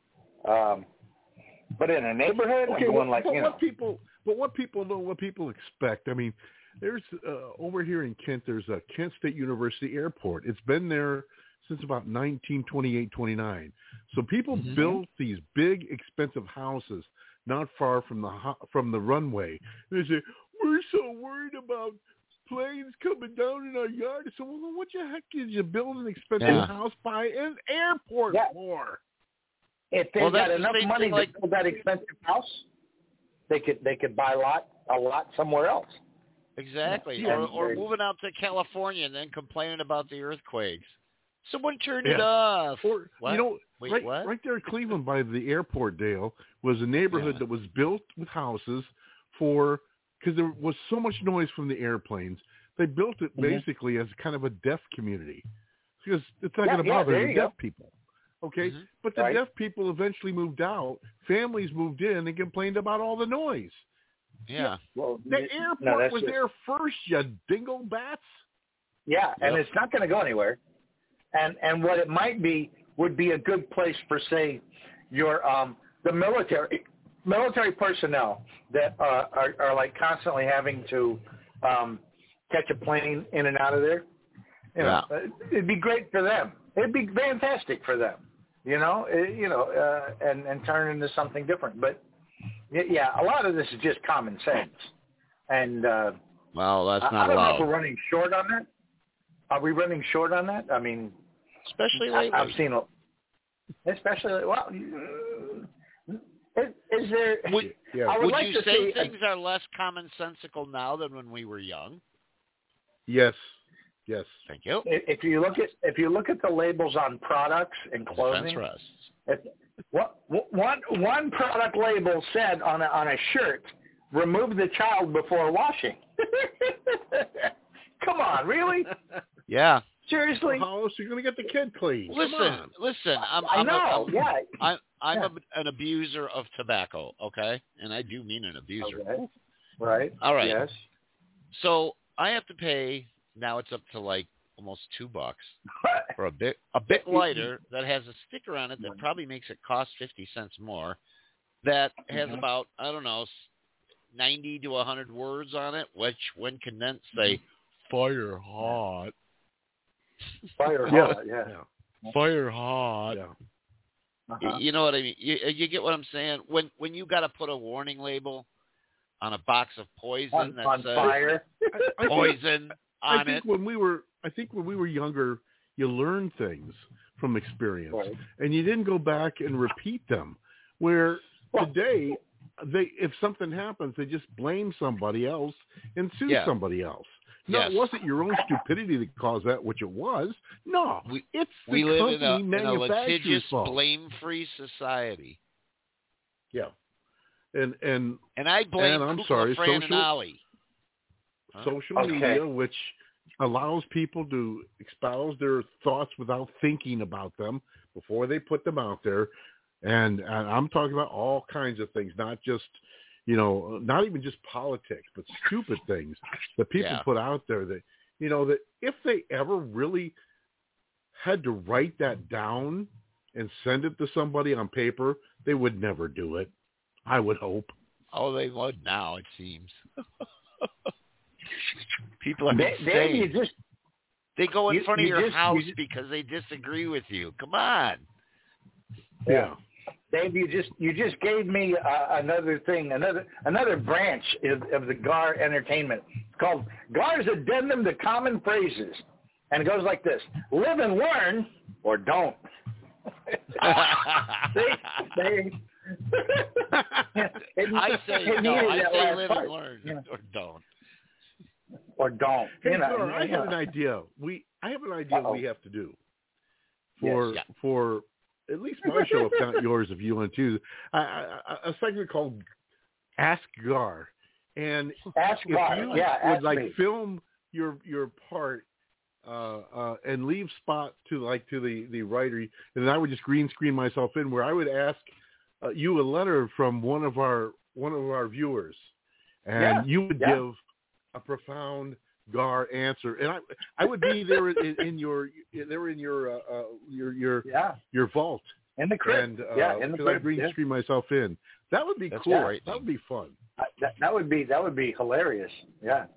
Um, but in a neighborhood, Okay, I'm going well, like, but you know. what people, but what people know, what people expect. I mean, there's uh, over here in Kent, there's a Kent State University Airport. It's been there since about nineteen twenty-eight, twenty-nine. So people Mm-hmm. built these big, expensive houses not far from the ho- from the runway. They say, we're so worried about planes coming down in our yard. So, well, what the heck is you build an expensive Yeah. house by an airport Yeah. for? If they Well, got that's the enough same money thing, like- to build that expensive house, they could they could buy a lot a lot somewhere else. Exactly. Yeah. Or, or moving out to California and then complaining about the earthquakes. Someone turned it Yeah. off. Or, What? you know, Wait, right, what? right there in Cleveland by the airport, Dale, was a neighborhood Yeah. that was built with houses for, because there was so much noise from the airplanes. They built it Mhm. basically as kind of a deaf community because it's not Yeah, going to yeah, bother there the you deaf go. people. Okay, Mhm. but the Right. deaf people eventually moved out. Families moved in and complained about all the noise. Yeah. Well, The n- airport no, that's was just- there first, you dingo bats. Yeah, and Yep. it's not going to go anywhere. And and what it might be would be a good place for, say, your um the military military personnel that uh, are are like constantly having to um catch a plane in and out of there. You know, uh, it'd be great for them. It'd be fantastic for them. You know, it, you know, uh, and and turn into something different. But y- yeah, a lot of this is just common sense. And uh, Well, that's I, not I don't know allowed. if we're running short on that. Are we running short on that? I mean, Especially I, lately. I've seen, a- especially well, mm, is, is there? Would, Yeah. I would, would like you to say see. a- things are less commonsensical now than when we were young? Yes, yes. Thank you. if you look at if you look at the labels on products and Defense clothing, Rust. if, what one one product label said on a, on a shirt, remove the child before washing. Come on, really? Yeah. Seriously? How else are you going to get the kid clean? Come Listen, on. listen. I'm, I I'm know. A, I'm, yeah. I'm, I'm Yeah. a, an abuser of tobacco. Okay, and I do mean an abuser. Okay. Right. All right. Yes. So I have to pay. Now it's up to like almost two bucks for a bit a bit lighter that has a sticker on it that probably makes it cost fifty cents more. That has Mhm. about I don't know ninety to a hundred words on it, which when condensed say fire hot. Fire Yeah. hot, yeah. yeah. Fire hot. Yeah. Uh-huh. You know what I mean? You, you get what I'm saying? When when you got to put a warning label on a box of poison On, that on says fire. I think- poison I on think it. when we were, I think when we were younger, you learned things from experience, Right. and you didn't go back and repeat them. Where Well- today, they if something happens, they just blame somebody else and sue Yeah. somebody else. No, Yes. it wasn't your own stupidity that caused that, which it was. No, We- it's the We live in a, company in a manufacturer's litigious, fault. blame-free society. Yeah, and and And I blame and I'm Kukla, sorry, Fran, social and Ollie. Huh? social Okay. media, which allows people to espouse their thoughts without thinking about them before they put them out there. And, and I'm talking about all kinds of things, not just, you know, not even just politics, but stupid things that people Yeah. put out there that, you know, that if they ever really had to write that down and send it to somebody on paper, they would never do it. I would hope. Oh, they would now, it seems. People are Dave, Dave, insane. you just They go in you- front of you your just- you house just- because they disagree with you. Come on. Yeah. Dave, you just you just gave me uh, another thing, another another branch of, of the G A R entertainment. It's called G A R's Addendum to Common Phrases, and it goes like this: live and learn, or don't. See, they, it, I say it no. needed I that say last live part. and learn, Yeah. or don't. Or don't. Hey, you know, Gar, I you have know. an idea. We I have an idea Uh-oh. we have to do for Yes. for at least my show, if not yours, if you want to. I, I, a segment called Ask Gar, and Ask if Gar, you yeah, would ask like me. film your your part uh, uh, and leave spots to like to the the writer, and then I would just green screen myself in where I would ask uh, you a letter from one of our one of our viewers, and Yeah, you would yeah. give a profound Gar answer, and I I would be there in, in your there in your uh, uh, your your Yeah, your vault, in the crib. and uh, yeah, in the because I crib. green yeah. screen myself in. That would be That's cool. great. That would be fun. Uh, That, that would be that would be hilarious. Yeah.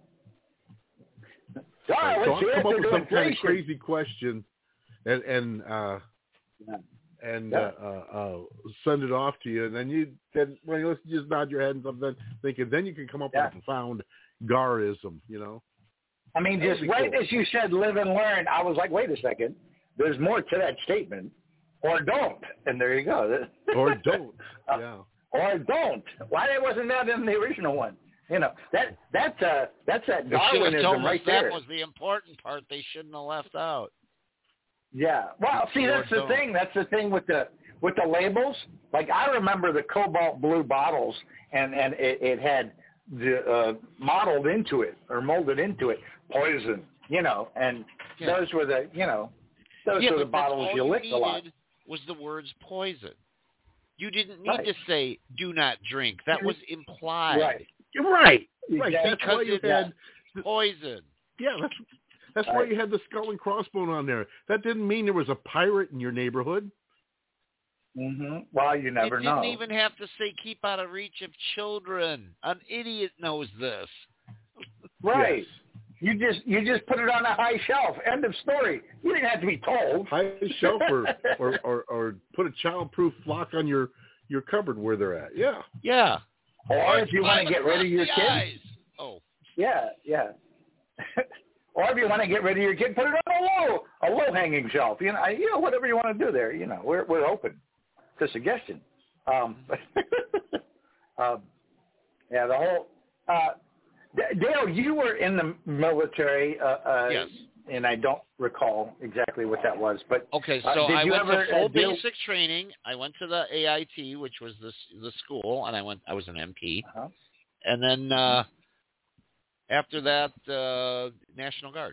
All right, so let's I'll come answer up with to some kind of inflation. crazy question, and and uh, Yeah. and Yeah. uh, uh, uh, send it off to you, and then you then well, you just nod your head and something, thinking then you can come up Yeah. with a profound Garism, you know. I mean, That would just be right cool. as you said, live and learn. I was like, wait a second. There's more to that statement, or don't. And there you go. Or don't. Yeah. Or don't. Why wasn't that in the original one? You know, that that's uh that's that They should have told Darwinism us right that there. was the important part they shouldn't have left out. Yeah. Well, see, Or that's the don't. thing. That's the thing with the with the labels. Like I remember the cobalt blue bottles, and and it, it had the uh, modeled into it or molded into it poison. You know, and Yeah. those were the you know those yeah, were the but that's bottles all you you licked a lot. needed was the words poison. You didn't need Right. to say do not drink. That was implied. Right. Right. Right. Exactly. That's why you Because had it's poison. yeah. That's that's why Right. you had the skull and crossbone on there. That didn't mean there was a pirate in your neighborhood. hmm Well, you never you know. didn't even have to say keep out of reach of children. An idiot knows this. Right. Yes. You just you just put it on a high shelf. End of story. You didn't have to be told. High shelf or, or, or, or put a childproof lock on your, your cupboard where they're at. Yeah. Yeah. Or if you want to get rid of your The kid. eyes. Oh. Yeah, yeah. Or if you want to get rid of your kid, put it on a low a low hanging shelf. You know, I- you know, whatever you want to do there. You know, we're we're open to suggestion. Um, um, yeah, the whole. Uh, D- Dale, you were in the military. Uh, uh, Yes. And I don't recall exactly what that was, but Okay, uh, so did I you went ever, to full uh, deal- basic training. I went to the A I T, which was the the school, and I went. I was an M P, Uh-huh. and then uh, after that, uh, National Guard.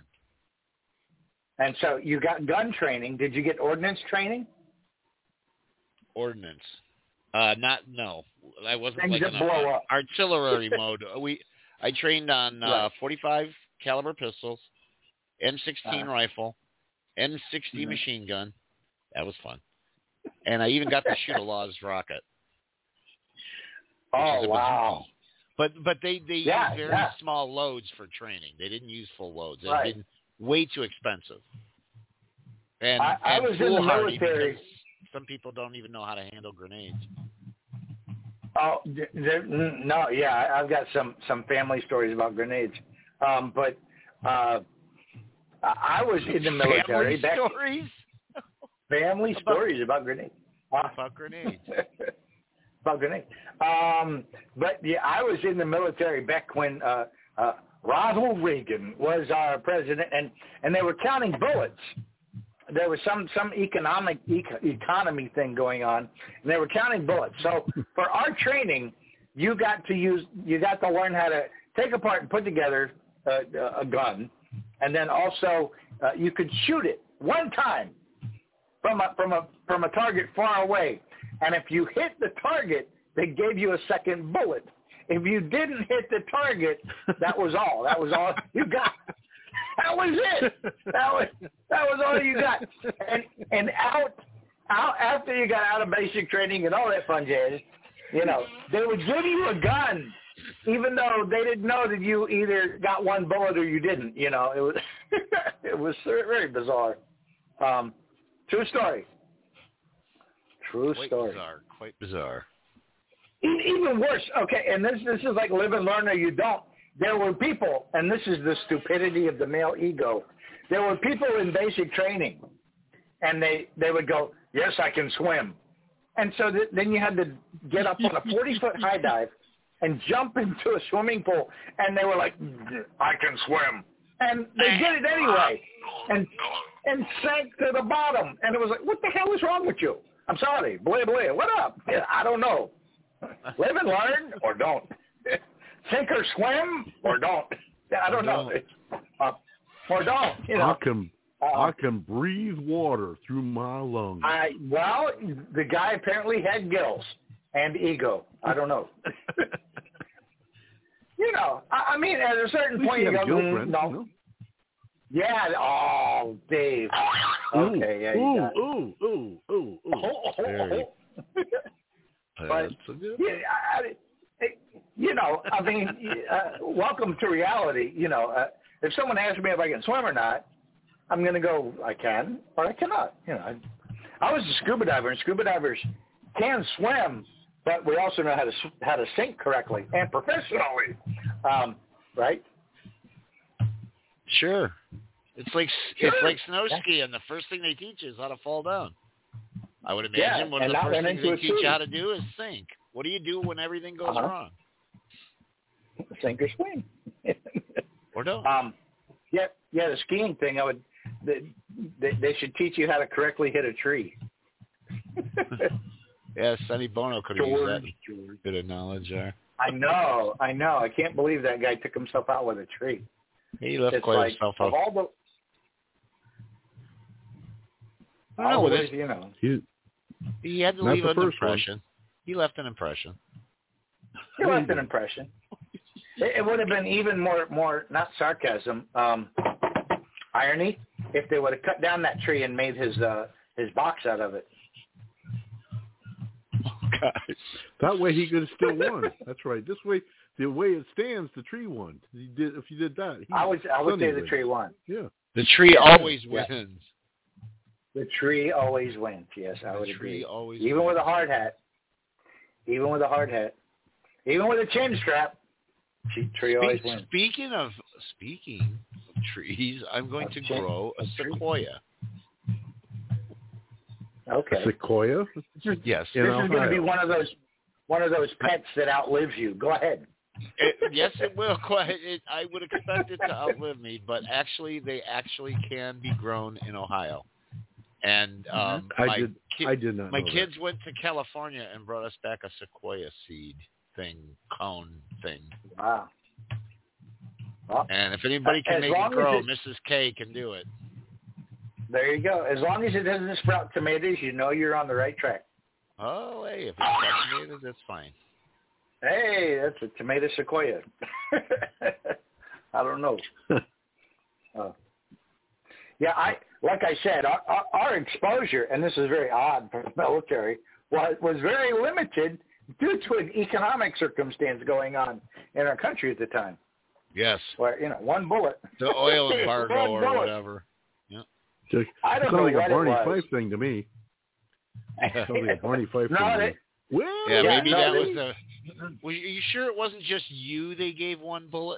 And so you got gun training. Did you get ordnance training? Ordnance. Uh, not no. I wasn't Things like that in blow a, up. artillery mode. We I trained on uh, Right. forty-five caliber pistols, M sixteen Uh-huh. rifle, M sixty Mhm. machine gun. That was fun. And I even got to shoot a Laws rocket. which Oh, is a wow. bazooka. But but they they Yeah, used very yeah. small loads for training. They didn't use full loads. It Right. had been way too expensive. And, I, I and was in the foolhardy military. because some people don't even know how to handle grenades. Oh, th- th- no, yeah, I- I've got some, some family stories about grenades. Um, but uh, I I was in the military. Family back, stories? Family about, stories about grenades. Uh, about grenades. about grenades. Um, but, yeah, I was in the military back when uh, uh, Ronald Reagan was our president, and, and they were counting bullets. There was some, some economic eco- economy thing going on, and they were counting bullets. So for our training, you got to use, you got to learn how to take apart and put together a, a gun, and then also uh, you could shoot it one time from a from a from a target far away, and if you hit the target, they gave you a second bullet. If you didn't hit the target, that was all. That was all you got. That was it. That was that was all you got. And and out out after you got out of basic training and all that fun jazz, you know, they would give you a gun, even though they didn't know that you either got one bullet or you didn't. You know, it was it was very bizarre. Um, true story. True Quite story. bizarre. Quite bizarre. E- Even worse. Okay, and this this is like live and learn or you don't. There were people, and this is the stupidity of the male ego. There were people in basic training, and they, they would go, yes, I can swim. And so th- then you had to get up on a forty-foot high dive and jump into a swimming pool, and they were like, I can swim. And they did it anyway and and sank to the bottom. And it was like, what the hell is wrong with you? I'm sorry. Blah, blah. What up? I don't know. Live and learn or don't. Sink or swim or don't. I don't know. Uh, or don't. You know. I can uh, I can breathe water through my lungs. I well, the guy apparently had gills and ego. I don't know. You know, I, I mean, at a certain point, you go, mm, no. no. Yeah. Oh, Dave. Okay. Yeah. Ooh, you got ooh, ooh, ooh, ooh, ooh. Oh, oh, oh, oh. But good. yeah, I, I, you know, I mean, uh, welcome to reality. You know, uh, if someone asks me if I can swim or not, I'm going to go, I can or I cannot. You know, I, I was a scuba diver, and scuba divers can swim, but we also know how to how to sink correctly and professionally, um, right? Sure. It's like Sure. it's like snow skiing. The first thing they teach you is how to fall down. I would imagine Yeah, one of and the not first run things into they a teach you tree. how to do is sink. What do you do when everything goes Uh-huh. wrong? Sink or swim. Or don't. Um, yeah, yeah. The skiing thing, I would. They, they, they should teach you how to correctly hit a tree. Yeah, Sonny Bono could have used George, that George. bit of knowledge there. I know, I know. I can't believe that guy took himself out with a tree. He left It's quite like, himself of out. all the, I don't know, all with the this, ways, you know. He, he had to Not leave the an first one. impression. He left an impression. He left an impression. It, it would have been even more, more not sarcasm, um, irony, if they would have cut down that tree and made his uh, his box out of it. Guys. that way he could have still won. That's right. This way, the way it stands, the tree won. He did, if you did that, he, I would I would Sonny say the wins. tree won. Yeah. The tree always Yeah. wins. The tree always wins. Yes, I The would tree agree. always Even wins. with a hard hat. Even with a hard hat. Even with a chin strap. Tree, tree always Speak- wins. Speaking of speaking of trees, I'm going Of to chin- grow a of tree. sequoia. Okay. Sequoia. Yes. In This is going to Ohio. be one of those one of those pets that outlives you. Go ahead. It, yes, it will. Quite. It, I would expect it to outlive me, but actually, they actually can be grown in Ohio. And um, I my did. ki- I did not. my know kids went to California and brought us back a sequoia seed thing, cone thing. Wow. Well, And if anybody can as make long it as grow, it- Missus K can do it. there you go. As long as it doesn't sprout tomatoes, you know you're on the right track. Oh, hey, if it's got tomatoes, that's fine. Hey, that's a tomato sequoia. I don't know. Uh, yeah, I like I said, our, our, our exposure, and this is very odd for the military, was was very limited due to an economic circumstance going on in our country at the time. Yes. Where you know, one bullet. The oil embargo One or bullet. whatever. Yeah. Just, I don't it's know like what a Barney it was. Fife thing to me. It's like a Barney Fife no, thing. To they, me. Well, yeah, yeah, maybe no, that they, was the. Were you, are you sure it wasn't just you they gave one bullet?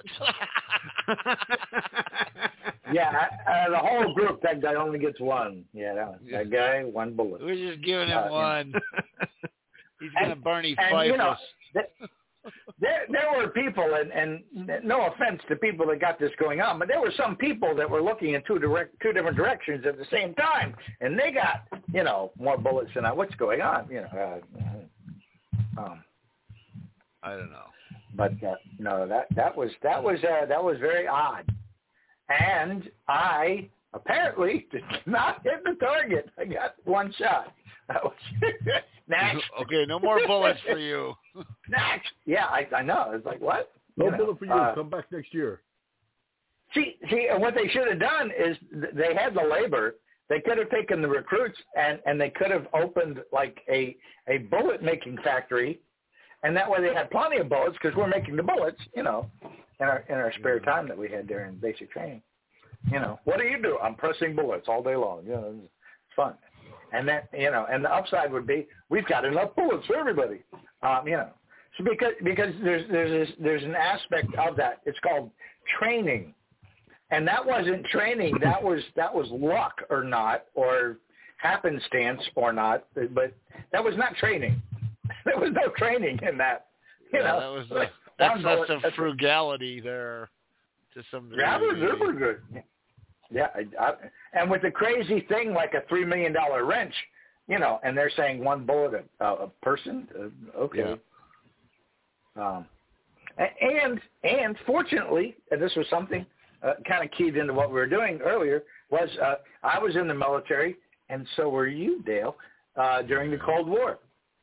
yeah, uh, the whole group, that guy only gets one. Yeah, that, that guy, one bullet. We're just giving him Uh, one. He's going to Barney and, Fife you know, us. th- there, there were people, and, and no offense to people that got this going on, but there were some people that were looking in two direct, two different directions at the same time, and they got, you know, more bullets than I. What's going on? You know, uh, um, I don't know. But uh, no, that that was that was uh, that was very odd, and I apparently did not hit the target. I got one shot. That was next. Okay, no more bullets for you. Next. Yeah, I, I know. It's like, what? No you know, bullet for you. Uh, Come back next year. See, see, and what they should have done is th- they had the labor. They could have taken the recruits and, and they could have opened like a, a bullet making factory, and that way they had plenty of bullets because we're making the bullets, you know, in our in our spare time that we had during basic training. You know, what do you do? I'm pressing bullets all day long. You know, it's fun. And that, you know, and the upside would be we've got enough bullets for everybody. Um, you know, so because because there's there's this, there's an aspect of that. It's called training, and that wasn't training. That was that was luck or not, or happenstance or not. But that was not training. There was no training in that. You yeah, know, that was a, that's that's a frugality there to some degree. Yeah, they were good. Yeah, I, I, and with the crazy thing like a three million dollar wrench, you know, and they're saying one bullet a, a person. Uh, okay. Yeah. Um, and and fortunately, and this was something uh, kind of keyed into what we were doing earlier. Was uh, I was in the military, and so were you, Dale, uh, during the Cold War.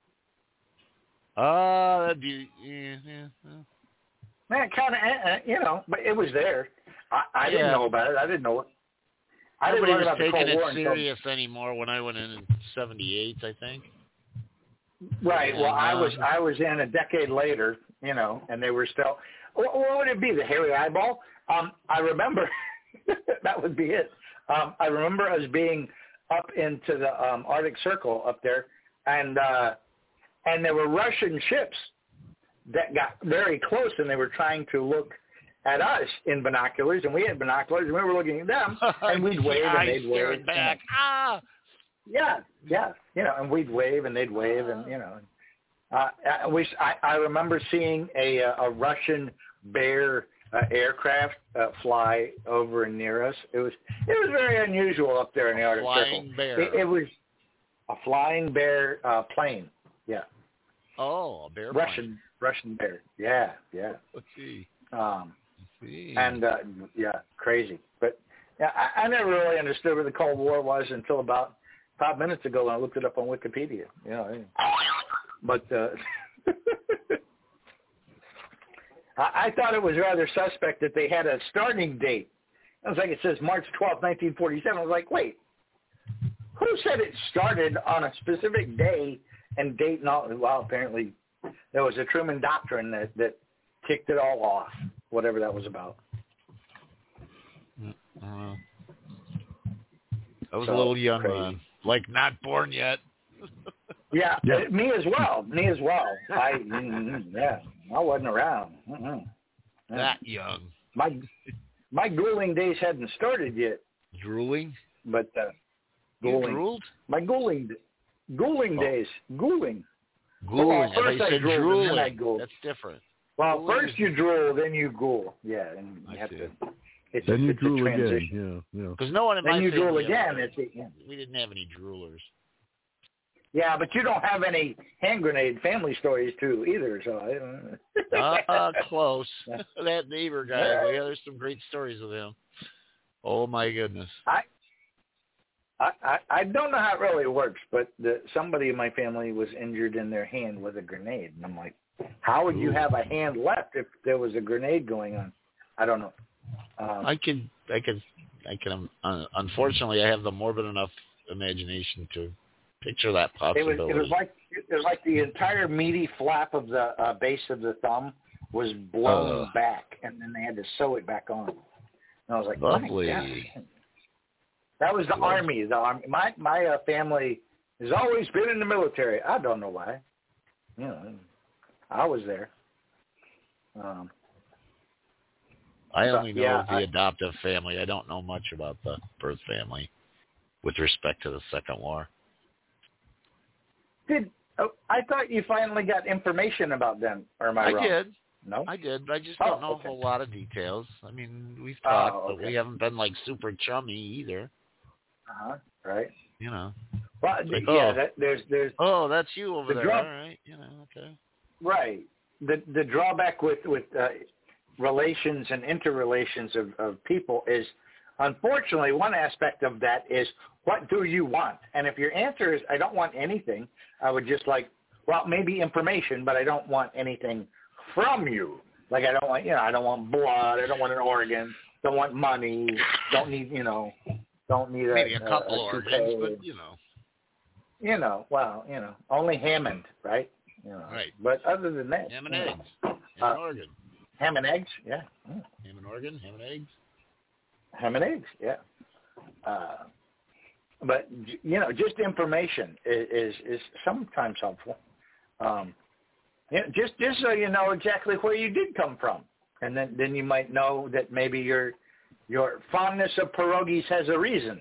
Uh, do you, yeah, yeah, yeah. Man, kind of, uh, you know, but it was there. I, I didn't Yeah. know about it. I didn't know it. I didn't Nobody learn was about the taking Cold it War until- serious anymore when I went in in seventy-eight, I think. Right. Well, And, I uh, was I was in a decade later, you know, and they were still. What, what would it be? The hairy eyeball? Um, I remember that would be it. Um, I remember us being up into the um, Arctic Circle up there, and uh, and there were Russian ships that got very close, and they were trying to look at us in binoculars, and we had binoculars, and we were looking at them, and we'd wave Yeah, and I they'd stared wave. back. And, Ah! yeah, yeah, you know, and we'd wave and they'd wave, and you know, uh, we I, I remember seeing a a Russian Bear uh, aircraft uh, fly over and near us. It was it was very unusual up there in the Arctic Flying Circle. bear. It, it was a flying bear uh, plane. Yeah, Oh, a bear Russian plane. Russian bear. Yeah, yeah. Let's see. Um, Let's see. and uh, yeah, crazy. But yeah, I, I never really understood what the Cold War was until about five minutes ago when I looked it up on Wikipedia. You know, but uh, I, I thought it was rather suspect that they had a starting date. It was like it says March twelfth, nineteen forty-seven. I was like, wait, who said it started on a specific day and date and all? Well, apparently there was a Truman Doctrine that, that kicked it all off, whatever that was about. Uh, I was So, a little young crazy. then. Like, not born yet. Yeah, uh, me as well. Me as well. I mm, yeah, I wasn't around. Mm-mm. Yeah. That young. My my ghouling days hadn't started yet. Drooling? But uh, You ghouling. drooled? My ghouling ghouling Oh. days. Ghouling. Ghouling. Well, I thought first you I said drooled, and then I drooling. ghouled. That's different. Well, Ghouling first is- you drool, then you ghoul. Yeah, and you I have see. to. It's, Then you it's drool a again. transition. Yeah, yeah. Because no one in Then my you drool family again. ever- It's yeah. We didn't have any droolers. Yeah, but you don't have any hand grenade family stories too either. So I don't know. uh, uh, close. That neighbor guy. Yeah. Yeah, there's some great stories with him. Oh my goodness. I, I I I don't know how it really works, but the, somebody in my family was injured in their hand with a grenade, and I'm like, how would you Ooh. have a hand left if there was a grenade going on? I don't know. Um, I can, I can, I can. Uh, unfortunately, I have the morbid enough imagination to picture that it possibility. was it was like it was like the entire meaty flap of the uh, base of the thumb was blown Uh. back, and then they had to sew it back on. And I was like, Lovely. my God. That was the Yes. Army. The Army. My my uh, family has always been in the military. I don't know why. You know, I was there. Um, I but, only know yeah, of the I, adoptive family. I don't know much about the birth family with respect to the Second War. Did oh, I thought you finally got information about them? Or am I, I wrong? did. No, I did, but I just Oh, don't know okay. a whole lot of details. I mean, we've Oh, talked, okay. but we haven't been like super chummy either. Uh huh. Right. You know. Well, Like, yeah. oh, That, there's there's oh, that's you over the there. draw- All right. You know. Okay. right. The the drawback with with uh, relations and interrelations of, of people is, unfortunately, one aspect of that is what do you want? And if your answer is I don't want anything, I would just like, well, maybe information, but I don't want anything from you. Like I don't want, you know, I don't want blood. I don't want an organ. Don't want money. Don't need, you know, don't need a Maybe a couple a, a organs, toupee. but you know. You know, well, you know, only Hammond, right? You know, Right. But other than that, Ham and you know, eggs. Ham uh, and organ. ham and eggs, yeah. Mm. Ham and organ. Ham and eggs. Ham and eggs, yeah. Uh, but you know, just information is is, is sometimes helpful. Um, you know, just just so you know exactly where you did come from, and then then you might know that maybe your your fondness of pierogies has a reason.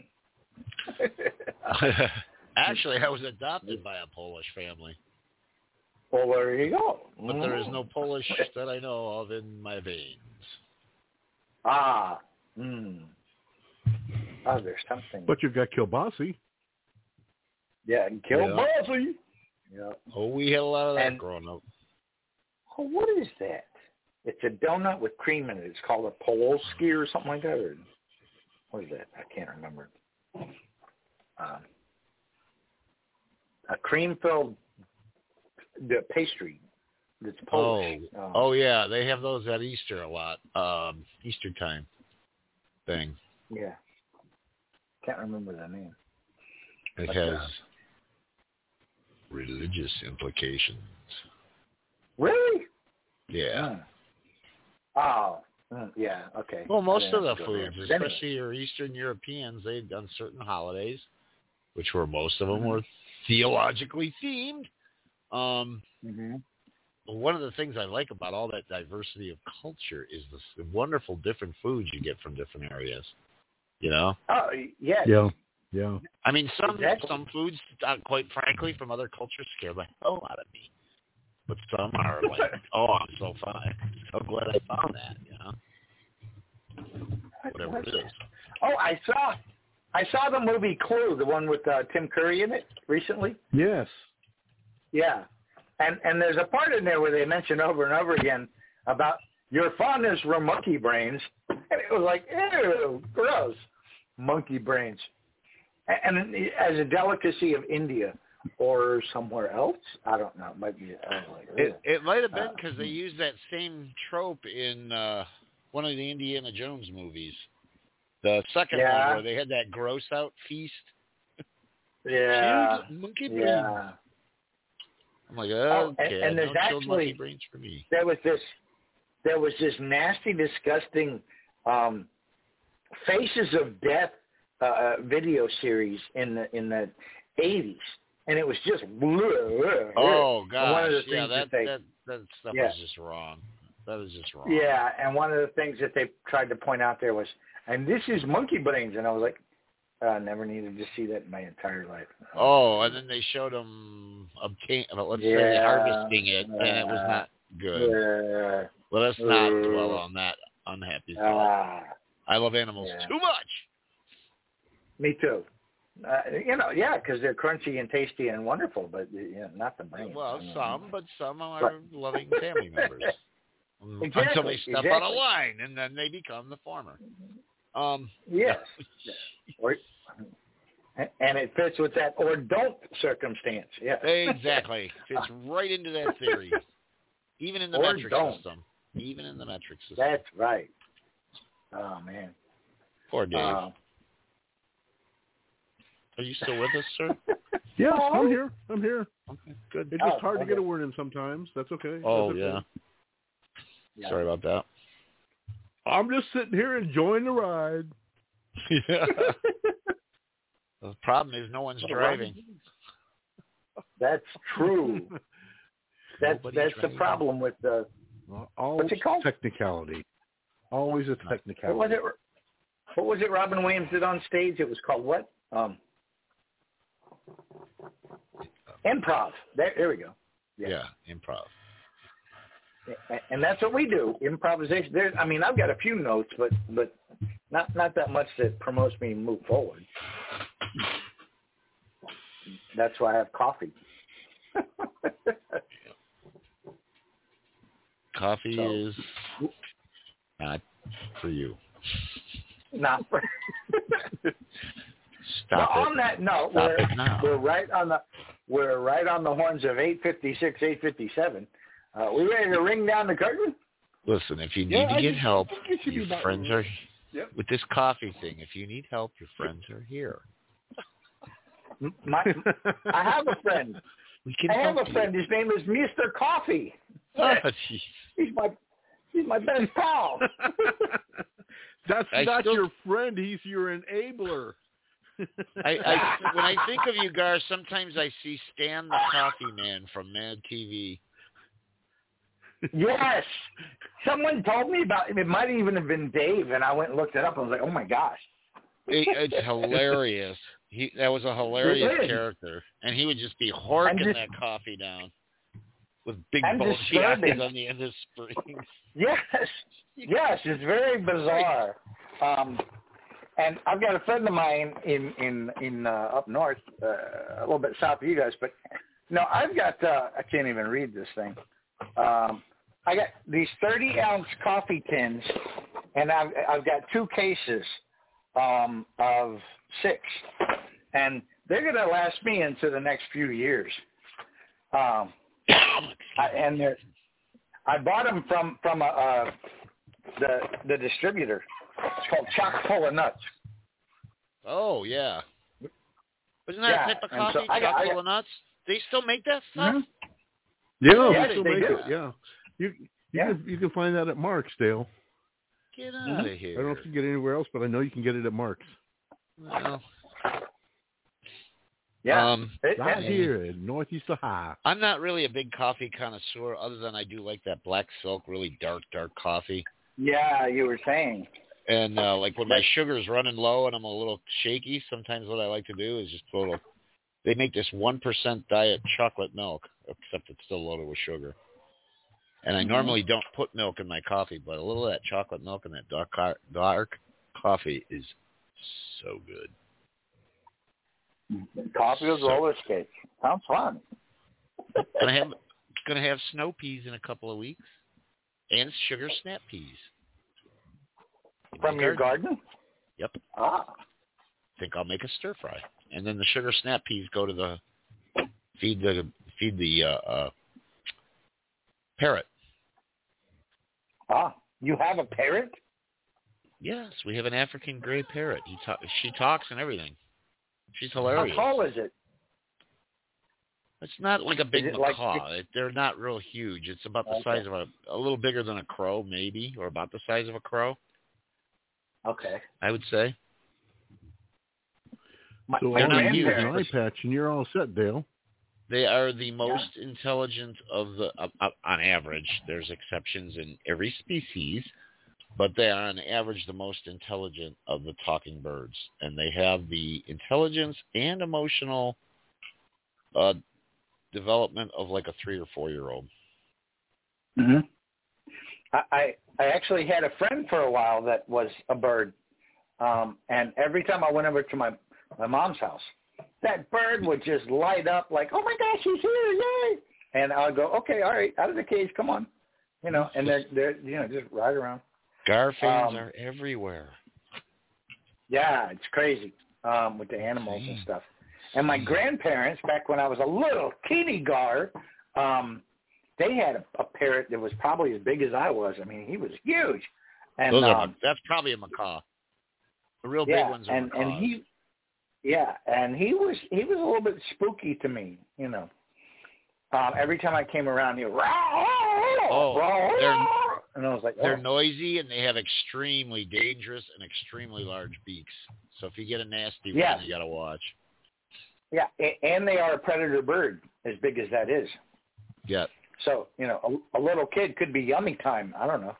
Actually, I was adopted by a Polish family. Well, there you go. But there is no Polish that I know of in my veins. Ah. Mm. Oh, there's something. But you've got kielbasi. Yeah, kielbasi. Yeah. Oh, we had a lot of that And- growing up. Oh, what is that? It's a donut with cream in it. It's called a Polski or something like that. Or what is that? I can't remember. Um, a cream-filled the pastry that's Polish. Oh, Um, oh yeah, they have those at Easter a lot. Um, Easter time thing. Yeah. Can't remember the name. It But, has uh, religious implications. Really? Yeah. Mm. Oh, mm, yeah. Okay. Well, most I of didn't the have to go there. foods, But anyway. especially your Eastern Europeans, they'd done certain holidays, which were most of them Mm-hmm. were theologically themed. Um, Mm-hmm. One of the things I like about all that diversity of culture is the, the wonderful different foods you get from different areas. You know? Oh, yes. Yeah. Yeah. I mean, some Exactly. some foods, uh, quite frankly, from other cultures scare the hell out of me. But some are like, oh, I'm so fine. So glad I found that, you know? Whatever it is. Oh, I saw, I saw the movie Clue, the one with uh, Tim Curry in it recently. Yes. Yeah, and and there's a part in there where they mention over and over again about your fondness for monkey brains, and it was like, ew, gross, monkey brains, and, and as a delicacy of India or somewhere else, I don't know. It might be. I don't know, like, It, it might have been Uh, because they used that same trope in uh, one of the Indiana Jones movies. The second Yeah. one where they had that gross out feast. yeah, Chilled monkey brains. yeah. I'm like, Oh, okay, and, and there's no chilled monkey actually brains for me. there was this there was this nasty, disgusting um, Faces of Death uh, video series in the in the eighties, and it was just Oh and gosh, one of the yeah, things that, they, that that stuff Yeah. is just wrong. That is just wrong. yeah, and one of the things that they tried to point out there was, and this is monkey brains, and I was like, I never needed to see that in my entire life. Oh, and then they showed them obtain, well, let's say Yeah. harvesting it, and it was not good. Yeah. Let us not Uh, dwell on that unhappy thought. Ah, I love animals yeah. too much. me too. Uh, you know, yeah, because they're crunchy and tasty and wonderful, but you know, not the brains. Well, I mean, some, but some are But- loving family members. Exactly, Until they step on a exactly. line, and then they become the farmer. Um, Yes. Or, and it fits with that or don't circumstance. Yeah. Exactly. Fits right into that theory. Even in the Or metric don't. system. Even in the metric system. That's right. Oh man. Poor Dave. Uh, Are you still with us, sir? Yes, I'm here. I'm here. Okay, good. It's just Oh, hard to okay. get a word in sometimes. That's okay. Oh, That's okay. yeah. yeah. Sorry about that. I'm just sitting here enjoying the ride. Yeah. The problem is no one's Well, driving. That's true. that's Nobody's that's driving. the problem with the. Well, all What's it called? Technicality. Always a technicality. What was it? What was it? Robin Williams did on stage. It was called what? Um, improv. There, there we go. Yeah, yeah improv. And that's what we do, improvisation. There's, I mean, I've got a few notes, but but not not that much that promotes me to move forward. That's why I have coffee. Coffee So- is not for you. Not for. Stop now, it. on that note, Stop we're, it now. we're right on the we're right on the horns of eight fifty-six, eight fifty-seven. Uh, we ready to ring down the curtain? Listen, if you need Yeah, to I get just- help, I think it should be your about- friends are Yep. with this coffee thing. If you need help, your friends are here. My, I have a friend. We can I have help a friend. His name is Mister Coffee. Oh, jeez. He's my he's my best pal. That's I not still- your friend. He's your enabler. I, I when I think of you, Gar, sometimes I see Stan the Coffee Man from Mad T V. Yes. Someone told me about it. It might even have been Dave, and I went and looked it up. I was like, oh, my gosh. It, it's hilarious. He that was a hilarious It is. character, and he would just be horking And just- that coffee down with big And bulgy disturbing. eyes on the end of springs. Yes. Yes, it's very bizarre. Um, and I've got a friend of mine in, in, in uh, up north, uh, a little bit south of you guys, but no, I've got, uh, I can't even read this thing. Um, I got these thirty ounce coffee tins, and I've, I've got two cases um, of six, and they're going to last me into the next few years. Um, I, and they're, I bought them from from a, uh, the the distributor. It's called Chock full of Nuts. Oh yeah, wasn't that Yeah, a type of and coffee? so I got- Chock I full got- of nuts. They still make that stuff. Yeah, Yes, we still they make do. it. Yeah, you you, Yeah. Can, you can find that at Mark's, Dale. Get Mm-hmm. out of I here. don't know if you can get it anywhere else, but I know you can get it at Mark's. Well, Yeah. Um, It- Right and- here in Northeast Ohio. I'm not really a big coffee connoisseur, other than I do like that black silk, really dark, dark coffee. Yeah, you were saying. And uh, like when my sugar's running low and I'm a little shaky, sometimes what I like to do is just put a little. They make this one percent diet chocolate milk, except it's still loaded with sugar. And I Mhm. normally don't put milk in my coffee, but a little of that chocolate milk and that dark co- dark coffee is so good. Coffee with So- roller skates. Sounds fun. Gonna have gonna have snow peas in a couple of weeks, and sugar snap peas. In my From your garden? Yep. Ah. Think I'll make a stir fry, and then the sugar snap peas go to the feed the feed the uh, uh, parrot. Ah. You have a parrot? Yes, we have an African gray parrot. He ta- she talks and everything. She's hilarious. How tall is it? It's not like a big Is it like- macaw. It- They're not real huge. It's about the Okay. size of a a little bigger than a crow, maybe, or about the size of a crow. Okay. I would say. My, So my all you need is an eye grandparents. patch, and you're all set, Dale. They are the most intelligent of the, uh, uh, on average. There's exceptions in every species, but they are on average the most intelligent of the talking birds, and they have the intelligence and emotional uh, development of like a three or four year old. hmm I, I I actually had a friend for a while that was a bird, um, and every time I went over to my my mom's house, that bird would just light up like, oh my gosh, he's here, yay! And I'll go, okay, all right, out of the cage, come on, you know, and they're they're you know just ride around. Gar fans Um, are everywhere. Yeah, it's crazy um, with the animals and stuff. And my grandparents, back when I was a little teeny gar, um, they had a, a parrot that was probably as big as I was. I mean, he was huge. And Those are, um, that's probably a macaw. The real yeah, big ones are and macaws. and he, yeah, and he was he was a little bit spooky to me, you know. Um, every time I came around, he would, Oh, they're And I was like, oh. They're noisy, and they have extremely dangerous and extremely large beaks. So if you get a nasty yeah. one, you got to watch. Yeah, and they are a predator bird, as big as that is. Yeah. So, you know, a, a little kid could be yummy time. I don't know.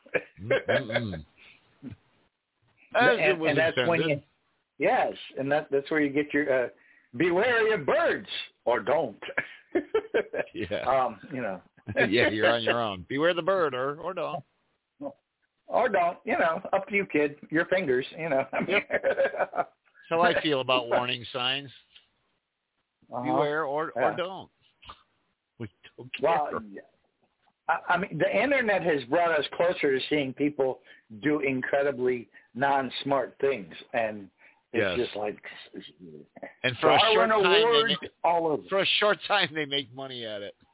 As and, it was and that's intended. when you, yes, and that that's where you get your uh, be wary of birds or don't. yeah. Um, you know. yeah, you're on your own. Beware the bird or or don't. Or don't, you know, up to you, kid. Your fingers, you know. Yep. That's how I feel about warning signs. Uh-huh. Beware or, yeah. or don't. We don't care. Well, I, I mean, the internet has brought us closer to seeing people do incredibly non-smart things, and it's yes. just like. And for a short time, they make, all over. for a short time, they make money at it.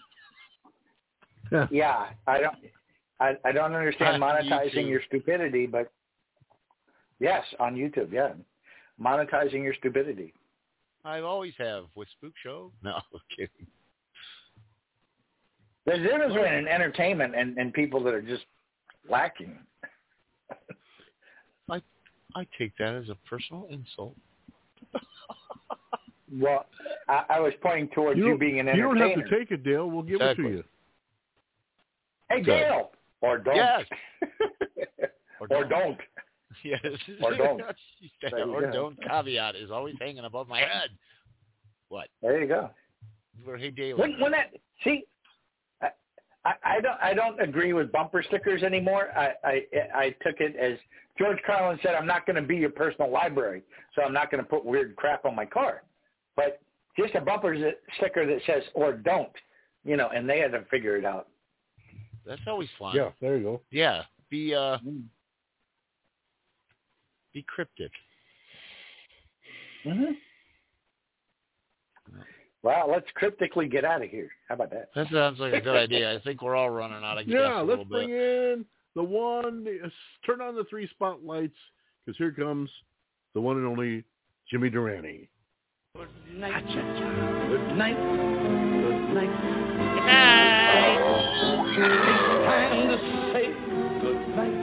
yeah, I don't. I, I don't understand on monetizing YouTube. your stupidity, but yes, on YouTube, yeah, monetizing your stupidity. I always have with Spook Show. No, I'm kidding. There's a difference between entertainment and, and people that are just lacking. I I take that as a personal insult. Well, I, I was pointing towards you, you being an you entertainer. You don't have to take it, Dale. We'll give exactly. it to you. Hey, Good. Dale. Or don't. Yes. or don't. Or don't. Yes. Or don't. or go. don't caveat is always hanging above my head. What? There you go. We're hey Dale. When, when that see, I, I, I don't I don't agree with bumper stickers anymore. I, I I took it as George Carlin said, I'm not going to be your personal library, so I'm not going to put weird crap on my car. But just a bumper sticker that says or don't, you know, and they had to figure it out. That's always fun. Yeah, there you go. Yeah, be uh, be cryptic. Mm-hmm. Well, let's cryptically get out of here. How about that? That sounds like a good idea. I think we're all running out of gas yeah, a let's little bring bit. in the one. Turn on the three spotlights, because here comes the one and only Jimmy Durante. Good night. Good night. Good night. Good night. It's time to say good night.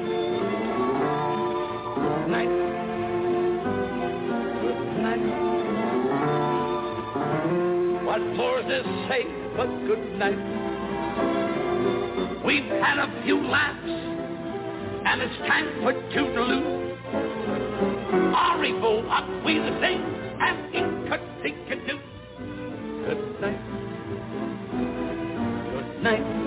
Good night. Good night. What more to say but good night? We've had a few laughs, and it's time for toodaloo. Au revoir, up we the sing, and in cut-tick-a-doo. Good night. Good night.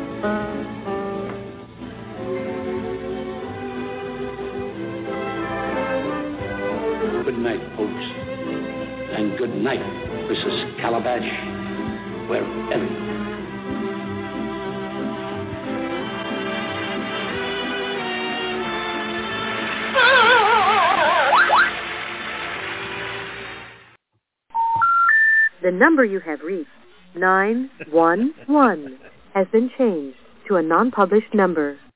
Good night, folks. And good night, Missus Calabash, wherever you are. The number you have reached, nine one one, has been changed to a non-published number.